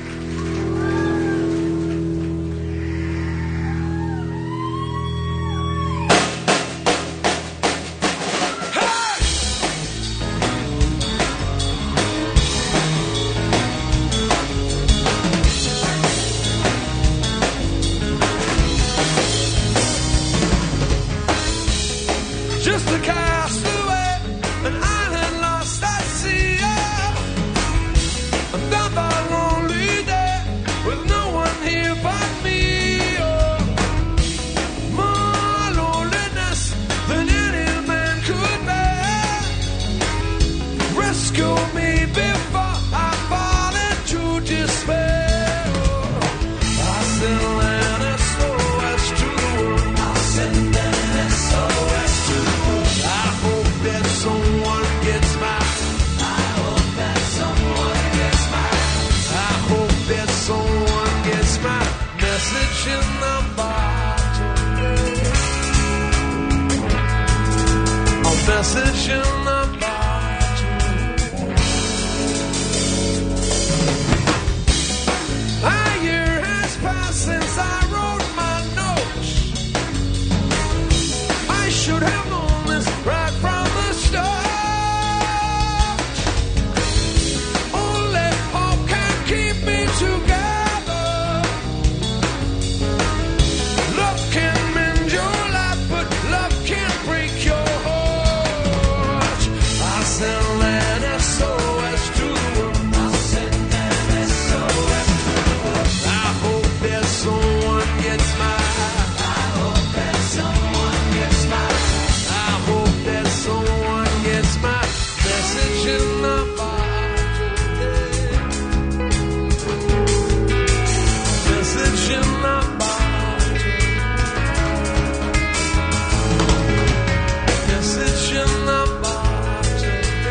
Just a castaway, an island lost at sea. Another lonely day with no one here but me. Oh, more loneliness than any man could bear. Rescue me before I fall into despair. Oh, I send an SOS to the world. I'll send an SOS to the world. I hope that someone gets mine. I hope that someone gets mine. I hope that someone gets my message in the bottle. A message in the bottle. A year has passed since I wrote my notes. I should have known this right from the start. Only hope can keep me together. Love can mend your life, but love can't break your heart. I send an SOS to the world. I'll send an SOS to the world. I hope that someone gets mine. I hope that someone gets mine. I hope that someone gets my message in the bottle. Message in the bottle. Message in the bottle.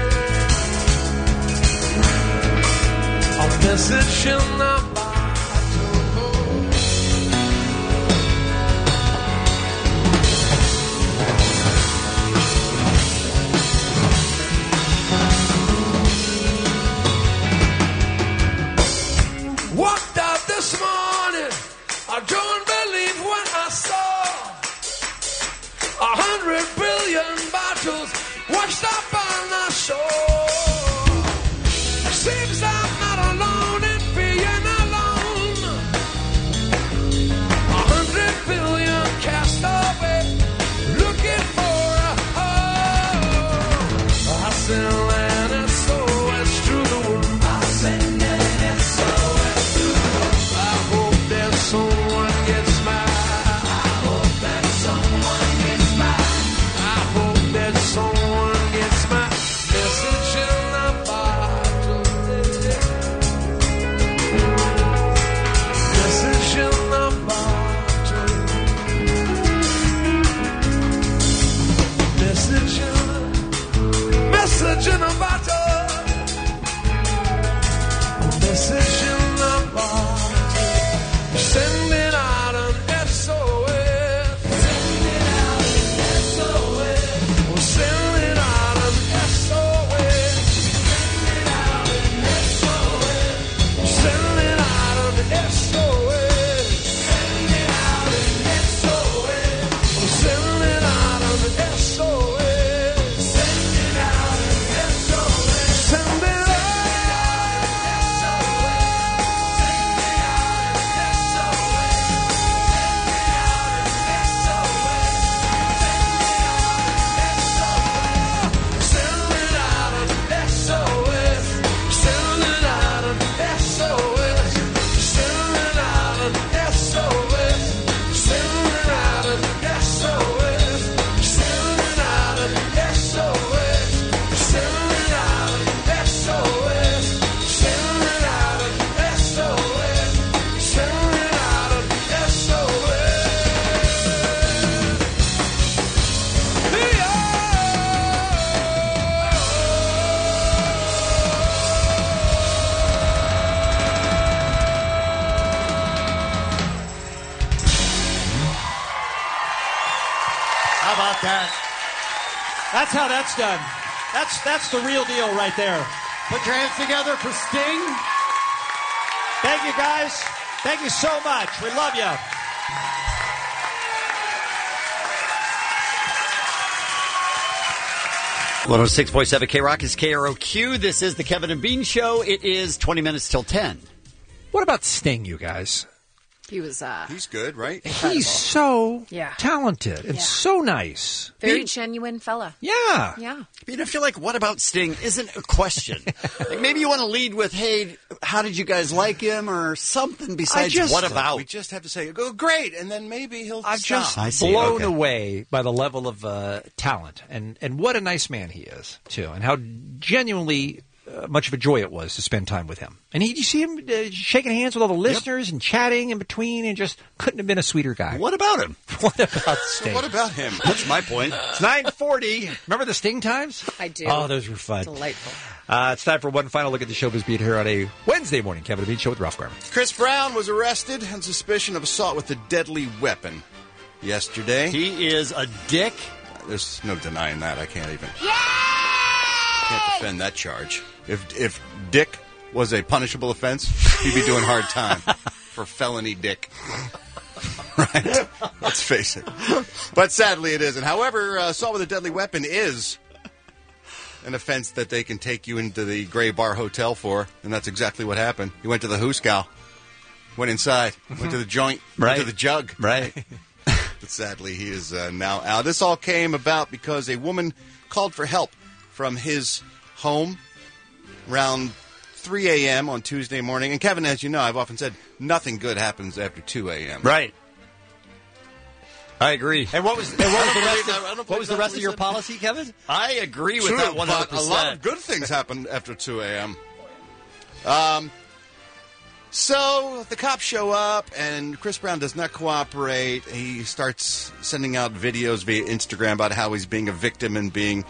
A message in the bottle. Walked out this morning, I don't believe what I saw. 100 billion bottles washed up on the shore. Seems I'm not alone in being alone. 100 billion cast away, looking for a home. I send an SOS to the world. I send an SOS to the world. I hope that someone gets mine. I hope that someone gets mine. I hope that someone gets my message in the bottle. Message in the bottle. Message in a bottle. Message in the bottle. Sending out an SOS. Sending out an SOS. We're sending out an SOS. Sending out an SOS. Sending out an SOS. Sending out an SOS. Sending out an SOS. Sending That's how that's done. That's the real deal right there. Put your hands together for Sting. Thank you, guys. Thank you so much. We love you. One 106.7 K-Rock is KROQ. This is the Kevin and Bean Show. It is 20 minutes till 10. What about Sting, you guys? He was, He's good, right? He's so Yeah. talented and so nice. very genuine fella. Yeah. Yeah. I mean, I feel like what about Sting isn't a question. Like maybe you want to lead with, hey, how did you guys like him or something besides what about? We just have to say, go great, and then maybe he'll I'm stop. just blown away by the level of talent and what a nice man he is, too, and how genuinely much of a joy it was to spend time with him. And you see him shaking hands with all the listeners and chatting in between and just couldn't have been a sweeter guy. What about him? What about Sting? What about him? That's my point. It's 9:40. Remember the Sting times? I do. Oh, those were fun. Delightful. It's time for one final look at the showbiz beat here on a Wednesday morning. Kevin and Bean Show with Ralph Garman. Chris Brown was arrested on suspicion of assault with a deadly weapon yesterday. He is a dick. There's no denying that. I can't even. Can't defend that charge. If dick was a punishable offense, he'd be doing hard time for felony dick. Right? Let's face it. But sadly it isn't. However, assault with a deadly weapon is an offense that they can take you into the Gray Bar Hotel for, and that's exactly what happened. He went to the Hooskow, went inside, went to the joint, went to the jug. Right. But sadly, he is now out. This all came about because a woman called for help from his home around 3 a.m. on Tuesday morning. And Kevin, as you know, I've often said nothing good happens after 2 a.m. Right. I agree. And what was the rest of your policy, Kevin? I agree with True, that 100%. but a lot of good things happen after 2 a.m. So the cops show up, and Chris Brown does not cooperate. He starts sending out videos via Instagram about how he's being a victim and being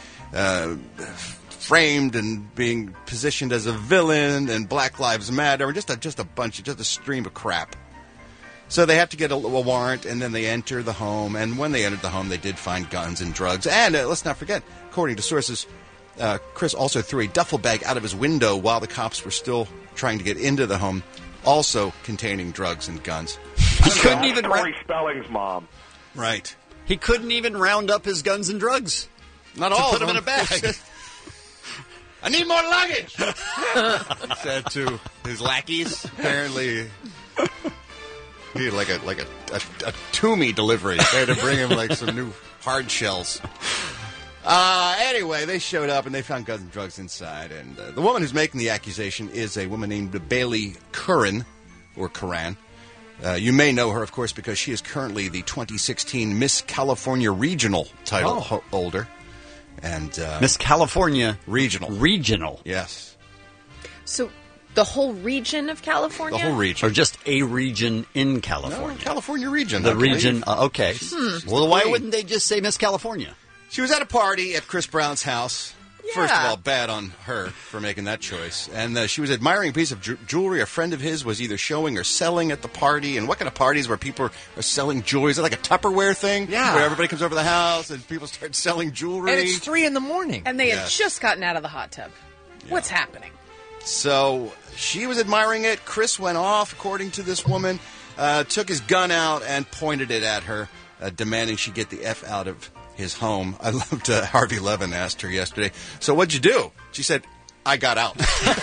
framed and being positioned as a villain and Black Lives Matter, and just a stream of crap. So they have to get a warrant, and then they enter the home. And when they entered the home, they did find guns and drugs. And let's not forget, according to sources, Chris also threw a duffel bag out of his window while the cops were still trying to get into the home, also containing drugs and guns. He couldn't even Tori Spelling's mom. Right. He couldn't even round up his guns and drugs. Not to all put of them in a bag. I need more luggage. Said to his lackeys. Apparently, he had like a Toomey delivery. They had to bring him like some new hard shells. Anyway, they showed up and they found guns and drugs inside. And the woman who's making the accusation is a woman named Bailey Curran, or Curran. You may know her, of course, because she is currently the 2016 Miss California Regional title holder. And Miss California Regional. Yes. So the whole region of California? The whole region. Or just a region in California? No, California region. The region, okay. Well, why queen. wouldn't they just say Miss California? She was at a party at Chris Brown's house. Yeah. First of all, bad on her for making that choice. And she was admiring a piece of jewelry a friend of his was either showing or selling at the party. And what kind of parties where people are selling jewelry? Is it like a Tupperware thing? Yeah. Where everybody comes over the house and people start selling jewelry? And it's 3 a.m. And they had just gotten out of the hot tub. What's happening? So she was admiring it. Chris went off, according to this woman, took his gun out and pointed it at her, demanding she get the F out of his home. I loved Harvey Levin asked her yesterday, so what'd you do? She said, I got out.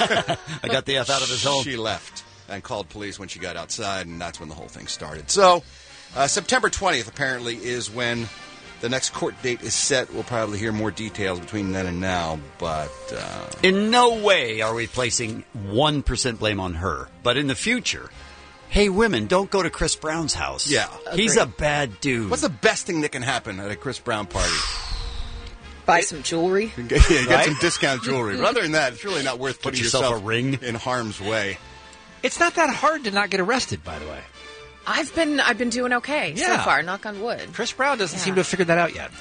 I got the F out of his home. She left and called police when she got outside, and that's when the whole thing started. So September 20th, apparently, is when the next court date is set. We'll probably hear more details between then and now, but in no way are we placing 1% blame on her. But in the future, hey, women, don't go to Chris Brown's house. Yeah. He's a bad dude. What's the best thing that can happen at a Chris Brown party? Buy some jewelry. Get some discount jewelry. But other than that, it's really not worth putting yourself a ring in harm's way. It's not that hard to not get arrested, by the way. I've been doing okay so far, knock on wood. Chris Brown doesn't seem to have figured that out yet.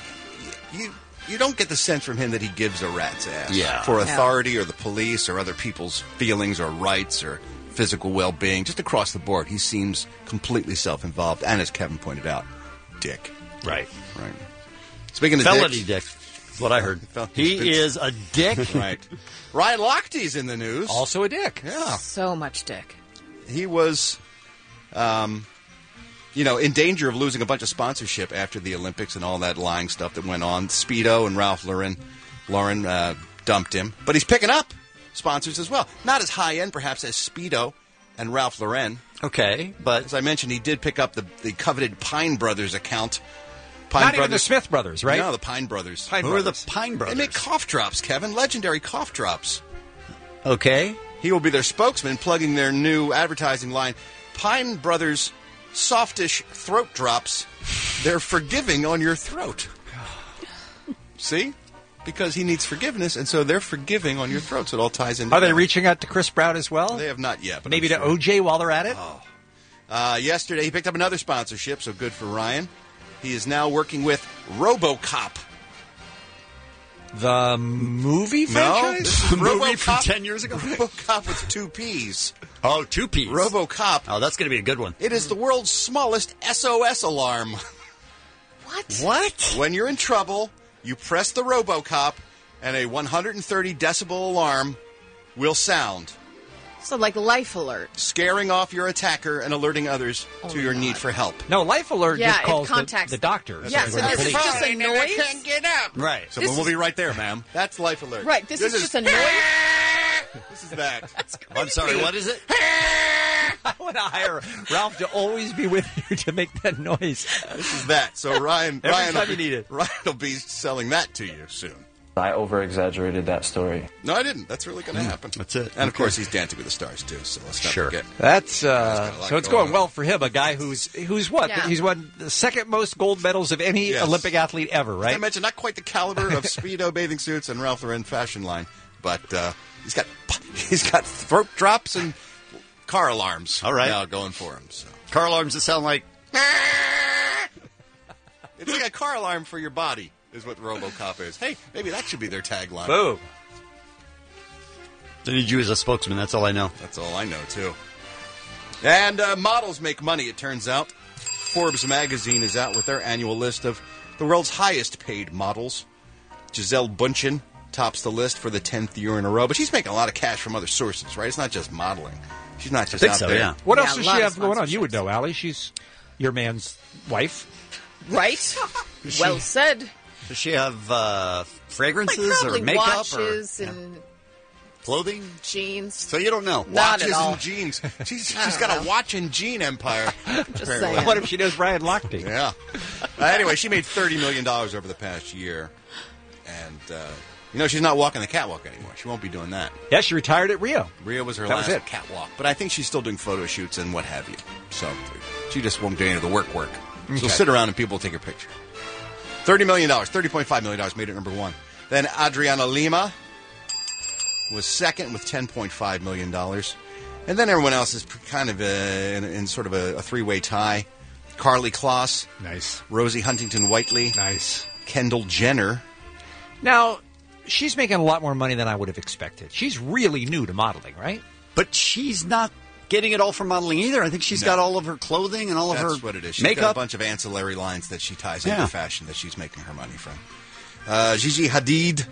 You don't get the sense from him that he gives a rat's ass Yeah. for authority or the police or other people's feelings or rights or physical well-being. Just across the board, he seems completely self-involved. And as Kevin pointed out, dick. Right. Speaking of felony dick. That's what I heard. He is a dick. Right. Ryan Lochte's in the news. Also a dick. Yeah. So much dick. He was, in danger of losing a bunch of sponsorship after the Olympics and all that lying stuff that went on. Speedo and Ralph Lauren dumped him. But he's picking up sponsors as well. Not as high-end, perhaps, as Speedo and Ralph Lauren. Okay, but... As I mentioned, he did pick up the coveted Pine Brothers account. Even the Smith brothers, right? No, the Pine Brothers. Who are the Pine Brothers? They make cough drops, Kevin. Legendary cough drops. Okay. He will be their spokesman, plugging their new advertising line, Pine Brothers Softish Throat Drops. They're forgiving on your throat. See? Because he needs forgiveness, and so they're forgiving on your throat, so it all ties in. Are they reaching out to Chris Brown as well? They have not yet. But maybe to OJ while they're at it? Yesterday, he picked up another sponsorship, so good for Ryan. He is now working with RoboCop. The movie franchise? This is The movie RoboCop from 10 years ago? RoboCop with 2 P's. Oh, 2 P's. RoboCop. Oh, that's going to be a good one. It is the world's smallest SOS alarm. What? When you're in trouble, you press the RoboCop, and a 130 decibel alarm will sound. So like Life Alert. Scaring off your attacker and alerting others to your need for help. No, Life Alert Yeah, just it calls contacts- the doctor. Yeah, so this is just a noise? I can't get up. Right. Someone will be right there, ma'am. That's Life Alert. Right, this is just a noise? This is that. I'm sorry, what is it? I want to hire Ralph to always be with you to make that noise. This is that. So Ryan time you need it. Ryan will be selling that to you soon. I over-exaggerated that story. No, I didn't. That's really going to happen. That's it. And, of course, he's Dancing with the Stars, too, so let's not forget. That's so it's going well for him, a guy who's what? Yeah. He's won the second most gold medals of any Yes. Olympic athlete ever, As right? I mentioned, not quite the caliber of Speedo bathing suits and Ralph Lauren fashion line, but he's got throat drops and car alarms. All right. Now going for him. So. Car alarms that sound like... It's like a car alarm for your body, is what RoboCop is. Hey, maybe that should be their tagline. Boom. I need you as a spokesman, that's all I know. That's all I know, too. And models make money, it turns out. Forbes magazine is out with their annual list of the world's highest paid models. Gisele Bündchen tops the list for the 10th year in a row, but she's making a lot of cash from other sources, right? It's not just modeling. She's not just out there. What Yeah, else a does lot she of have going on? You would know, Allie. She's your man's wife. Right? Well said. Does she have fragrances Like probably or makeup watches or and clothing? jeans. So you don't know. Not Watches at all. and jeans. She's got a watch and jean empire. Just apparently. saying. What if she knows Ryan Lochte? Yeah. Anyway, she made $30 million over the past year. And, she's not walking the catwalk anymore. She won't be doing that. Yeah, she retired at Rio. Rio was her That last was it. catwalk. But I think she's still doing photo shoots and what have you. So she just won't do any of the work. Okay. So sit around and people will take her picture. $30 million, $30.5 million made it number one. Then Adriana Lima was second with $10.5 million. And then everyone else is kind of in sort of a three-way tie. Carly Kloss. Nice. Rosie Huntington-Whiteley. Nice. Kendall Jenner. Now, she's making a lot more money than I would have expected. She's really new to modeling, right? But she's not getting it all from modeling either. I think she's got all of her clothing and all of her That's what it is. She's makeup. got a bunch of ancillary lines that she ties into fashion that she's making her money from. Gigi Hadid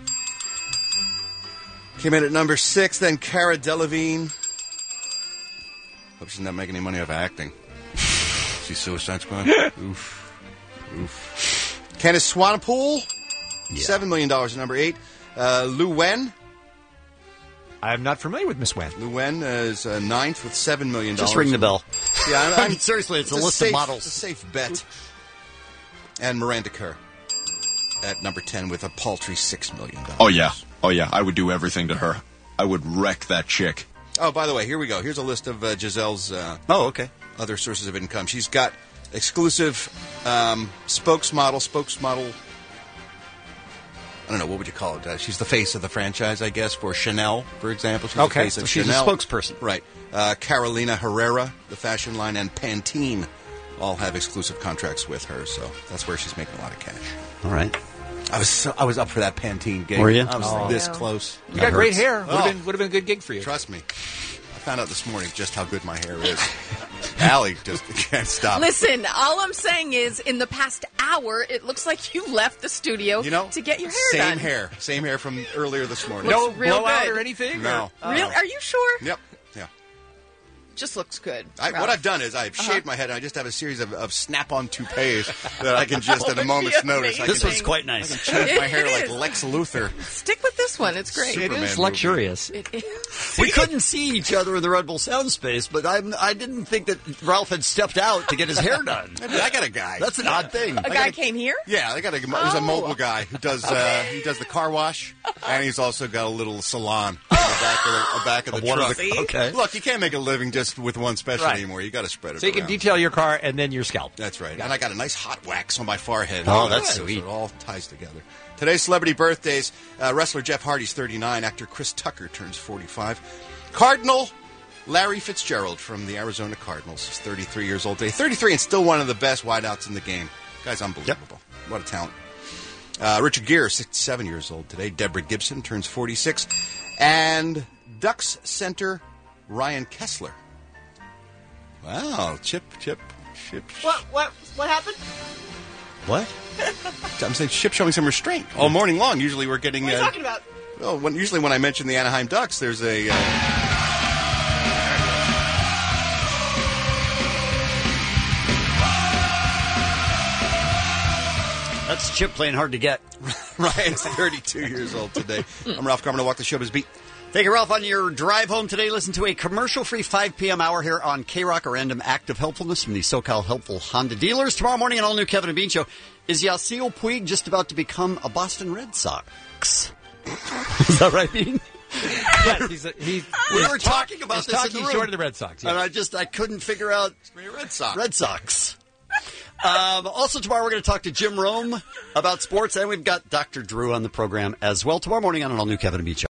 came in at number 6. Then Cara Delevingne. Hope she's not making any money off acting. See Suicide Squad? Oof. Candice Swanepoel. $7 million at number 8. Lu Wen. I'm not familiar with Miss Wen. Lu Wen is 9th with $7 million. Just ring the bell. Yeah, I mean, seriously, it's a list of models. It's a safe bet. And Miranda Kerr at number 10 with a paltry $6 million. Oh, yeah. I would do everything to her. I would wreck that chick. Oh, by the way, here we go. Here's a list of Giselle's other sources of income. She's got exclusive spokesmodel. I don't know, what would you call it? She's the face of the franchise, I guess, for Chanel, for example. She's the face of she's Chanel. a spokesperson. Right. Carolina Herrera, the fashion line, and Pantene all have exclusive contracts with her, so that's where she's making a lot of cash. All right. I was up for that Pantene gig. Were you? I was this close. You got great hair. Would have been a good gig for you. Trust me. I found out this morning just how good my hair is. Allie just can't stop. Listen, all I'm saying is, in the past hour, it looks like you left the studio to get your hair done. Same hair from earlier this morning. No blowout or anything? No. Real? Are you sure? Yep. Yeah. Just looks good. What I've done is I've shaved my head, and I just have a series of snap-on toupees that I can just, at a moment's notice, This one's quite nice. I can change my hair like Lex Luthor. Stick with this one. It's great. Superman It is luxurious. It is. We couldn't see each other in the Red Bull sound space, but I didn't think that Ralph had stepped out to get his hair done. I got a guy. That's an odd thing. A guy came here? Yeah, there's a mobile guy who does he does the car wash, and he's also got a little salon in the back of the truck. Okay. Look, you can't make a living just with one special anymore. You got to spread it So you can around. detail your car and then your scalp. That's right. And I got a nice hot wax on my forehead. Oh, that's So sweet. it all ties together. Today's celebrity birthdays. Wrestler Jeff Hardy's 39. Actor Chris Tucker turns 45. Cardinal Larry Fitzgerald from the Arizona Cardinals is 33 years old today. 33 and still one of the best wideouts in the game. Guy's unbelievable. What a talent. Richard Gere, 67 years old today. Deborah Gibson turns 46. And Ducks center Ryan Kessler. Wow, Chip. What happened? What? I'm saying Chip showing some restraint all morning long. Usually we're getting... What are you talking about? Well, usually when I mention the Anaheim Ducks, there's a... That's Chip playing hard to get. Ryan's 32 years old today. I'm Ralph Garman. I walk the showbiz beat. Thank you, Ralph. On your drive home today, listen to a commercial-free 5 p.m. hour here on K-Rock, a random act of helpfulness from the SoCal Helpful Honda dealers. Tomorrow morning, an all-new Kevin and Bean show. Is Yasiel Puig just about to become a Boston Red Sox? Is that right, Bean? Yes, we were talking about this in the room. Short of the Red Sox. And I couldn't figure out Red Sox. Red Sox. Also, tomorrow we're going to talk to Jim Rome about sports, and we've got Dr. Drew on the program as well tomorrow morning on an all-new Kevin and Bean show.